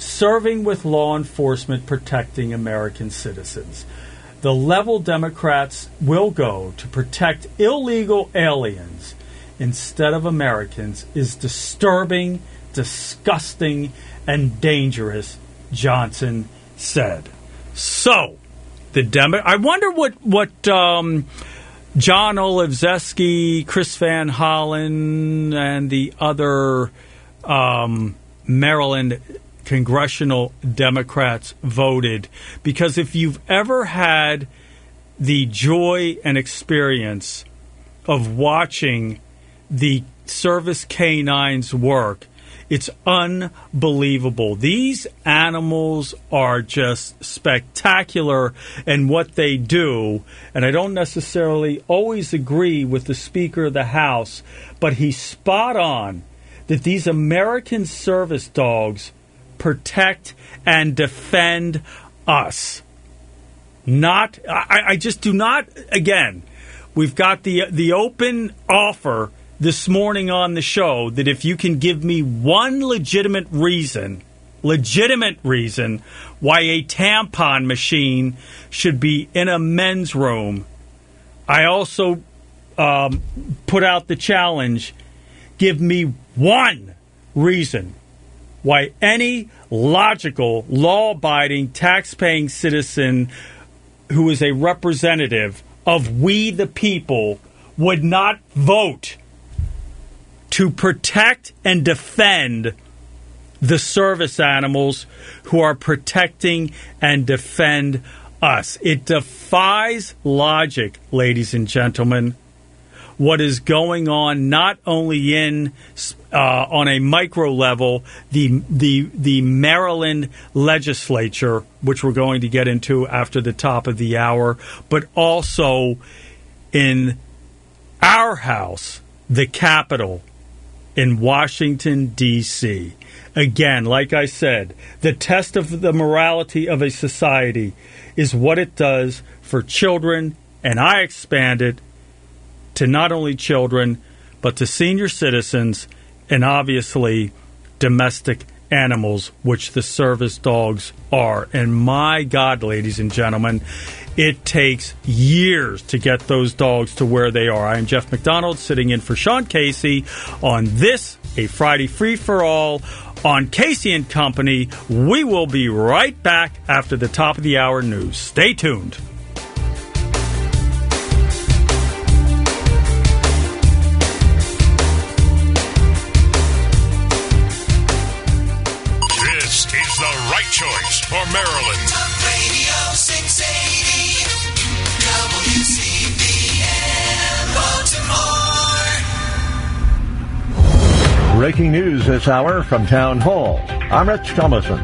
serving with law enforcement protecting American citizens. The level Democrats will go to protect illegal aliens instead of Americans is disturbing, disgusting, and dangerous, Johnson said. So, the Demo- I wonder what, what um, John Olszewski, Chris Van Hollen, and the other um, Maryland congressional Democrats voted. Because if you've ever had the joy and experience of watching the service canines work, it's unbelievable. These animals are just spectacular in what they do, and I don't necessarily always agree with the Speaker of the House, but he's spot on that these American service dogs protect and defend us. Not, I, I just do not, again, we've got the the open offer this morning on the show that if you can give me one legitimate reason, legitimate reason why a tampon machine should be in a men's room, I also um, put out the challenge, give me one reason why any logical, law-abiding, tax-paying citizen who is a representative of we the people would not vote to protect and defend the service animals who are protecting and defend us. It defies logic, ladies and gentlemen, what is going on not only in uh, on a micro level, the the the Maryland legislature, which we're going to get into after the top of the hour, but also in our house, the Capitol in Washington, D C Again, like I said, the test of the morality of a society is what it does for children, and I expand it to not only children, but to senior citizens and obviously domestic animals, which the service dogs are. And my God, ladies and gentlemen, it takes years to get those dogs to where they are. I am Jeff McDonald, sitting in for Sean Casey on this, a Friday free-for-all on Casey and Company. We will be right back after the top of the hour news. Stay tuned. This is the right choice for Maryland. Talk Radio six eighty W C B M Baltimore. Breaking news this hour from Town Hall. I'm Rich Thomason.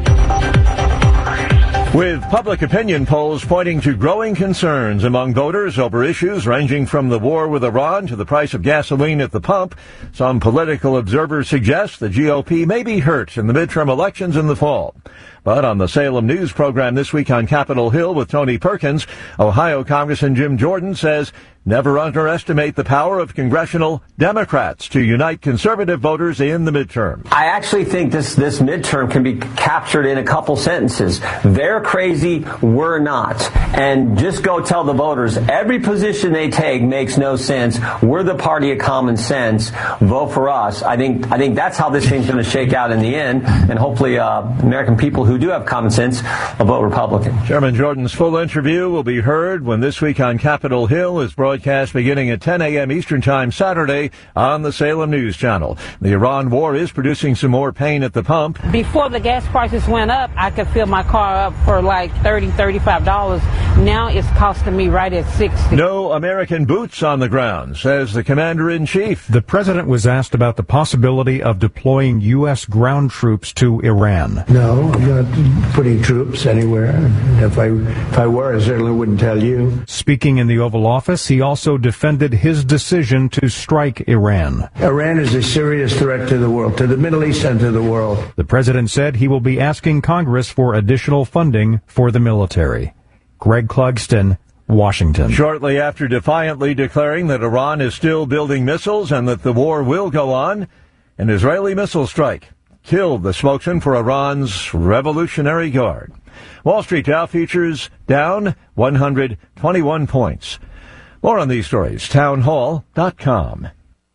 With public opinion polls pointing to growing concerns among voters over issues ranging from the war with Iran to the price of gasoline at the pump, some political observers suggest the G O P may be hurt in the midterm elections in the fall. But on the Salem News program this week on Capitol Hill with Tony Perkins, Ohio Congressman Jim Jordan says never underestimate the power of congressional Democrats to unite conservative voters in the midterm. I actually think this, this midterm can be captured in a couple sentences. They're crazy, we're not. And just go tell the voters every position they take makes no sense. We're the party of common sense. Vote for us. I think I think that's how this thing's going to shake out in the end. And hopefully uh, American people who do have common sense will vote Republican. Chairman Jordan's full interview will be heard when This Week on Capitol Hill is broadcast beginning at ten a.m. Eastern Time Saturday on the Salem News Channel. The Iran war is producing some more pain at the pump. Before the gas prices went up, I could fill my car up for like thirty dollars, thirty-five dollars. Now it's costing me right at sixty dollars. No American boots on the ground, says the commander-in-chief. The president was asked about the possibility of deploying U S ground troops to Iran. No, I'm not putting troops anywhere. If I, if I were, I certainly wouldn't tell you. Speaking in the Oval Office, he also defended his decision to strike Iran. Iran is a serious threat to the world, to the Middle East and to the world. The president said he will be asking Congress for additional funding for the military. Greg Clugston, Washington. Shortly after defiantly declaring that Iran is still building missiles and that the war will go on, an Israeli missile strike killed the spokesman for Iran's Revolutionary Guard. Wall Street Dow futures down one hundred twenty-one points. More on these stories, townhall dot com.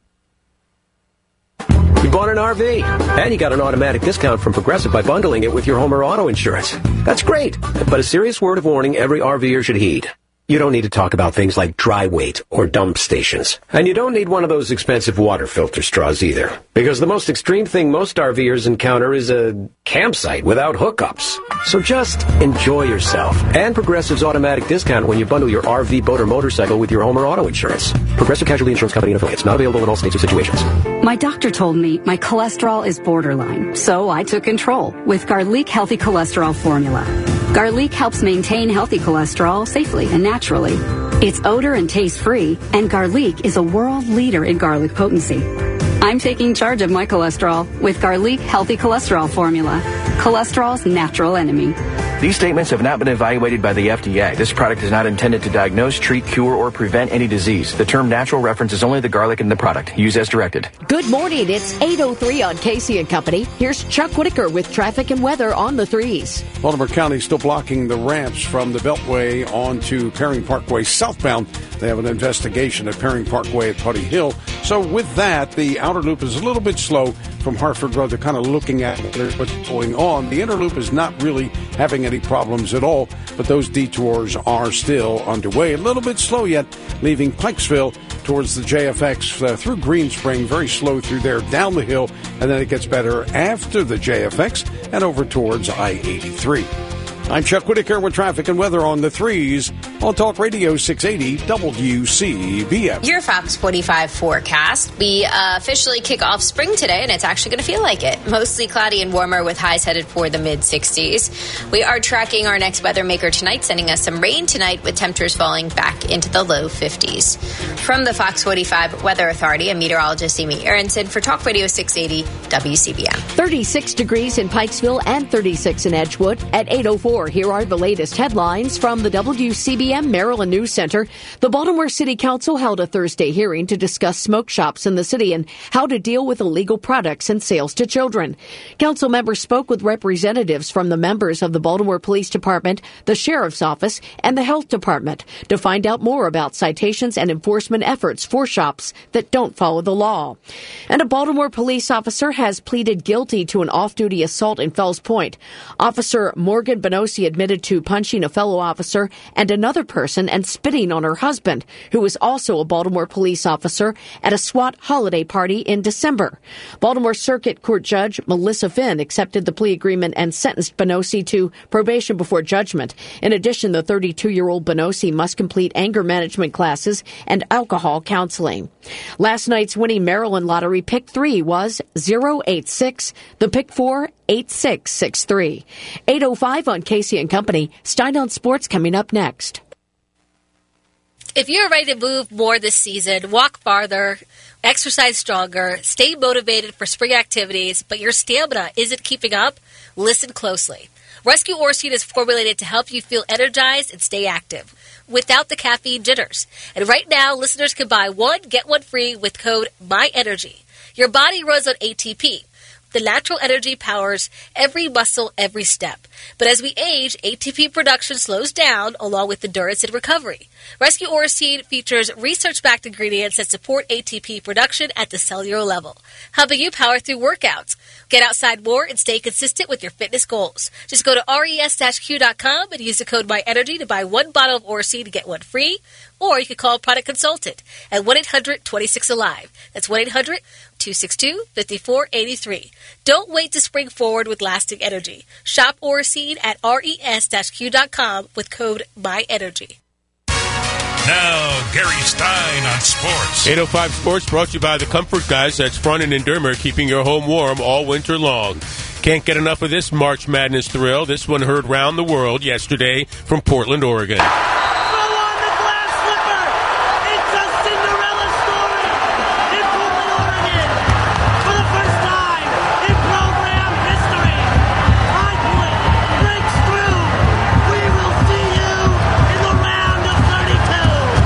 You bought an R V, and you got an automatic discount from Progressive by bundling it with your home or auto insurance. That's great, but a serious word of warning every RVer should heed. You don't need to talk about things like dry weight or dump stations. And you don't need one of those expensive water filter straws either. Because the most extreme thing most RVers encounter is a campsite without hookups. So just enjoy yourself. And Progressive's automatic discount when you bundle your R V, boat, or motorcycle with your home or auto insurance. Progressive Casualty Insurance Company and affiliates. Not available in all states or situations. My doctor told me my cholesterol is borderline. So I took control with Garlic Healthy Cholesterol Formula. Garlic helps maintain healthy cholesterol safely and naturally. It's odor and taste free, and Garlic is a world leader in garlic potency. I'm taking charge of my cholesterol with Garlic Healthy Cholesterol Formula, cholesterol's natural enemy. These statements have not been evaluated by the F D A. This product is not intended to diagnose, treat, cure, or prevent any disease. The term natural references only the garlic in the product. Use as directed. Good morning. It's eight oh three on Casey and Company. Here's Chuck Whitaker with traffic and weather on the threes. Baltimore County still blocking the ramps from the Beltway onto Perring Parkway southbound. They have an investigation at Perring Parkway at Putty Hill. So with that, the outer loop is a little bit slow from Hartford Road. They're kind of looking at what's going on. The inner loop is not really having any problems at all, but those detours are still underway. A little bit slow yet, leaving Pikesville towards the J F X uh, through Green Spring, very slow through there, down the hill, and then it gets better after the J F X and over towards I eighty-three. I'm Chuck Whitaker with traffic and weather on the threes on Talk Radio six eighty W C B M. Your Fox forty-five forecast. We uh, officially kick off spring today, and it's actually going to feel like it. Mostly cloudy and warmer with highs headed for the mid-sixties. We are tracking our next weather maker tonight, sending us some rain tonight with temperatures falling back into the low fifties. From the Fox forty-five Weather Authority, I'm meteorologist Amy Aronson for Talk Radio six eighty W C B M. thirty-six degrees in Pikesville and thirty-six in Edgewood at eight oh four. Here are the latest headlines from the W C B M Maryland News Center. The Baltimore City Council held a Thursday hearing to discuss smoke shops in the city and how to deal with illegal products and sales to children. Council members spoke with representatives from the members of the Baltimore Police Department, the Sheriff's Office, and the Health Department to find out more about citations and enforcement efforts for shops that don't follow the law. And a Baltimore police officer has pleaded guilty to an off-duty assault in Fells Point. Officer Morgan Benosi admitted to punching a fellow officer and another person and spitting on her husband, who was also a Baltimore police officer, at a SWAT holiday party in December. Baltimore Circuit Court Judge Melissa Finn accepted the plea agreement and sentenced Benosi to probation before judgment. In addition, the thirty-two-year-old Benosi must complete anger management classes and alcohol counseling. Last night's winning Maryland lottery pick three was zero eight six, the pick four, eight six six three. eight oh five on Casey and Company. Stein on Sports coming up next. If you're ready to move more this season, walk farther, exercise stronger, stay motivated for spring activities, but your stamina isn't keeping up, listen closely. Rescue Orseed is formulated to help you feel energized and stay active without the caffeine jitters. And right now, listeners can buy one, get one free with code MyEnergy. Your body runs on A T P. The natural energy powers every muscle, every step. But as we age, A T P production slows down along with endurance and recovery. Rescue Orseed features research-backed ingredients that support A T P production at the cellular level, helping you power through workouts. Get outside more and stay consistent with your fitness goals. Just go to res q dot com and use the code MyEnergy to buy one bottle of Orseed to get one free. Or you can call a product consultant at one eight hundred twenty-six alive. That's one eight hundred two six two five four eight three. Don't wait to spring forward with lasting energy. Shop Orseed at res q dot com with code MyEnergy. Now, Gary Stein on sports. eight oh five Sports brought to you by the Comfort Guys. That's Fronin and Dermer, keeping your home warm all winter long. Can't get enough of this March Madness thrill. This one heard round the world yesterday from Portland, Oregon.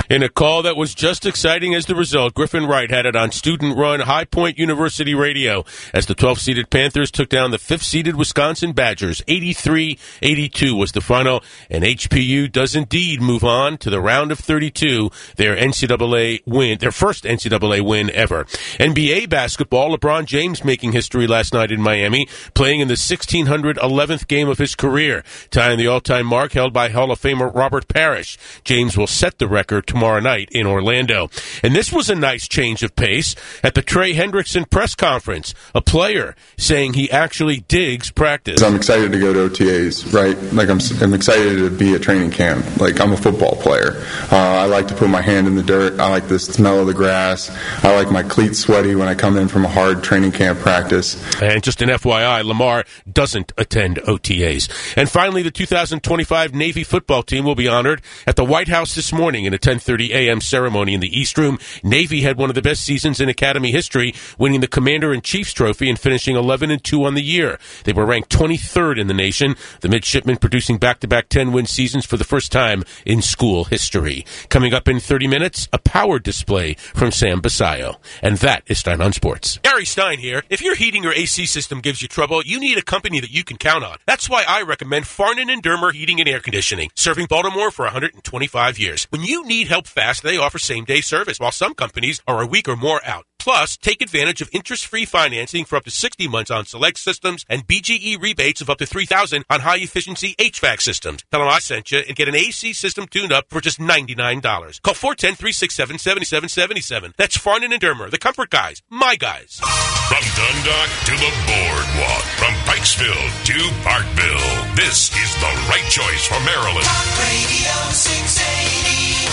In a call that was just exciting as the result, Griffin Wright had it on student-run High Point University Radio as the twelfth-seeded Panthers took down the fifth-seeded Wisconsin Badgers. eighty-three eighty-two was the final, and H P U does indeed move on to the round of thirty-two, their N C double A win, their first N C double A win ever. N B A basketball, LeBron James making history last night in Miami, playing in the sixteen eleventh game of his career, tying the all-time mark held by Hall of Famer Robert Parrish. James will set the record tomorrow night in Orlando. And this was a nice change of pace at the Trey Hendrickson press conference, a player saying he actually digs practice. I'm excited to go to O T As, right? Like I'm, I'm excited to be at training camp. Like I'm a football player. Uh, I like to put my hand in the dirt. I like the smell of the grass. I like my cleats sweaty when I come in from a hard training camp practice. And just an F Y I, Lamar doesn't attend O T As. And finally, the two thousand twenty-five Navy football team will be honored at the White House this morning in a ten thirty a.m. ceremony in the East Room. Navy had one of the best seasons in Academy history, winning the Commander-in-Chief's Trophy and finishing eleven and two on the year. They were ranked twenty-third in the nation, the midshipmen producing back-to-back ten-win seasons for the first time in school history. Coming up in thirty minutes, a power display from Sam Basayo. And that is Stein on Sports. Gary Stein here. If your heating or A C system gives you trouble, you need a company that you can count on. That's why I recommend Farnan and Dermer Heating and Air Conditioning, serving Baltimore for one hundred twenty-five years. When you need help fast, they offer same-day service, while some companies are a week or more out. Plus, take advantage of interest-free financing for up to sixty months on select systems and B G E rebates of up to three thousand dollars on high-efficiency H V A C systems. Tell them I sent you and get an A C system tune-up for just ninety-nine dollars. Call four one zero, three six seven, seven seven seven seven. That's Farnan and Dermer, the comfort guys, my guys. From Dundalk to the Boardwalk, from Pikesville to Parkville, this is the right choice for Maryland. Talk Radio six eighty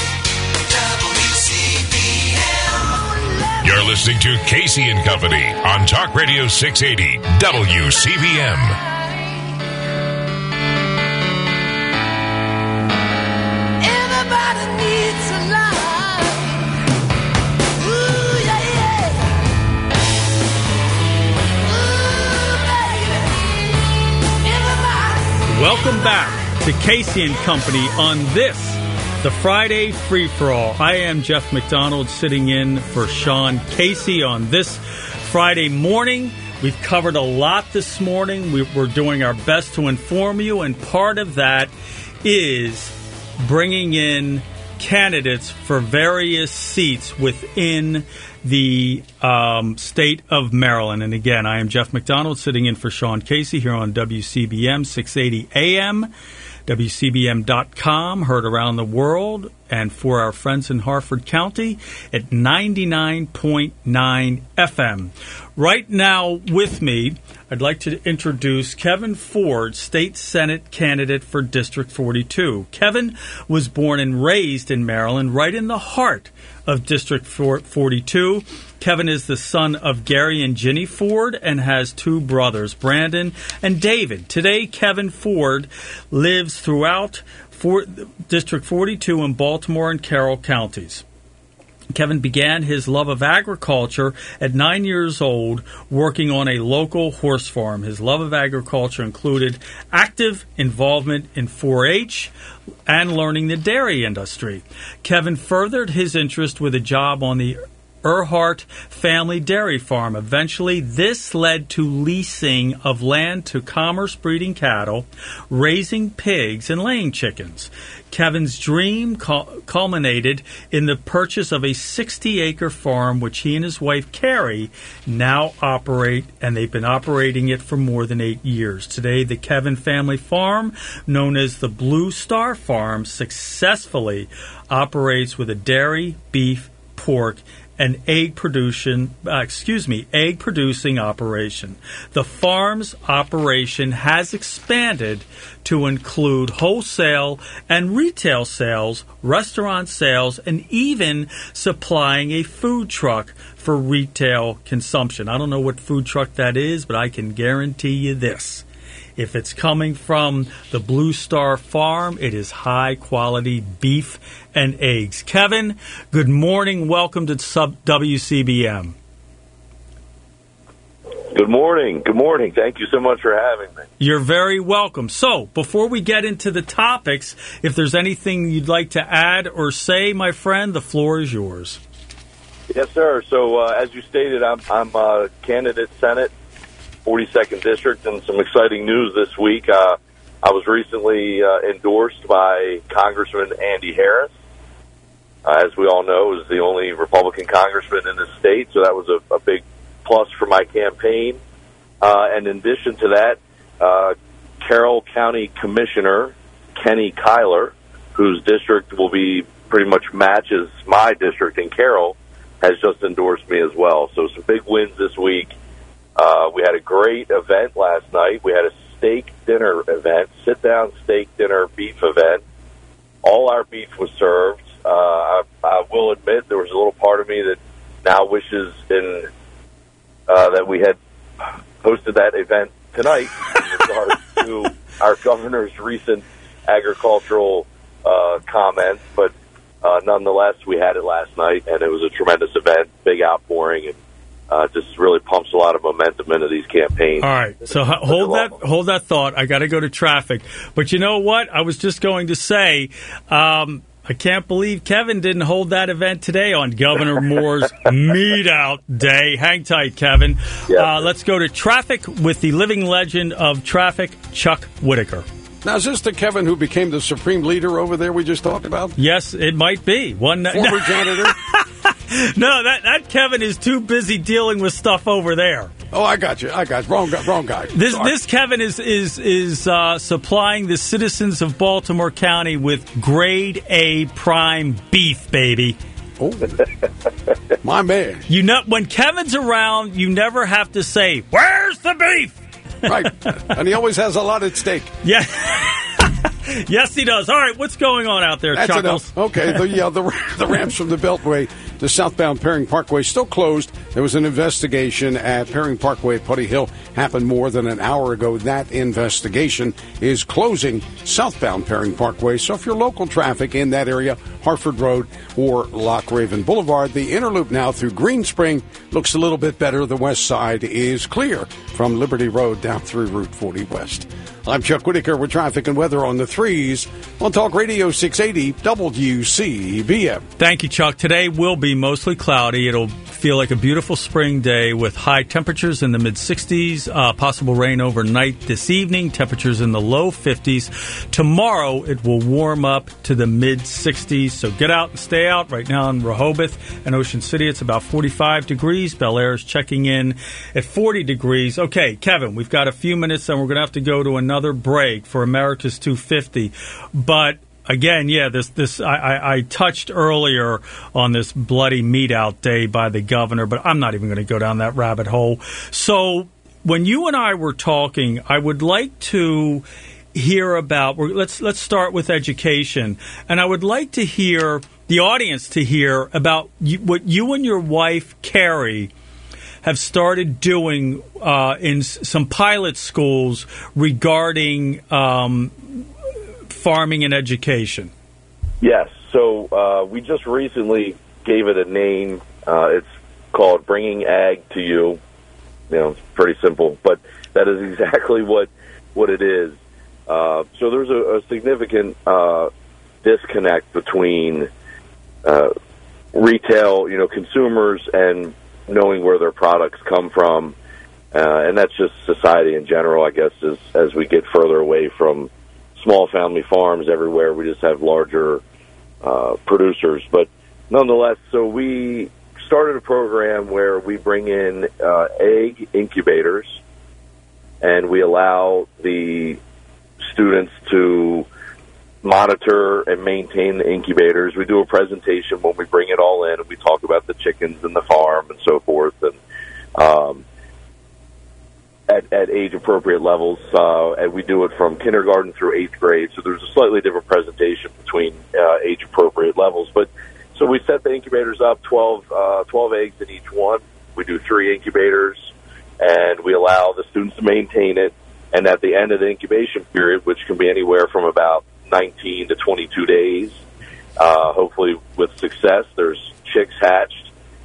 W C B M. You're listening to Casey and Company on Talk Radio six eighty W C B M. Everybody needs a love. Ooh, yeah, yeah. Ooh, baby. Everybody. Welcome back to Casey and Company on this, the Friday Free-For-All. I am Jeff McDonald, sitting in for Sean Casey on this Friday morning. We've covered a lot this morning. We, we're doing our best to inform you, and part of that is bringing in candidates for various seats within the um, state of Maryland. And again, I am Jeff McDonald, sitting in for Sean Casey here on W C B M six eighty A M. W C B M dot com, heard around the world, and for our friends in Harford County at ninety-nine point nine F M. Right now with me, I'd like to introduce Kevin Ford, State Senate candidate for District forty-two. Kevin was born and raised in Maryland, right in the heart of District forty-two. Kevin is the son of Gary and Ginny Ford and has two brothers, Brandon and David. Today, Kevin Ford lives throughout for District forty-two in Baltimore and Carroll counties. Kevin began his love of agriculture at nine years old, working on a local horse farm. His love of agriculture included active involvement in four H and learning the dairy industry. Kevin furthered his interest with a job on the Earhart family dairy farm. Eventually, this led to leasing of land to commerce breeding cattle, raising pigs, and laying chickens. Kevin's dream culminated in the purchase of a sixty-acre farm, which he and his wife, Carrie, now operate, and they've been operating it for more than eight years. Today, the Kevin family farm, known as the Blue Star Farm, successfully operates with a dairy, beef, pork, an egg production, uh, excuse me, egg producing operation. The farm's operation has expanded to include wholesale and retail sales, restaurant sales, and even supplying a food truck for retail consumption. I don't know what food truck that is, but I can guarantee you this. If it's coming from the Blue Star Farm, it is high-quality beef and eggs. Kevin, good morning. Welcome to Sub W C B M. Good morning. Good morning. Thank you so much for having me. You're very welcome. So, before we get into the topics, if there's anything you'd like to add or say, my friend, the floor is yours. Yes, sir. So, uh, as you stated, I'm, I'm uh, candidate Senate, forty-second District, and some exciting news this week. Uh, I was recently uh, endorsed by Congressman Andy Harris. Uh, as we all know, is the only Republican congressman in the state, so that was a, a big plus for my campaign. Uh, and in addition to that, uh, Carroll County Commissioner Kenny Kyler, whose district will be pretty much matches my district in Carroll, has just endorsed me as well. So some big wins this week. Uh, we had a great event last night. We had a steak dinner event, sit-down steak dinner beef event. All our beef was served. Uh, I, I will admit there was a little part of me that now wishes in Uh, that we had hosted that event tonight in regards to our governor's recent agricultural uh, comments. But uh, nonetheless, we had it last night, and it was a tremendous event, big outpouring, and uh, just really pumps a lot of momentum into these campaigns. All right, so h- hold that hold that thought. I got to go to traffic. But you know what? I was just going to say, um, I can't believe Kevin didn't hold that event today on Governor Moore's Meat Out Day. Hang tight, Kevin. Uh, let's go to traffic with the living legend of traffic, Chuck Whitaker. Now, is this the Kevin who became the supreme leader over there we just talked about? Yes, it might be. One Former janitor? No, that, that Kevin is too busy dealing with stuff over there. Oh, I got you. I got you. Wrong guy. Wrong guy. This Sorry. this Kevin is is is uh, supplying the citizens of Baltimore County with grade A prime beef, baby. Oh, my man! You know, when Kevin's around, you never have to say, "Where's the beef?" Right, and he always has a lot at stake. Yeah. Yes, he does. All right, what's going on out there, That's Chuckles? enough. Okay, the, uh, the the ramps from the Beltway to southbound Perring Parkway still closed. There was an investigation at Perring Parkway, Putty Hill, happened more than an hour ago. That investigation is closing southbound Perring Parkway. So if you're local traffic in that area, Hartford Road or Loch Raven Boulevard, the inner loop now through Green Spring looks a little bit better. The west side is clear from Liberty Road down through Route forty West. I'm Chuck Whitaker with traffic and weather on the threes on Talk Radio six eighty W C B M. Thank you, Chuck. Today will be mostly cloudy. It'll feel like a beautiful spring day with high temperatures in the mid-sixties, uh, possible rain overnight this evening, temperatures in the low fifties. Tomorrow, it will warm up to the mid-sixties, so get out and stay out. Right now in Rehoboth and Ocean City, it's about forty-five degrees. Bel Air is checking in at forty degrees. Okay, Kevin, we've got a few minutes, and we're going to have to go to another break for Emeritus two fifty. But again, yeah, this this I, I, I touched earlier on this bloody meat out day by the governor, but I'm not even going to go down that rabbit hole. So when you and I were talking, I would like to hear about. Let's let's start with education, and I would like to hear the audience to hear about you, what you and your wife Carrie have started doing uh, in s- some pilot schools regarding um, farming and education. Yes. So uh, we just recently gave it a name. Uh, it's called Bringing Ag to You. You know, it's pretty simple, but that is exactly what what it is. Uh, so there's a, a significant uh, disconnect between uh, retail, you know, consumers and knowing where their products come from, uh, and that's just society in general, I guess, as, as we get further away from small family farms everywhere, we just have larger uh, producers. But nonetheless, so we started a program where we bring in uh, egg incubators, and we allow the students to monitor and maintain the incubators. We do a presentation when we bring it all in, and we talk about the chickens and the farm and so forth, and um, at, at age-appropriate levels. Uh, and we do it from kindergarten through eighth grade, so there's a slightly different presentation between uh, age-appropriate levels. But so we set the incubators up, twelve, uh, twelve eggs in each one. We do three incubators, and we allow the students to maintain it. And at the end of the incubation period, which can be anywhere from about nineteen to twenty-two days, uh, hopefully with success, there's chicks hatched,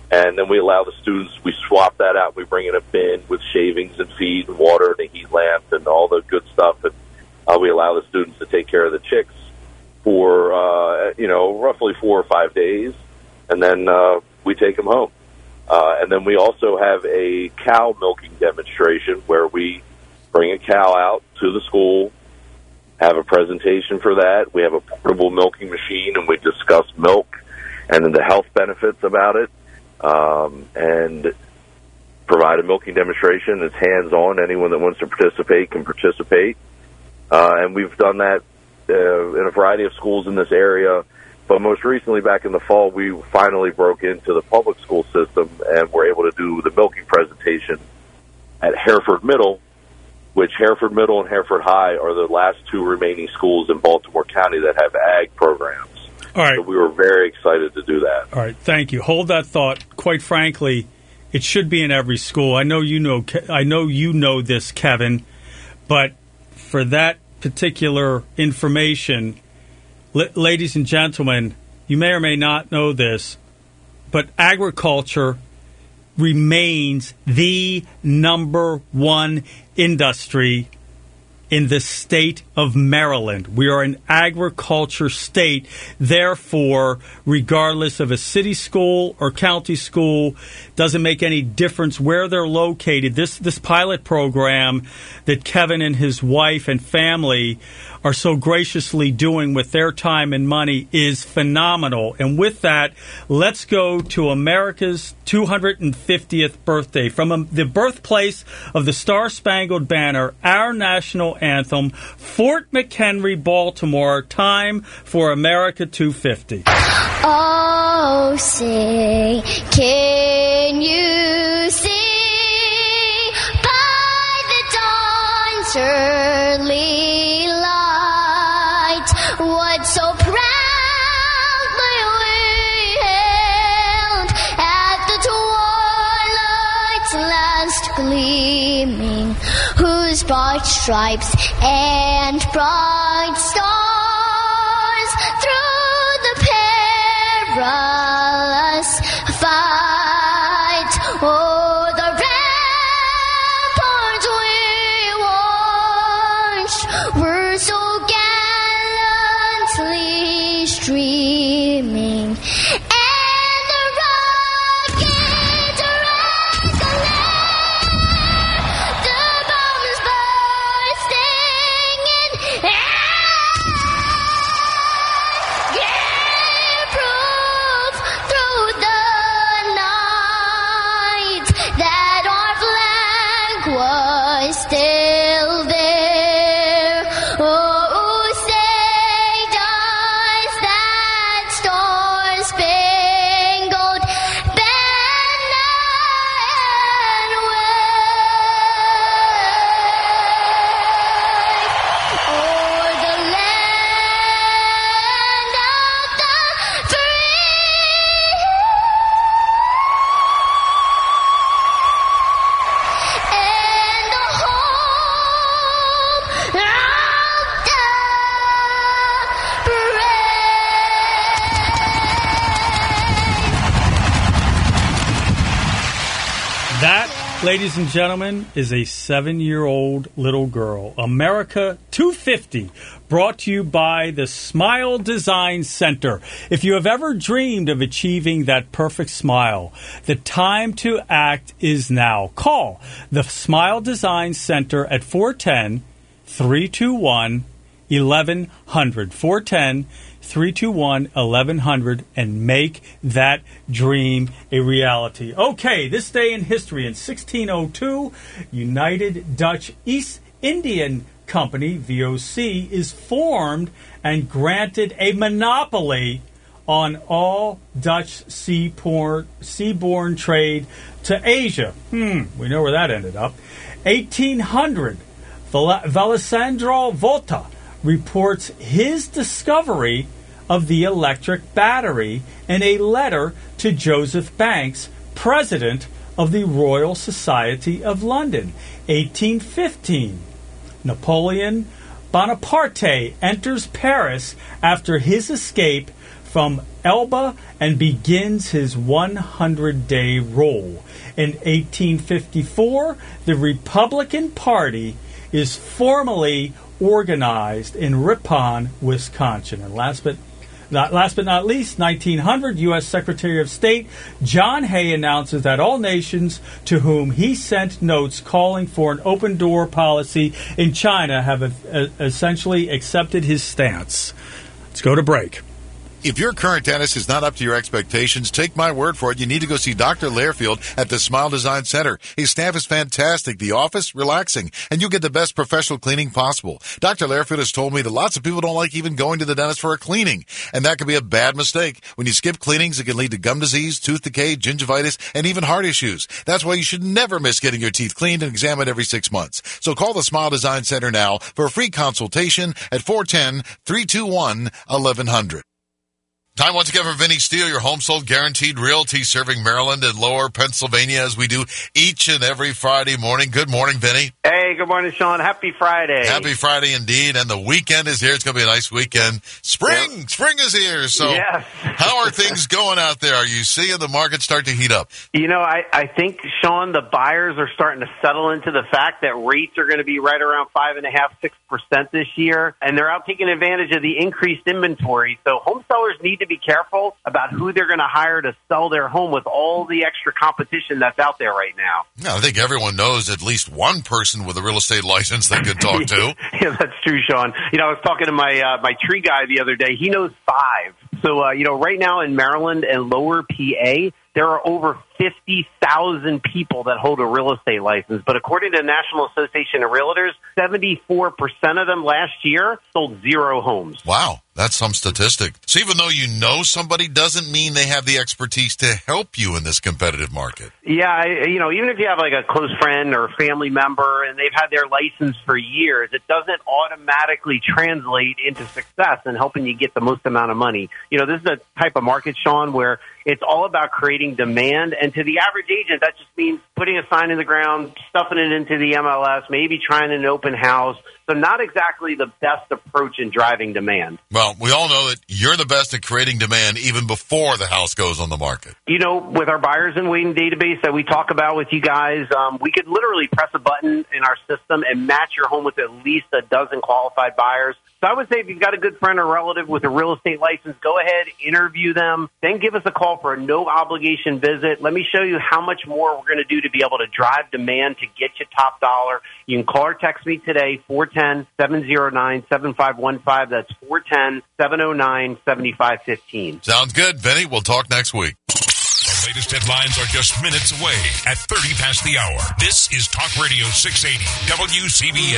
And then we allow the students, we swap that out. We bring in a bin with shavings and feed and water and a heat lamp and all the good stuff. And uh, we allow the students to take care of the chicks for, uh, you know, roughly four or five days. And then uh, we take them home. Uh, and then we also have a cow milking demonstration where we bring a cow out to the school, have a presentation for that. We have a portable milking machine, and we discuss milk and then the health benefits about it. Um, and provide a milking demonstration. It's hands-on. Anyone that wants to participate can participate. Uh, and we've done that uh, in a variety of schools in this area. But most recently, back in the fall, we finally broke into the public school system and were able to do the milking presentation at Hereford Middle, which Hereford Middle and Hereford High are the last two remaining schools in Baltimore County that have ag programs. All right. So we were very excited to do that. All right, thank you. Hold that thought. Quite frankly, it should be in every school. I know you know. I know you know this, Kevin, but for that particular information, l- ladies and gentlemen, you may or may not know this, but agriculture remains the number one industry in the state of Maryland. We are an agriculture state. Therefore, regardless of a city school or county school, doesn't make any difference where they're located. This this pilot program that Kevin and his wife and family are so graciously doing with their time and money is phenomenal. And with that, let's go to America's two hundred fiftieth birthday. From um, the birthplace of the Star-Spangled Banner, our national anthem, Fort McHenry, Baltimore. Time for America two fifty. Oh, say, can you see by the dawn's early light what so proudly we hailed at the twilight's last gleaming, whose bright stripes and bright stars through the perilous fight, oh, the ramparts we watched were so gallantly streaming, and the rockets raised the the bombs bursting in gave proof through the night that our flag was still there. Oh, say does that star-spangled banner wave o'er the land of the free and the home of the That, ladies and gentlemen, is a seven-year-old little girl. America two fifty, brought to you by the Smile Design Center. If you have ever dreamed of achieving that perfect smile, the time to act is now. Call the Smile Design Center at four one zero, three two one, one one zero zero. four one zero, three two one, one one zero zero and make that dream a reality. Okay, this day in history, in sixteen oh two, United Dutch East Indian Company, V O C, is formed and granted a monopoly on all Dutch seaborne, seaborne trade to Asia. Hmm, we know where that ended up. eighteen hundred, Val- Valesandro Volta reports his discovery of the electric battery in a letter to Joseph Banks, president of the Royal Society of London. eighteen fifteen, Napoleon Bonaparte enters Paris after his escape from Elba and begins his one hundred day rule. In eighteen fifty-four, the Republican Party is formally organized in Ripon, Wisconsin. And last but not, last but not least, nineteen hundred, U S Secretary of State John Hay announces that all nations to whom he sent notes calling for an open door policy in China have uh, essentially accepted his stance. Let's go to break. If your current dentist is not up to your expectations, take my word for it. You need to go see Doctor Lairfield at the Smile Design Center. His staff is fantastic. The office, relaxing. And you'll get the best professional cleaning possible. Doctor Lairfield has told me that lots of people don't like even going to the dentist for a cleaning. And that can be a bad mistake. When you skip cleanings, it can lead to gum disease, tooth decay, gingivitis, and even heart issues. That's why you should never miss getting your teeth cleaned and examined every six months. So call the Smile Design Center now for a free consultation at four one zero, three two one, eleven hundred. Time once again for Vinny Steele, your home sold guaranteed realty serving Maryland and lower Pennsylvania as we do each and every Friday morning. Good morning, Vinny. Hey, good morning, Sean. Happy Friday. Happy Friday indeed. And the weekend is here. It's going to be a nice weekend. Spring, yep. Spring is here. So yes. How are things going out there? Are you seeing the market start to heat up? You know, I, I think, Sean, the buyers are starting to settle into the fact that rates are going to be right around five and a half, six percent this year. And they're out taking advantage of the increased inventory. So home sellers need to be careful about who they're going to hire to sell their home with all the extra competition that's out there right now. Yeah, I think everyone knows at least one person with a real estate license they could talk to. Yeah, that's true, Sean. You know, I was talking to my uh, my tree guy the other day. He knows five. So, uh, you know, right now in Maryland and lower P A, there are over fifty thousand people that hold a real estate license. But according to the National Association of Realtors, seventy-four percent of them last year sold zero homes. Wow. That's some statistic. So even though you know somebody doesn't mean they have the expertise to help you in this competitive market. Yeah, I, you know, even if you have like a close friend or family member and they've had their license for years, it doesn't automatically translate into success and helping you get the most amount of money. You know, this is a type of market, Sean, where it's all about creating demand. And to the average agent, that just means putting a sign in the ground, stuffing it into the M L S, maybe trying an open house. So not exactly the best approach in driving demand. Well, we all know that you're the best at creating demand even before the house goes on the market. You know, with our buyers and waiting database that we talk about with you guys, um, we could literally press a button in our system and match your home with at least a dozen qualified buyers. So I would say if you've got a good friend or relative with a real estate license, go ahead, interview them, then give us a call for a no-obligation visit. Let me show you how much more we're going to do to be able to drive demand to get you top dollar. You can call or text me today, four one zero, seven zero nine, seven five one five. That's four one zero, seven zero nine, seven five one five. Sounds good, Vinny. We'll talk next week. The latest headlines are just minutes away at thirty past the hour. This is Talk Radio six eighty W C B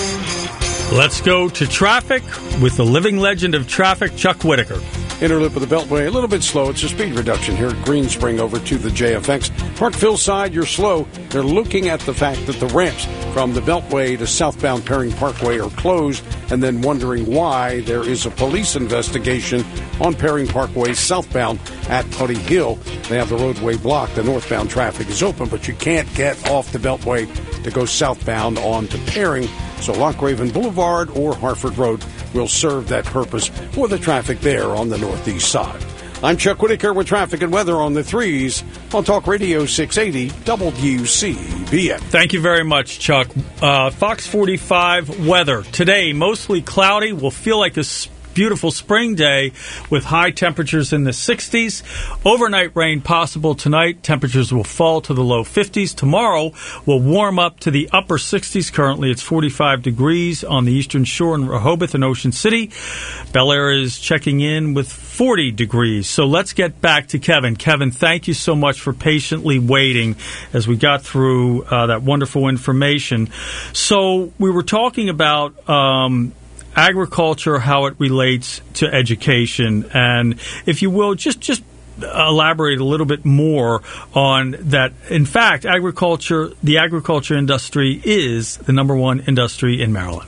M. Let's go to traffic with the living legend of traffic, Chuck Whitaker. Inner loop of the Beltway, a little bit slow. It's a speed reduction here at Greenspring over to the J F X. Parkville side, you're slow. They're looking at the fact that the ramps from the Beltway to southbound Perring Parkway are closed and then wondering why. There is a police investigation on Perring Parkway southbound at Putty Hill. They have the roadway blocked. The northbound traffic is open, but you can't get off the Beltway to go southbound onto Perring. So Lochraven Boulevard or Harford Road will serve that purpose for the traffic there on the northeast side. I'm Chuck Whitaker with traffic and weather on the threes on Talk Radio six eighty W C B M. Thank you very much, Chuck. Uh, Fox forty-five weather. Today, mostly cloudy. Will feel like a beautiful spring day with high temperatures in the sixties. Overnight rain possible tonight. Temperatures will fall to the low fifties. Tomorrow will warm up to the upper sixties. Currently it's forty-five degrees on the eastern shore in Rehoboth and Ocean City. Bel Air is checking in with forty degrees. So let's get back to Kevin. Kevin, thank you so much for patiently waiting as we got through uh, that wonderful information. So we were talking about um, agriculture, how it relates to education, and if you will, just just elaborate a little bit more on that. In fact, agriculture, the agriculture industry is the number one industry in Maryland.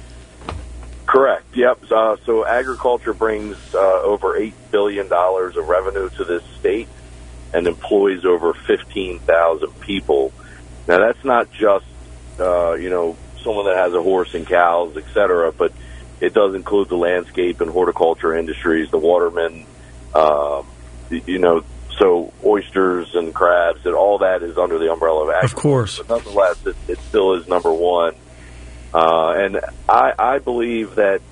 Correct. Yep. Uh, so agriculture brings uh, over eight billion dollars of revenue to this state and employs over fifteen thousand people. Now, that's not just, uh, you know, someone that has a horse and cows, et cetera, but it does include the landscape and horticulture industries, the watermen, Um, you know, so oysters and crabs and all that is under the umbrella of agriculture. Of course. But nonetheless, it, it still is number one. Uh, and I, I believe that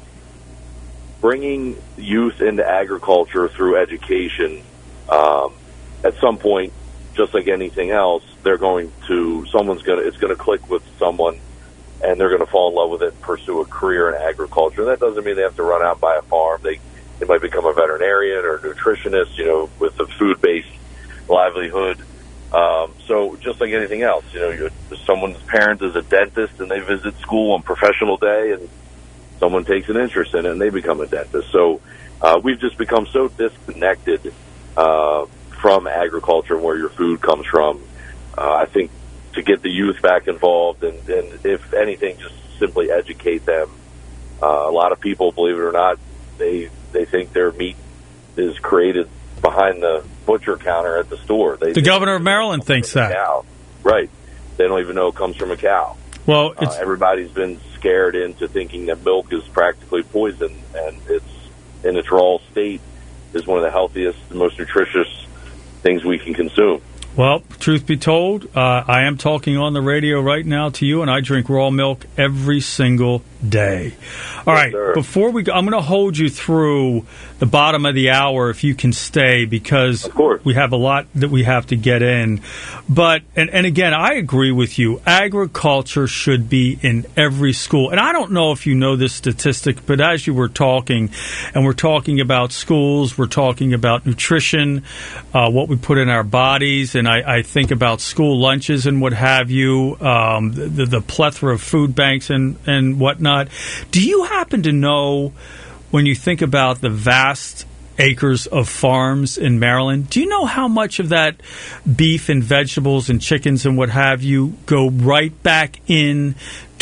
bringing youth into agriculture through education, um, at some point, just like anything else, they're going to, someone's going to, it's going to click with someone, and they're going to fall in love with it and pursue a career in agriculture. And that doesn't mean they have to run out and buy a farm. They, they might become a veterinarian or a nutritionist, you know, with a food-based livelihood. Um, so just like anything else, you know, you're, someone's parent is a dentist and they visit school on professional day, and someone takes an interest in it and they become a dentist. So uh, we've just become so disconnected uh, from agriculture and where your food comes from. Uh, I think to get the youth back involved and, and if anything, just simply educate them. Uh, a lot of people, believe it or not, they they think their meat is created behind the butcher counter at the store. They, the governor of Maryland thinks that. Cow. Right. They don't even know it comes from a cow. Well, it's, uh, everybody's been scared into thinking that milk is practically poison, and it's in its raw state is one of the healthiest, most nutritious things we can consume. Well, truth be told, uh, I am talking on the radio right now to you, and I drink raw milk every single day. All right, sir. Before we go, I'm going to hold you through the bottom of the hour if you can stay, because we have a lot that we have to get in. But, and, and again, I agree with you. Agriculture should be in every school. And I don't know if you know this statistic, but as you were talking, and we're talking about schools, we're talking about nutrition, uh, what we put in our bodies, and I, I think about school lunches and what have you, um, the, the plethora of food banks and, and whatnot. Do you happen to know, when you think about the vast acres of farms in Maryland, do you know how much of that beef and vegetables and chickens and what have you go right back in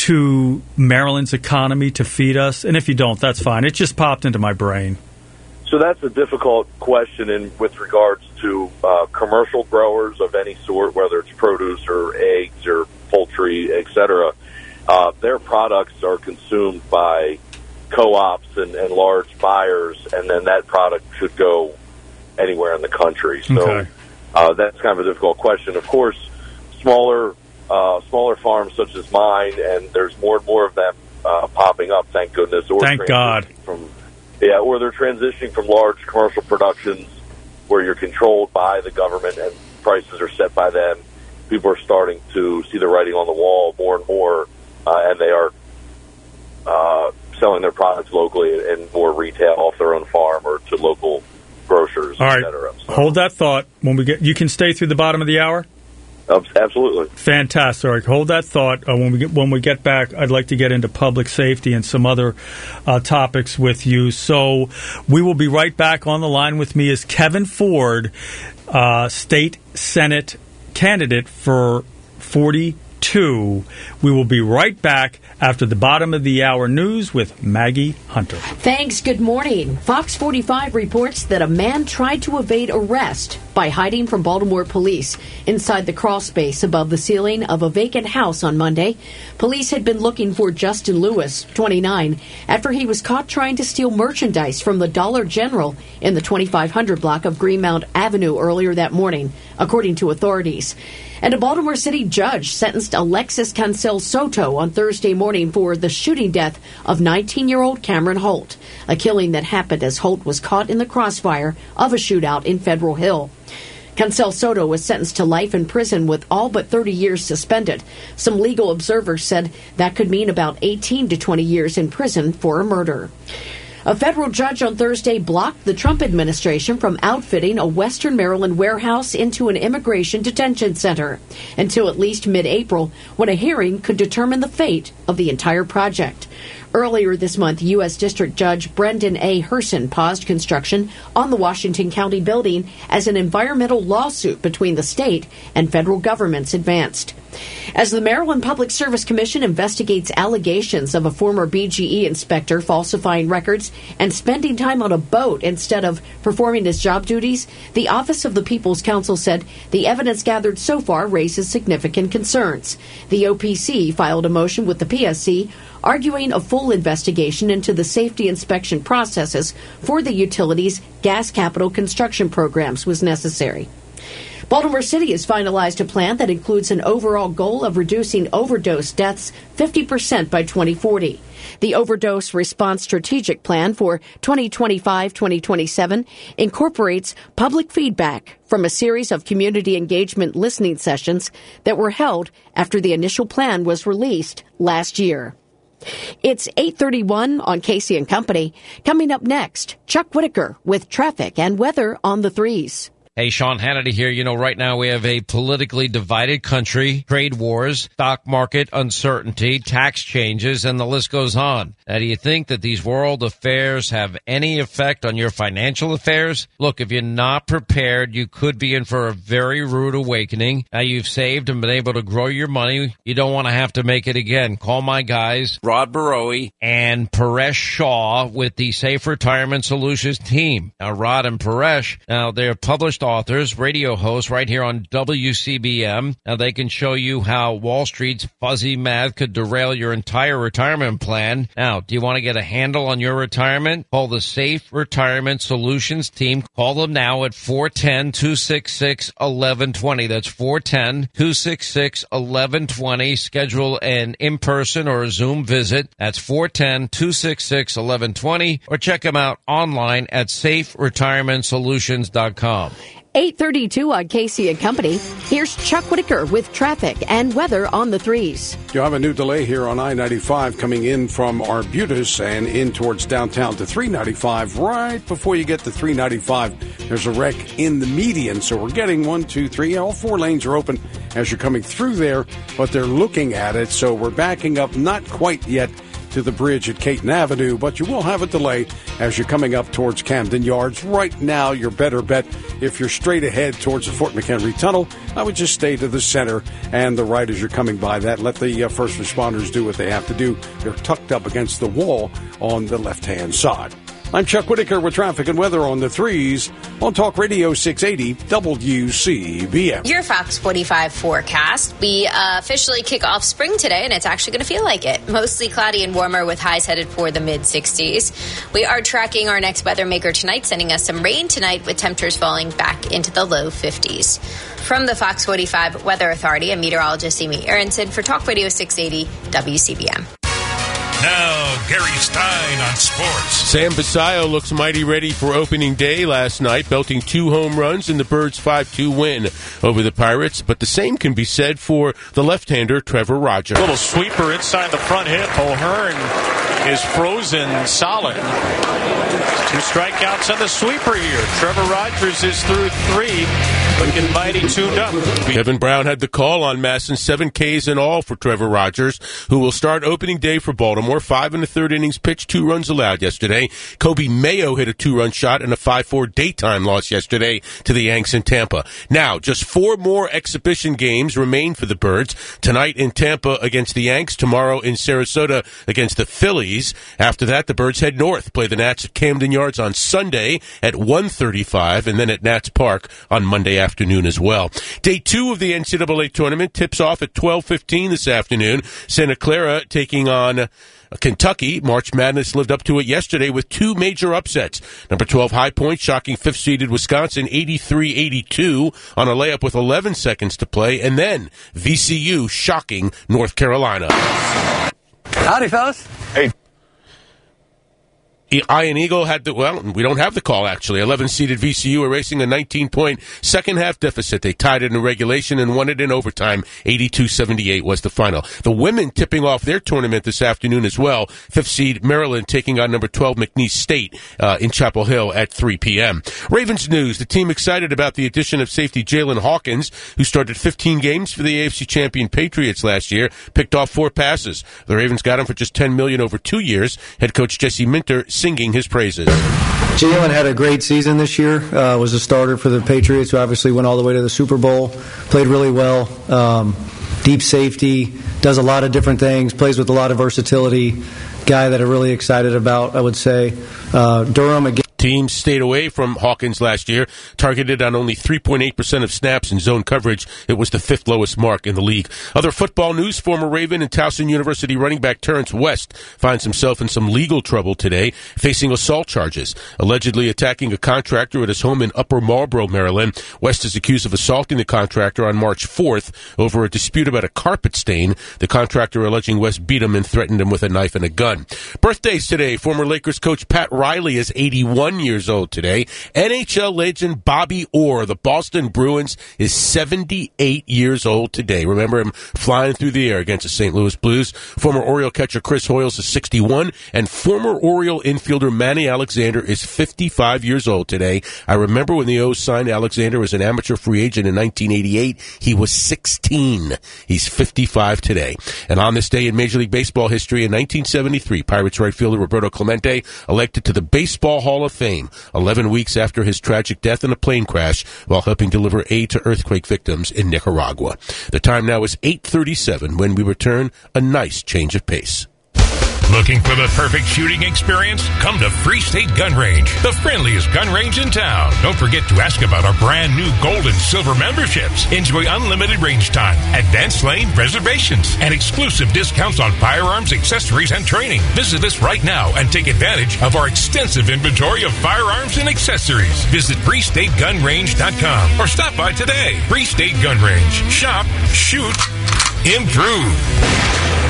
to Maryland's economy to feed us? And if you don't, that's fine. It just popped into my brain. So that's a difficult question in with regards to uh, commercial growers of any sort, whether it's produce or eggs or poultry, et cetera. Uh, their products are consumed by co-ops and, and large buyers, and then that product should go anywhere in the country. So Okay. uh, that's kind of a difficult question. Of course, smaller uh, smaller farms such as mine, and there's more and more of them uh, popping up, thank goodness. Or Thank God. From, yeah, or they're transitioning from large commercial productions where you're controlled by the government and prices are set by them. People are starting to see the writing on the wall more and more. Uh, and they are uh, selling their products locally and more retail off their own farm or to local grocers, All et right. cetera. So, Hold that thought. When we get, you can stay through the bottom of the hour? absolutely. Fantastic. All right, hold that thought. Uh, when we get when we get back, I'd like to get into public safety and some other uh, topics with you. So we will be right back. On the line with me is Kevin Ford, uh, state Senate candidate for forty-two. We will be right back after the bottom of the hour news with Maggie Hunter. Thanks. Good morning. Fox forty-five reports that a man tried to evade arrest by hiding from Baltimore police inside the crawl space above the ceiling of a vacant house on Monday. Police had been looking for Justin Lewis, twenty-nine, after he was caught trying to steal merchandise from the Dollar General in the twenty-five hundred block of Greenmount Avenue earlier that morning, according to authorities. And a Baltimore City judge sentenced Alexis Cancel Soto on Thursday morning for the shooting death of nineteen-year-old Cameron Holt, a killing that happened as Holt was caught in the crossfire of a shootout in Federal Hill. Cancel Soto was sentenced to life in prison with all but thirty years suspended. Some legal observers said that could mean about eighteen to twenty years in prison for a murder. A federal judge on Thursday blocked the Trump administration from outfitting a Western Maryland warehouse into an immigration detention center until at least mid-April, when a hearing could determine the fate of the entire project. Earlier this month, U S. District Judge Brendan A. Herson paused construction on the Washington County building as an environmental lawsuit between the state and federal governments advanced. As the Maryland Public Service Commission investigates allegations of a former B G E inspector falsifying records and spending time on a boat instead of performing his job duties, the Office of the People's Counsel said the evidence gathered so far raises significant concerns. The O P C filed a motion with the P S C arguing a full full investigation into the safety inspection processes for the utility's gas capital construction programs was necessary. Baltimore City has finalized a plan that includes an overall goal of reducing overdose deaths fifty percent by twenty forty. The Overdose Response Strategic Plan for twenty twenty-five to twenty twenty-seven incorporates public feedback from a series of community engagement listening sessions that were held after the initial plan was released last year. It's eight thirty-one on Casey and Company. Coming up next, Chuck Whitaker with traffic and weather on the threes. Hey, Sean Hannity here. You know, right now we have a politically divided country, trade wars, stock market uncertainty, tax changes, and the list goes on. Now, do you think that these world affairs have any effect on your financial affairs? Look, if you're not prepared, you could be in for a very rude awakening. Now, you've saved and been able to grow your money. You don't want to have to make it again. Call my guys, Rod Barowie and Paresh Shaw with the Safe Retirement Solutions team. Now, Rod and Paresh, now they're published authors, radio hosts right here on W C B M. Now they can show you how Wall Street's fuzzy math could derail your entire retirement plan. Now, do you want to get a handle on your retirement? Call the Safe Retirement Solutions team. Call them now at four one zero, two six six, one one two zero. That's four one zero, two six six, one one two zero. Schedule an in-person or a Zoom visit. That's four one zero, two six six, one one two zero. Or check them out online at safe retirement solutions dot com. eight thirty-two on Casey and Company. Here's Chuck Whitaker with traffic and weather on the threes. You have a new delay here on I ninety-five coming in from Arbutus and in towards downtown to three ninety-five. Right before you get to three ninety-five, there's a wreck in the median. So we're getting one, two, three. All four lanes are open as you're coming through there, but they're looking at it. So we're backing up, not quite yet to the bridge at Caton Avenue, but you will have a delay as you're coming up towards Camden Yards. Right now, your better bet, if you're straight ahead towards the Fort McHenry Tunnel, I would just stay to the center and the right as you're coming by that. Let the uh, first responders do what they have to do. They're tucked up against the wall on the left-hand side. I'm Chuck Whitaker with traffic and weather on the threes on Talk Radio six eighty W C B M. Your Fox forty-five forecast. We uh, officially kick off spring today, and it's actually going to feel like it. Mostly cloudy and warmer with highs headed for the mid sixties. We are tracking our next weather maker tonight, sending us some rain tonight with temperatures falling back into the low fifties. From the Fox forty-five Weather Authority, I'm meteorologist Amy Aronson for Talk Radio six eighty W C B M. Now, Gary Stein on sports. Sam Basayo looks mighty ready for opening day last night, belting two home runs in the Birds' five two win over the Pirates. But the same can be said for the left-hander Trevor Rogers. Little sweeper inside the front hip. O'Hearn is frozen solid. Two strikeouts on the sweeper here. Trevor Rogers is through three, looking mighty tuned up. Kevin Brown had the call on Masson, seven Ks in all for Trevor Rogers, who will start opening day for Baltimore. Five and a third innings pitched, two runs allowed yesterday. Kobe Mayo hit a two-run shot in a five four daytime loss yesterday to the Yanks in Tampa. Now, just four more exhibition games remain for the Birds. Tonight in Tampa against the Yanks, tomorrow in Sarasota against the Phillies. After that, the Birds head north, play the Nats at Camden Yards on Sunday at one thirty-five, and then at Nats Park on Monday afternoon as well. Day two of the N C double A tournament tips off at twelve fifteen this afternoon. Santa Clara taking on Kentucky. March Madness lived up to it yesterday with two major upsets. Number twelve High Point shocking fifth-seeded Wisconsin eighty-three eighty-two on a layup with eleven seconds to play. And then V C U shocking North Carolina. Howdy, fellas. Hey. Iron Eagle had the, well, we don't have the call, actually. eleven-seeded V C U erasing a nineteen-point second-half deficit. They tied it in regulation and won it in overtime. eighty-two seventy-eight was the final. The women tipping off their tournament this afternoon as well. Fifth seed Maryland taking on number twelve McNeese State uh, in Chapel Hill at three p.m. Ravens news. The team excited about the addition of safety Jalen Hawkins, who started fifteen games for the A F C champion Patriots last year, picked off four passes. The Ravens got him for just ten million dollars over two years. Head coach Jesse Minter singing his praises. Jalen had a great season this year. Uh, was a starter for the Patriots, who obviously went all the way to the Super Bowl. Played really well. Um, deep safety, does a lot of different things, plays with a lot of versatility. Guy that I'm really excited about, I would say. Uh, Durham, again. Teams stayed away from Hawkins last year, targeted on only three point eight percent of snaps in zone coverage. It was the fifth lowest mark in the league. Other football news, former Raven and Towson University running back Terrence West finds himself in some legal trouble today, facing assault charges. Allegedly attacking a contractor at his home in Upper Marlboro, Maryland, West is accused of assaulting the contractor on March fourth over a dispute about a carpet stain. The contractor alleging West beat him and threatened him with a knife and a gun. Birthdays today. Former Lakers coach Pat Riley is eighty-one years old today. N H L legend Bobby Orr, the Boston Bruins, is seventy-eight years old today. Remember him flying through the air against the Saint Louis Blues. Former Oriole catcher Chris Hoyles is sixty-one, and former Oriole infielder Manny Alexander is fifty-five years old today. I remember when the O's signed Alexander as an amateur free agent in nineteen eighty-eight. He was sixteen. He's fifty-five today. And on this day in Major League Baseball history, in nineteen seventy-three, Pirates right fielder Roberto Clemente elected to the Baseball Hall of Fame eleven weeks after his tragic death in a plane crash while helping deliver aid to earthquake victims in Nicaragua. The time now is eight thirty-seven. When we return, a nice change of pace. Looking for the perfect shooting experience? Come to Free State Gun Range, the friendliest gun range in town. Don't forget to ask about our brand new gold and silver memberships. Enjoy unlimited range time, advanced lane reservations, and exclusive discounts on firearms, accessories, and training. Visit us right now and take advantage of our extensive inventory of firearms and accessories. Visit free state gun range dot com or stop by today. Free State Gun Range. Shop, shoot, improve.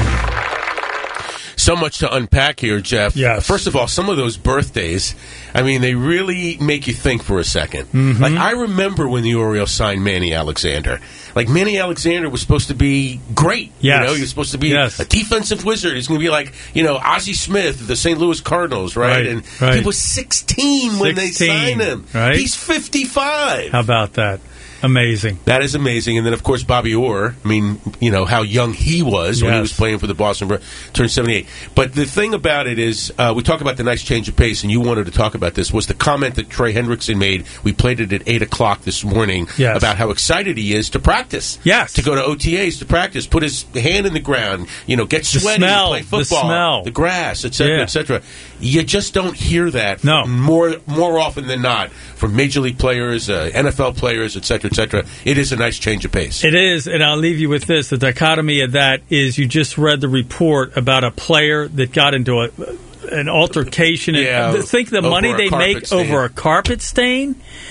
So much to unpack here, Jeff. Yes. First of all, some of those birthdays, I mean, they really make you think for a second. Mm-hmm. Like, I remember when the Orioles signed Manny Alexander. Like, Manny Alexander was supposed to be great. Yes. You know, he was supposed to be Yes. a defensive wizard. He's going to be like, you know, Ozzie Smith, of the Saint Louis Cardinals, right? Right, And right. he was sixteen when they sixteen, signed him. right? He's fifty-five. How about that? Amazing. That is amazing. And then, of course, Bobby Orr. I mean, you know, how young he was when he Yes. was playing for the Boston Bruins, turned seventy-eight. But the thing about it is, uh, we talk about the nice change of pace, and you wanted to talk about this, was the comment that Trey Hendrickson made. We played it at eight o'clock this morning Yes. about how excited he is to practice. Yes. To go to O T As to practice, put his hand in the ground, you know, get The sweaty, smell, play the football, smell. the grass, et cetera, Yeah. et cetera. You just don't hear that No. more, more often than not from Major League players, uh, N F L players, et cetera, et cetera. It is a nice change of pace. It is, and I'll leave you with this. The dichotomy of that is you just read the report about a player that got into a an altercation. And Yeah, th- think the over money a they carpet make stain. over a carpet stain.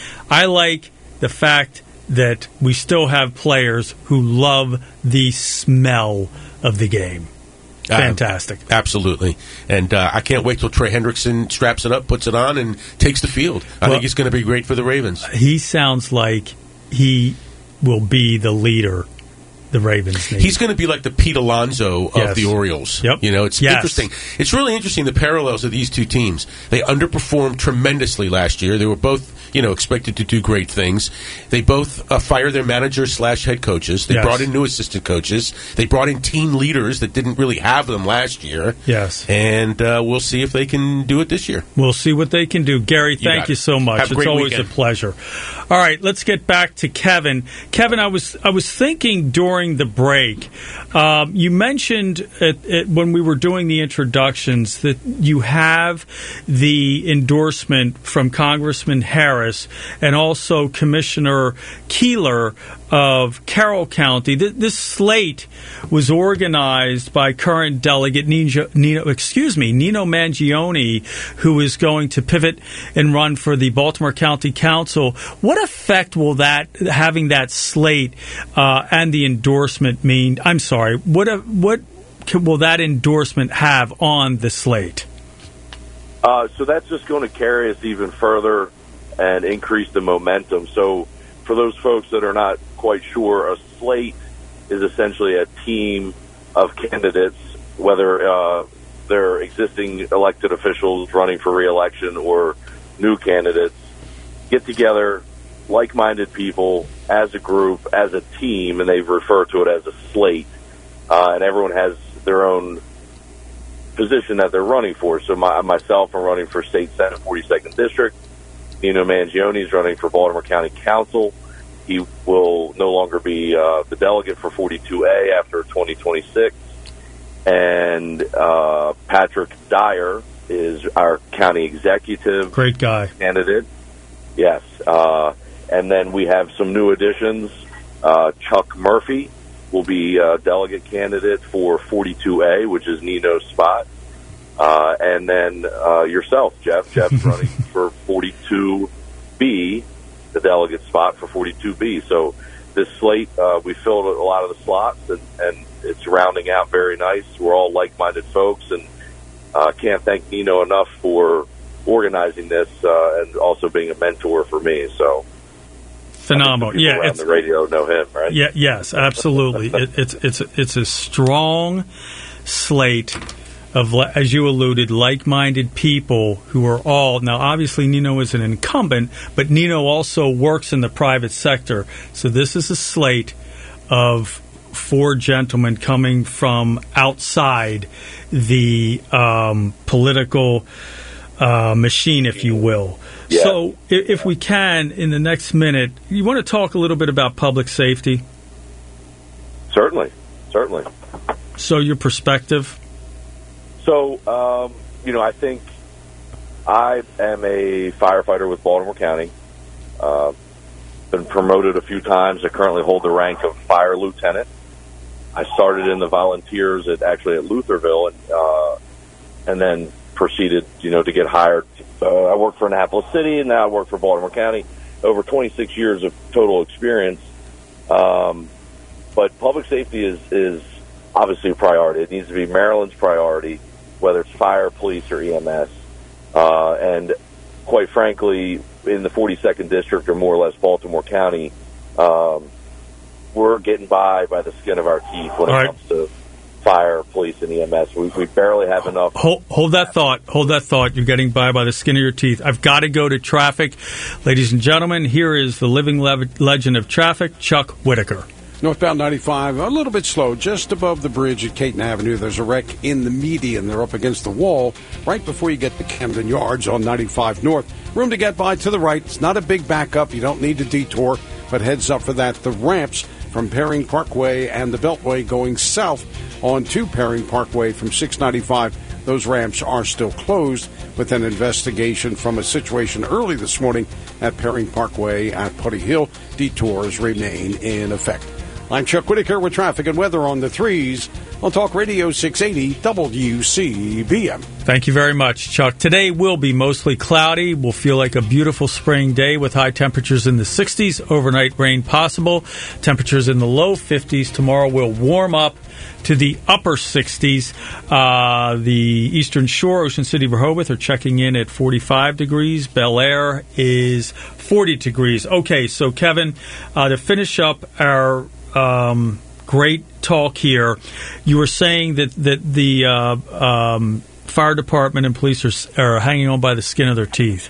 I like the fact that we still have players who love the smell of the game. Fantastic. Uh, absolutely. And uh, I can't wait till Trey Hendrickson straps it up, puts it on, and takes the field. I Well- think he's going to be great for the Ravens. He sounds like he will be the leader the Ravens need. He's going to be like the Pete Alonso of Yes. the Orioles. Yep. You know, it's Yes. interesting. It's really interesting, the parallels of these two teams. They underperformed tremendously last year. They were both, you know, expected to do great things. They both uh, fired their managers slash head coaches. They Yes. brought in new assistant coaches. They brought in team leaders that didn't really have them last year. Yes. And uh, we'll see if they can do it this year. We'll see what they can do. Gary, You thank got you it. so much. Have a It's great always weekend. a pleasure. All right, let's get back to Kevin. Kevin, I was I was thinking during the break, um, you mentioned at, at, when we were doing the introductions that you have the endorsement from Congressman Harris and also Commissioner Keeler of Carroll County. Th- This slate was organized by current delegate Nino, Nino, excuse me, Nino Mangione, who is going to pivot and run for the Baltimore County Council. What effect will that having that slate uh, and the endorsement mean? I'm sorry. What a, what can, will that endorsement have on the slate? Uh, so that's just going to carry us even further and increase the momentum. So for those folks that are not quite sure, a slate is essentially a team of candidates, whether uh, they're existing elected officials running for re-election or new candidates, get together, like-minded people, as a group, as a team, and they refer to it as a slate. Uh, and everyone has their own position that they're running for. So my, myself, I'm running for State Senate forty-second District. Nino Mangione is running for Baltimore County Council. He will no longer be uh, the delegate for forty-two A after twenty twenty-six. And uh, Patrick Dyer is our county executive. Great guy. Candidate. Yes. Uh, and then we have some new additions. Uh, Chuck Murphy will be a delegate candidate for forty-two A, which is Nino's spot. Uh, and then uh, yourself, Jeff. Jeff's running for forty-two B, the delegate spot for forty-two B. So this slate, uh, we filled a lot of the slots, and, and it's rounding out very nice. We're all like-minded folks, and uh, can't thank Nino enough for organizing this uh, and also being a mentor for me. So phenomenal. Yeah, around it's, the radio know him, right? Yeah, yes, absolutely. it, it's it's it's a strong slate of, as you alluded, like-minded people who are all, now obviously Nino is an incumbent, but Nino also works in the private sector. So this is a slate of four gentlemen coming from outside the um, political uh, machine, if you will. Yeah. So if, if we can, in the next minute, you want to talk a little bit about public safety? Certainly, certainly. So your perspective? So, um, you know, I think I am a firefighter with Baltimore County. Uh, been promoted a few times. I currently hold the rank of fire lieutenant. I started in the volunteers at actually at Lutherville, and uh, and then proceeded, you know, to get hired. Uh, I worked for Annapolis City, and now I work for Baltimore County. Over twenty-six years of total experience. Um, but public safety is is obviously a priority. It needs to be Maryland's priority, whether it's fire, police, or E M S. Uh, and quite frankly, in the forty-second District, or more or less Baltimore County, um, we're getting by by the skin of our teeth when All it right. comes to fire, police, and E M S. We, we barely have enough. Hold, hold that thought. Hold that thought. You're getting by by the skin of your teeth. I've got to go to traffic. Ladies and gentlemen, here is the living le- legend of traffic, Chuck Whitaker. Northbound ninety-five, a little bit slow, just above the bridge at Caton Avenue. There's a wreck in the median. They're up against the wall right before you get to Camden Yards on ninety-five North. Room to get by to the right. It's not a big backup. You don't need a detour, but heads up for that. The ramps from Perring Parkway and the Beltway going south onto Perring Parkway from six ninety-five. Those ramps are still closed with an investigation from a situation early this morning at Perring Parkway at Putty Hill. Detours remain in effect. I'm Chuck Whitaker with traffic and weather on the threes on Talk Radio six eighty W C B M. Thank you very much, Chuck. Today will be mostly cloudy. We'll feel like a beautiful spring day with high temperatures in the sixties. Overnight rain possible. Temperatures in the low fifties. Tomorrow will warm up to the upper sixties. Uh, the Eastern Shore, Ocean City, Rehoboth are checking in at forty-five degrees. Bel Air is forty degrees. Okay, so Kevin, uh, to finish up our um, great talk here, you were saying that, that the uh, um, fire department and police are, are hanging on by the skin of their teeth.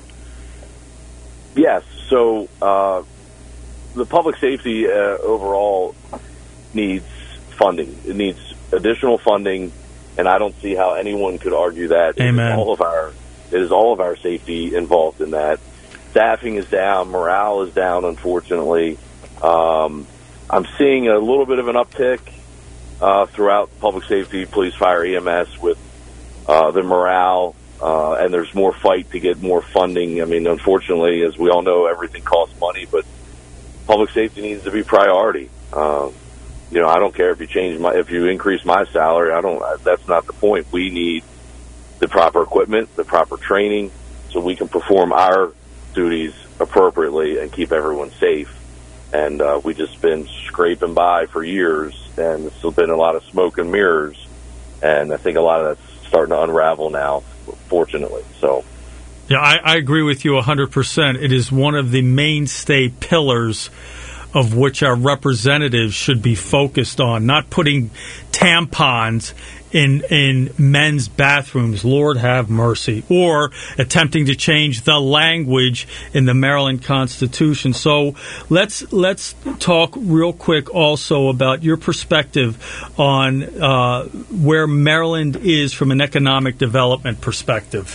Yes. So uh, the public safety uh, overall needs funding. It needs additional funding, and I don't see how anyone could argue that. Amen. It is all of our, it is all of our safety involved in that. Staffing is down. Morale is down, unfortunately. Um, I'm seeing a little bit of an uptick uh, throughout public safety, police, fire, E M S with uh, the morale, uh, and there's more fight to get more funding. I mean, unfortunately, as we all know, everything costs money, but public safety needs to be priority. Um, you know, I don't care if you change my, if you increase my salary. I don't. That's not the point. We need the proper equipment, the proper training, so we can perform our duties appropriately and keep everyone safe. And uh, we've just been scraping by for years, and it's still been a lot of smoke and mirrors. And I think a lot of that's starting to unravel now, fortunately. So, yeah, I, I agree with you one hundred percent. It is one of the mainstay pillars of which our representatives should be focused on, not putting tampons in in men's bathrooms, Lord have mercy, or attempting to change the language in the Maryland Constitution. So let's let's talk real quick also about your perspective on uh, where Maryland is from an economic development perspective.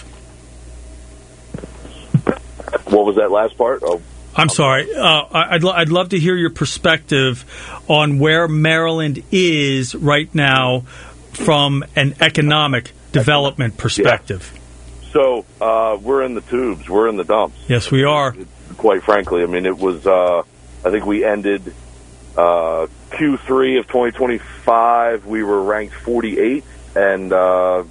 What was that last part? Oh. I'm sorry. Uh, I'd, lo- I'd love to hear your perspective on where Maryland is right now from an economic development perspective. So uh, we're in the tubes. We're in the dumps. Yes, we are. Quite frankly, I mean, it was. Uh, I think we ended uh, Q three of twenty twenty-five. We were ranked forty-eighth, and uh,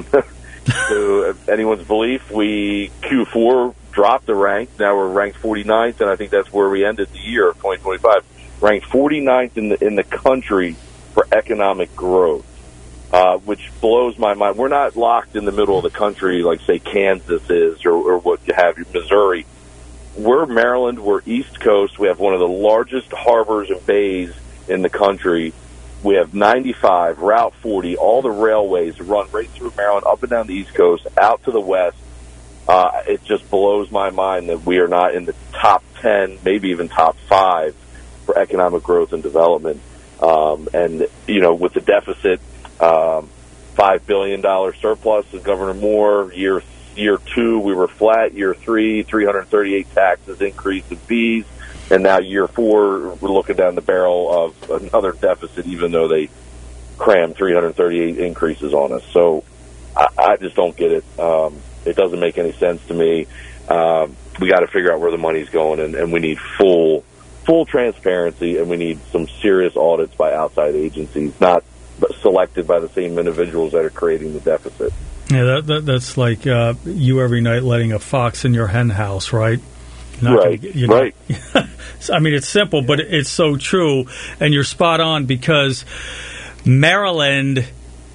to anyone's belief, we Q four dropped a rank. Now we're ranked forty-ninth, and I think that's where we ended the year of twenty twenty-five, ranked forty-ninth in the in the country for economic growth. Uh, which blows my mind. We're not locked in the middle of the country like, say, Kansas is or, or what have you, Missouri. We're Maryland. We're East Coast. We have one of the largest harbors and bays in the country. We have ninety-five, Route forty, all the railways run right through Maryland, up and down the East Coast, out to the west. Uh, it just blows my mind that we are not in the top ten, maybe even top five for economic growth and development. Um, and, you know, with the deficit, Um, five billion dollars surplus with Governor Moore. Year year two, we were flat. Year three, three hundred thirty-eight taxes increase in fees. And now year four, we're looking down the barrel of another deficit, even though they crammed three hundred thirty-eight increases on us. So I, I just don't get it. Um, it doesn't make any sense to me. Um, we got to figure out where the money's going, and, and we need full full transparency, and we need some serious audits by outside agencies, not selected by the same individuals that are creating the deficit. Yeah, that, that, that's like uh, you every night letting a fox in your hen house, right? Not right, gonna, you know, right. I mean, it's simple, but it's so true, and you're spot on because Maryland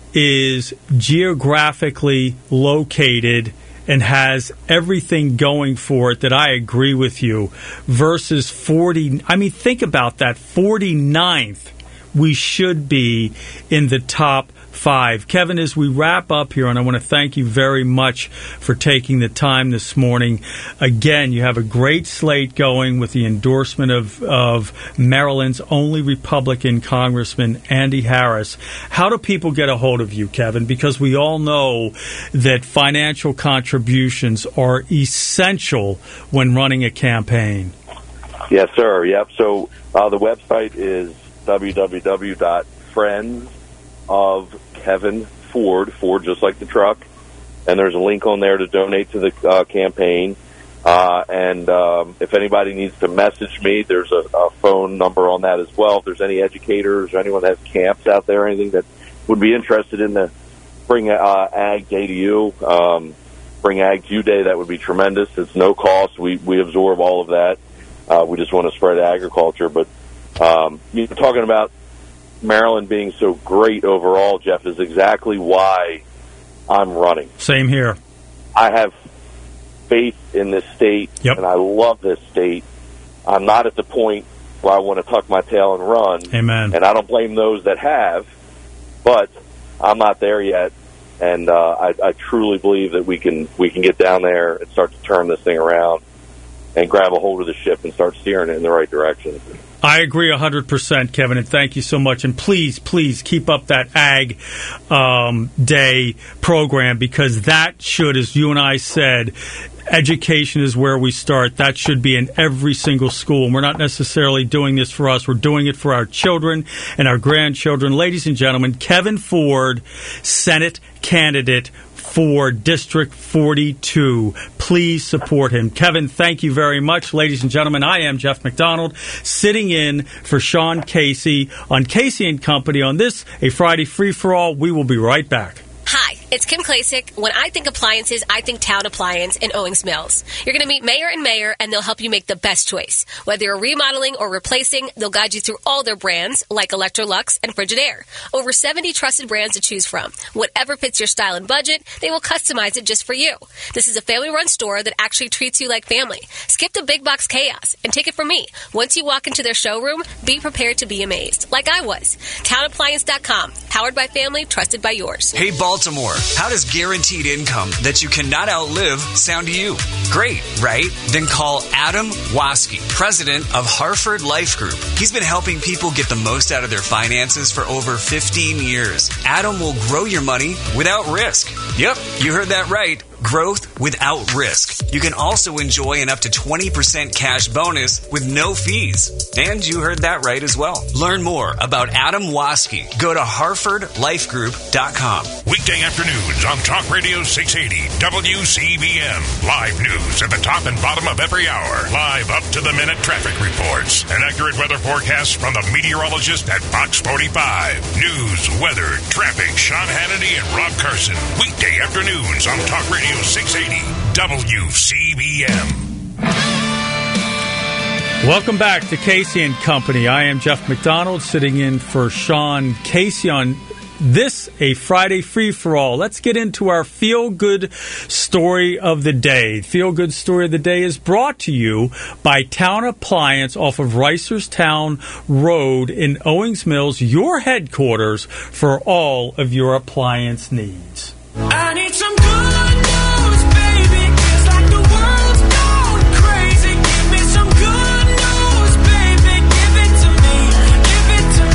is geographically located and has everything going for it that I agree with you, versus forty. I mean, think about that, forty-ninth. We should be in the top five. Kevin, as we wrap up here, and I want to thank you very much for taking the time this morning. Again, you have a great slate going with the endorsement of, of Maryland's only Republican Congressman, Andy Harris. How do people get a hold of you, Kevin? Because we all know that financial contributions are essential when running a campaign. Yes, sir. Yep. So uh, the website is w w w dot friends of Kevin Ford, Ford just like the truck, and there's a link on there to donate to the uh, campaign. Uh, and um, if anybody needs to message me, there's a, a phone number on that as well. If there's any educators or anyone that has camps out there, anything that would be interested in the Bring uh, Ag Day to You, um, Bring Ag to You Day, that would be tremendous. It's no cost. We, we absorb all of that. Uh, we just want to spread agriculture, but Um, you know, talking about Maryland being so great overall, Jeff, is exactly why I'm running. Same here. I have faith in this state, yep. and I love this state. I'm not at the point where I want to tuck my tail and run. Amen. And I don't blame those that have, but I'm not there yet. And uh, I, I truly believe that we can we can get down there and start to turn this thing around and grab a hold of the ship and start steering it in the right direction. I agree one hundred percent, Kevin, and thank you so much. And please, please keep up that Ag um, Day program, because that should, as you and I said, education is where we start. That should be in every single school. And we're not necessarily doing this for us. We're doing it for our children and our grandchildren. Ladies and gentlemen, Kevin Ford, Senate candidate for District forty-two. Please support him. Kevin, thank you very much. Ladies and gentlemen, I am Jeff McDonald, sitting in for Sean Casey on Casey and Company on this, a Friday free-for-all. We will be right back. Hi, it's Kim Klasick. When I think appliances, I think Town Appliance in Owings Mills. You're going to meet Mayor and Mayor, and they'll help you make the best choice. Whether you're remodeling or replacing, they'll guide you through all their brands, like Electrolux and Frigidaire. Over seventy trusted brands to choose from. Whatever fits your style and budget, they will customize it just for you. This is a family-run store that actually treats you like family. Skip the big box chaos and take it from me. Once you walk into their showroom, be prepared to be amazed, like I was. town appliance dot com. Powered by family, trusted by yours. Hey, Baltimore, how does guaranteed income that you cannot outlive sound to you? Great, right? Then call Adam Waske, president of Hartford Life Group. He's been helping people get the most out of their finances for over fifteen years. Adam will grow your money without risk. Yep, you heard that right. growth without risk. You can also enjoy an up to twenty percent cash bonus with no fees. And you heard that right as well. Learn more about Adam Waske. Go to harford life group dot com. Weekday afternoons on Talk Radio six eighty W C B M. Live news at the top and bottom of every hour. Live up to the minute traffic reports. An accurate weather forecast from the meteorologist at Fox forty-five. News, weather, traffic. Sean Hannity and Rob Carson. Weekday afternoons on Talk Radio six eighty W C B M. Welcome back to Casey and Company. I am Jeff McDonald, sitting in for Sean Casey on this, a Friday free-for-all. Let's get into our feel-good story of the day. Feel-good story of the day is brought to you by Town Appliance off of Reisterstown Road in Owings Mills, your headquarters for all of your appliance needs. I need some good news, baby. It's like the world's gone crazy. Give me some good news, baby. Give it to me. Give it to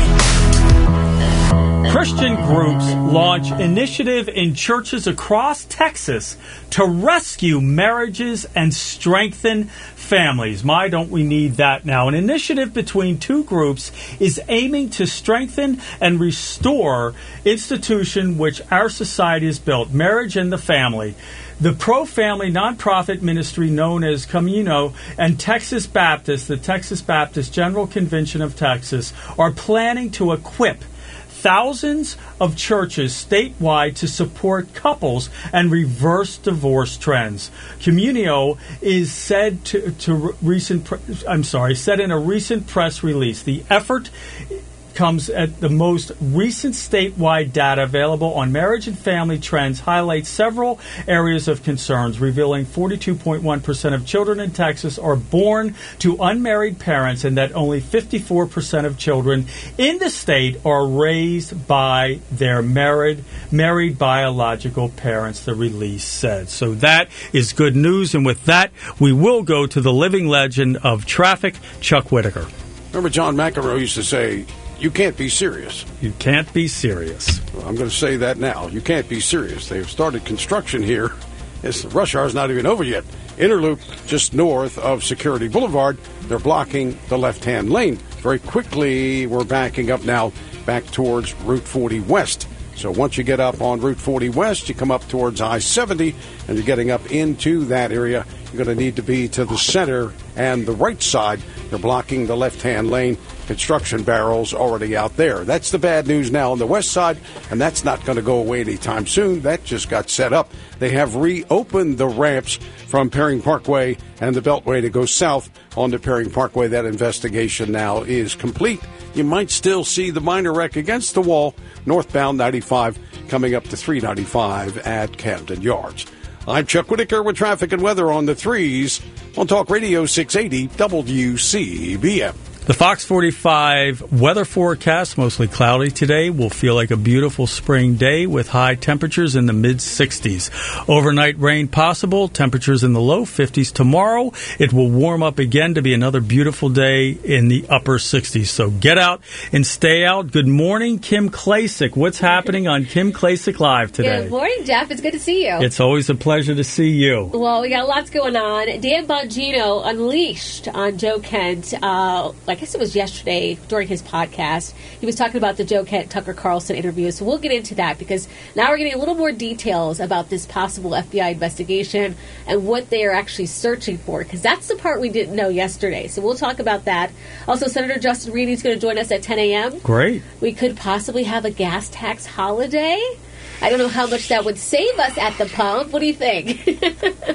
me. Christian groups launch initiative in churches across Texas to rescue marriages and strengthen families. My, don't we need that now. An initiative between two groups is aiming to strengthen and restore institution which our society has built, marriage and the family. The pro-family nonprofit ministry known as Camino and Texas Baptist, the Texas Baptist General Convention of Texas, are planning to equip thousands of churches statewide to support couples and reverse divorce trends. Communio is said to, to recent, I'm sorry, said in a recent press release, the effort comes at the most recent statewide data available on marriage and family trends, highlights several areas of concerns, revealing forty-two point one percent of children in Texas are born to unmarried parents and that only fifty-four percent of children in the state are raised by their married, married biological parents, the release said. So that is good news, and with that, we will go to the living legend of traffic, Chuck Whitaker. Remember John McEnroe used to say, you can't be serious. You can't be serious. Well, I'm going to say that now. You can't be serious. They've started construction here. It's, rush hour's not even over yet. Interloop, just north of Security Boulevard, they're blocking the left-hand lane. Very quickly, we're backing up now back towards Route forty West. So once you get up on Route forty West, you come up towards I seventy, and you're getting up into that area. You're going to need to be to the center and the right side. They're blocking the left-hand lane. Construction barrels already out there. That's the bad news now on the west side, and that's not going to go away anytime soon. That just got set up. They have reopened the ramps from Perring Parkway and the Beltway to go south onto Perring Parkway. That investigation now is complete. You might still see the minor wreck against the wall, northbound ninety-five coming up to three ninety-five at Camden Yards. I'm Chuck Whitaker with traffic and weather on the threes on Talk Radio six eighty W C B M. The Fox forty-five weather forecast, mostly cloudy today, will feel like a beautiful spring day with high temperatures in the mid-sixties. Overnight rain possible, temperatures in the low fifties. Tomorrow, it will warm up again to be another beautiful day in the upper sixties. So get out and stay out. Good morning, Kim Klacik. What's happening on Kim Klacik Live today? Good morning, Jeff. It's good to see you. It's always a pleasure to see you. Well, we got lots going on. Dan Bongino unleashed on Joe Kent. Uh, I guess it was yesterday during his podcast. He was talking about the Joe Kent Tucker Carlson interview. So we'll get into that because now we're getting a little more details about this possible F B I investigation and what they are actually searching for, because that's the part we didn't know yesterday. So we'll talk about that. Also, Senator Justin Reed is going to join us at ten a.m. Great. We could possibly have a gas tax holiday. I don't know how much that would save us at the pump. What do you think?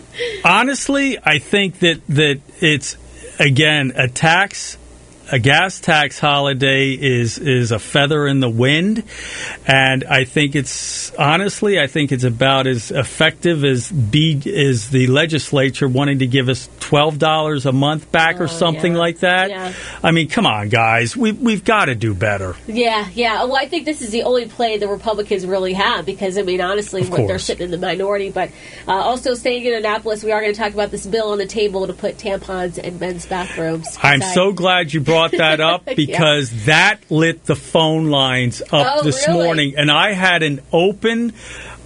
Honestly, I think that, that it's, again, a tax... A gas tax holiday is is a feather in the wind, and I think it's honestly I think it's about as effective as be as the legislature wanting to give us twelve dollars a month back oh, or something yeah. like that. Yeah. I mean, come on, guys, we we've got to do better. Yeah, yeah. Well, I think this is the only play the Republicans really have because I mean, honestly, what they're sitting in the minority. But uh, also staying in Annapolis, we are going to talk about this bill on the table to put tampons in men's bathrooms. I'm so glad you brought that up because yeah. that lit the phone lines up oh, this really? morning, and I had an open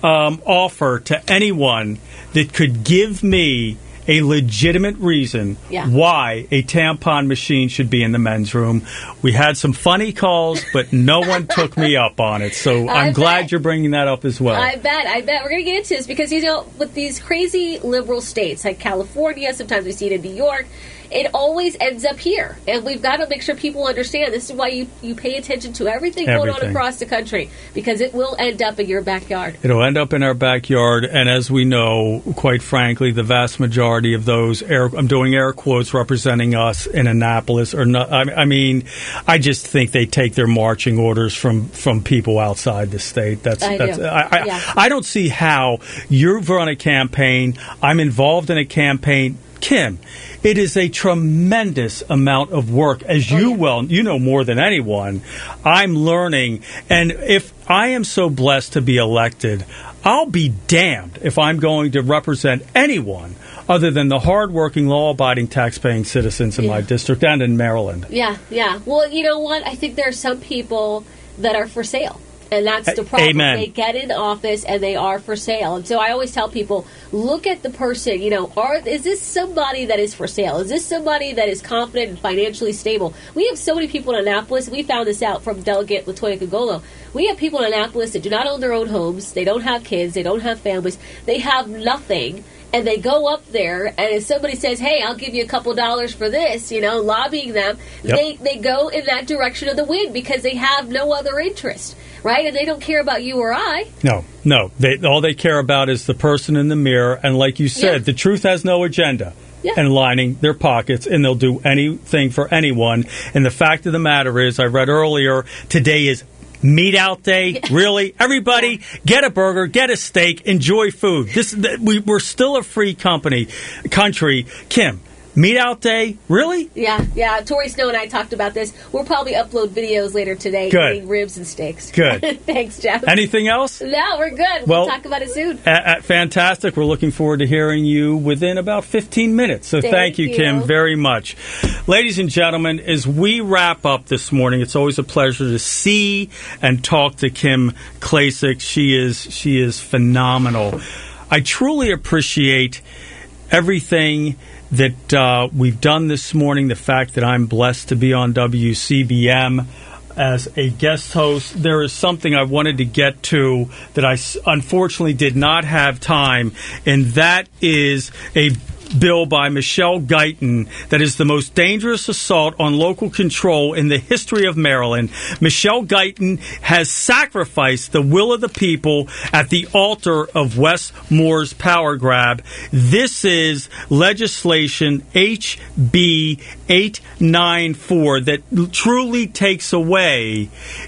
um, offer to anyone that could give me a legitimate reason Yeah. why a tampon machine should be in the men's room. We had some funny calls, but no one took me up on it. So I I'm glad bet. you're bringing that up as well. I bet, I bet. We're going to get into this because, you know, with these crazy liberal states like California, sometimes we see it in New York, it always ends up here. And we've got to make sure people understand this is why you, you pay attention to everything, going on Everything. across the country because it will end up in your backyard. It'll end up in our backyard, and as we know, quite frankly, the vast majority of those, air, I'm doing air quotes, representing us in Annapolis, or not. I, I mean, I just think they take their marching orders from, from people outside the state. That's I that's. do. I, I, Yeah. I don't see how you've run a campaign. I'm involved in a campaign. Kim, it is a tremendous amount of work, as you well, you know more than anyone. I'm learning, and if I am so blessed to be elected, I'll be damned if I'm going to represent anyone other than the hardworking, law-abiding, tax-paying citizens in my Yeah. district and in Maryland. Yeah, yeah. Well, you know what? I think there are some people that are for sale. And that's the problem. Amen. They get in office and they are for sale. And so I always tell people, look at the person, you know, are is this somebody that is for sale? Is this somebody that is confident and financially stable? We have so many people in Annapolis. We found this out from Delegate Latoya Cogolo. We have people in Annapolis that do not own their own homes. They don't have kids. They don't have families. They have nothing. And they go up there, and if somebody says, hey, I'll give you a couple dollars for this, you know, lobbying them, Yep. they, they go in that direction of the wind because they have no other interest, right? And they don't care about you or I. No, no. They, all they care about is the person in the mirror. And like you said, Yeah. the truth has no agenda. Yeah. And lining their pockets, and they'll do anything for anyone. And the fact of the matter is, I read earlier, today is meat out day. Really? Everybody, get a burger, get a steak, enjoy food. This th- we, We're still a free company, country. Kim, meat out day? Really? Yeah, yeah. Tori Snow and I talked about this. We'll probably upload videos later today Good. eating ribs and steaks. Good. Thanks, Jeff. Anything else? No, we're good. Well- We'll talk about it soon. Uh, uh, fantastic. We're looking forward to hearing you within about fifteen minutes. So thank, Thank you, you. Kim, very much. Ladies and gentlemen, as we wrap up this morning, it's always a pleasure to see and talk to Kim Klacik. She is she is phenomenal. I truly appreciate everything that uh, we've done this morning, the fact that I'm blessed to be on W C B M as a guest host. There is something I wanted to get to that I s- unfortunately did not have time, and that is a bill by Michelle Guyton that is the most dangerous assault on local control in the history of Maryland. Michelle Guyton has sacrificed the will of the people at the altar of Wes Moore's power grab. This is legislation H B eight ninety-four that truly takes away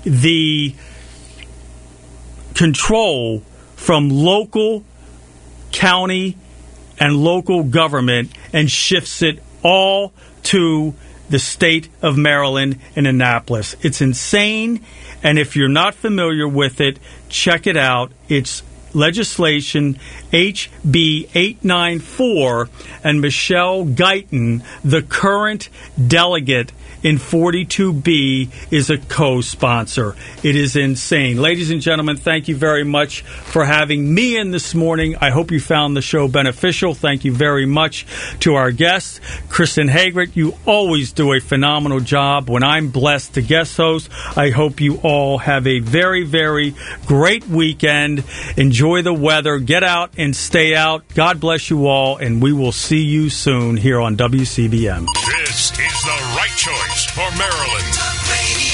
the control from local, county, and local government and shifts it all to the state of Maryland and Annapolis. It's insane, and if you're not familiar with it, check it out. It's legislation H B eight ninety-four, and Michelle Guyton, the current delegate in forty-two B, is a co-sponsor. It is insane. Ladies and gentlemen, thank you very much for having me in this morning. I hope you found the show beneficial. Thank you very much to our guests. Kristen Hagrick, you always do a phenomenal job when I'm blessed to guest host. I hope you all have a very, very great weekend. Enjoy the weather. Get out and stay out. God bless you all, and we will see you soon here on W C B M. This is the right choice for Maryland.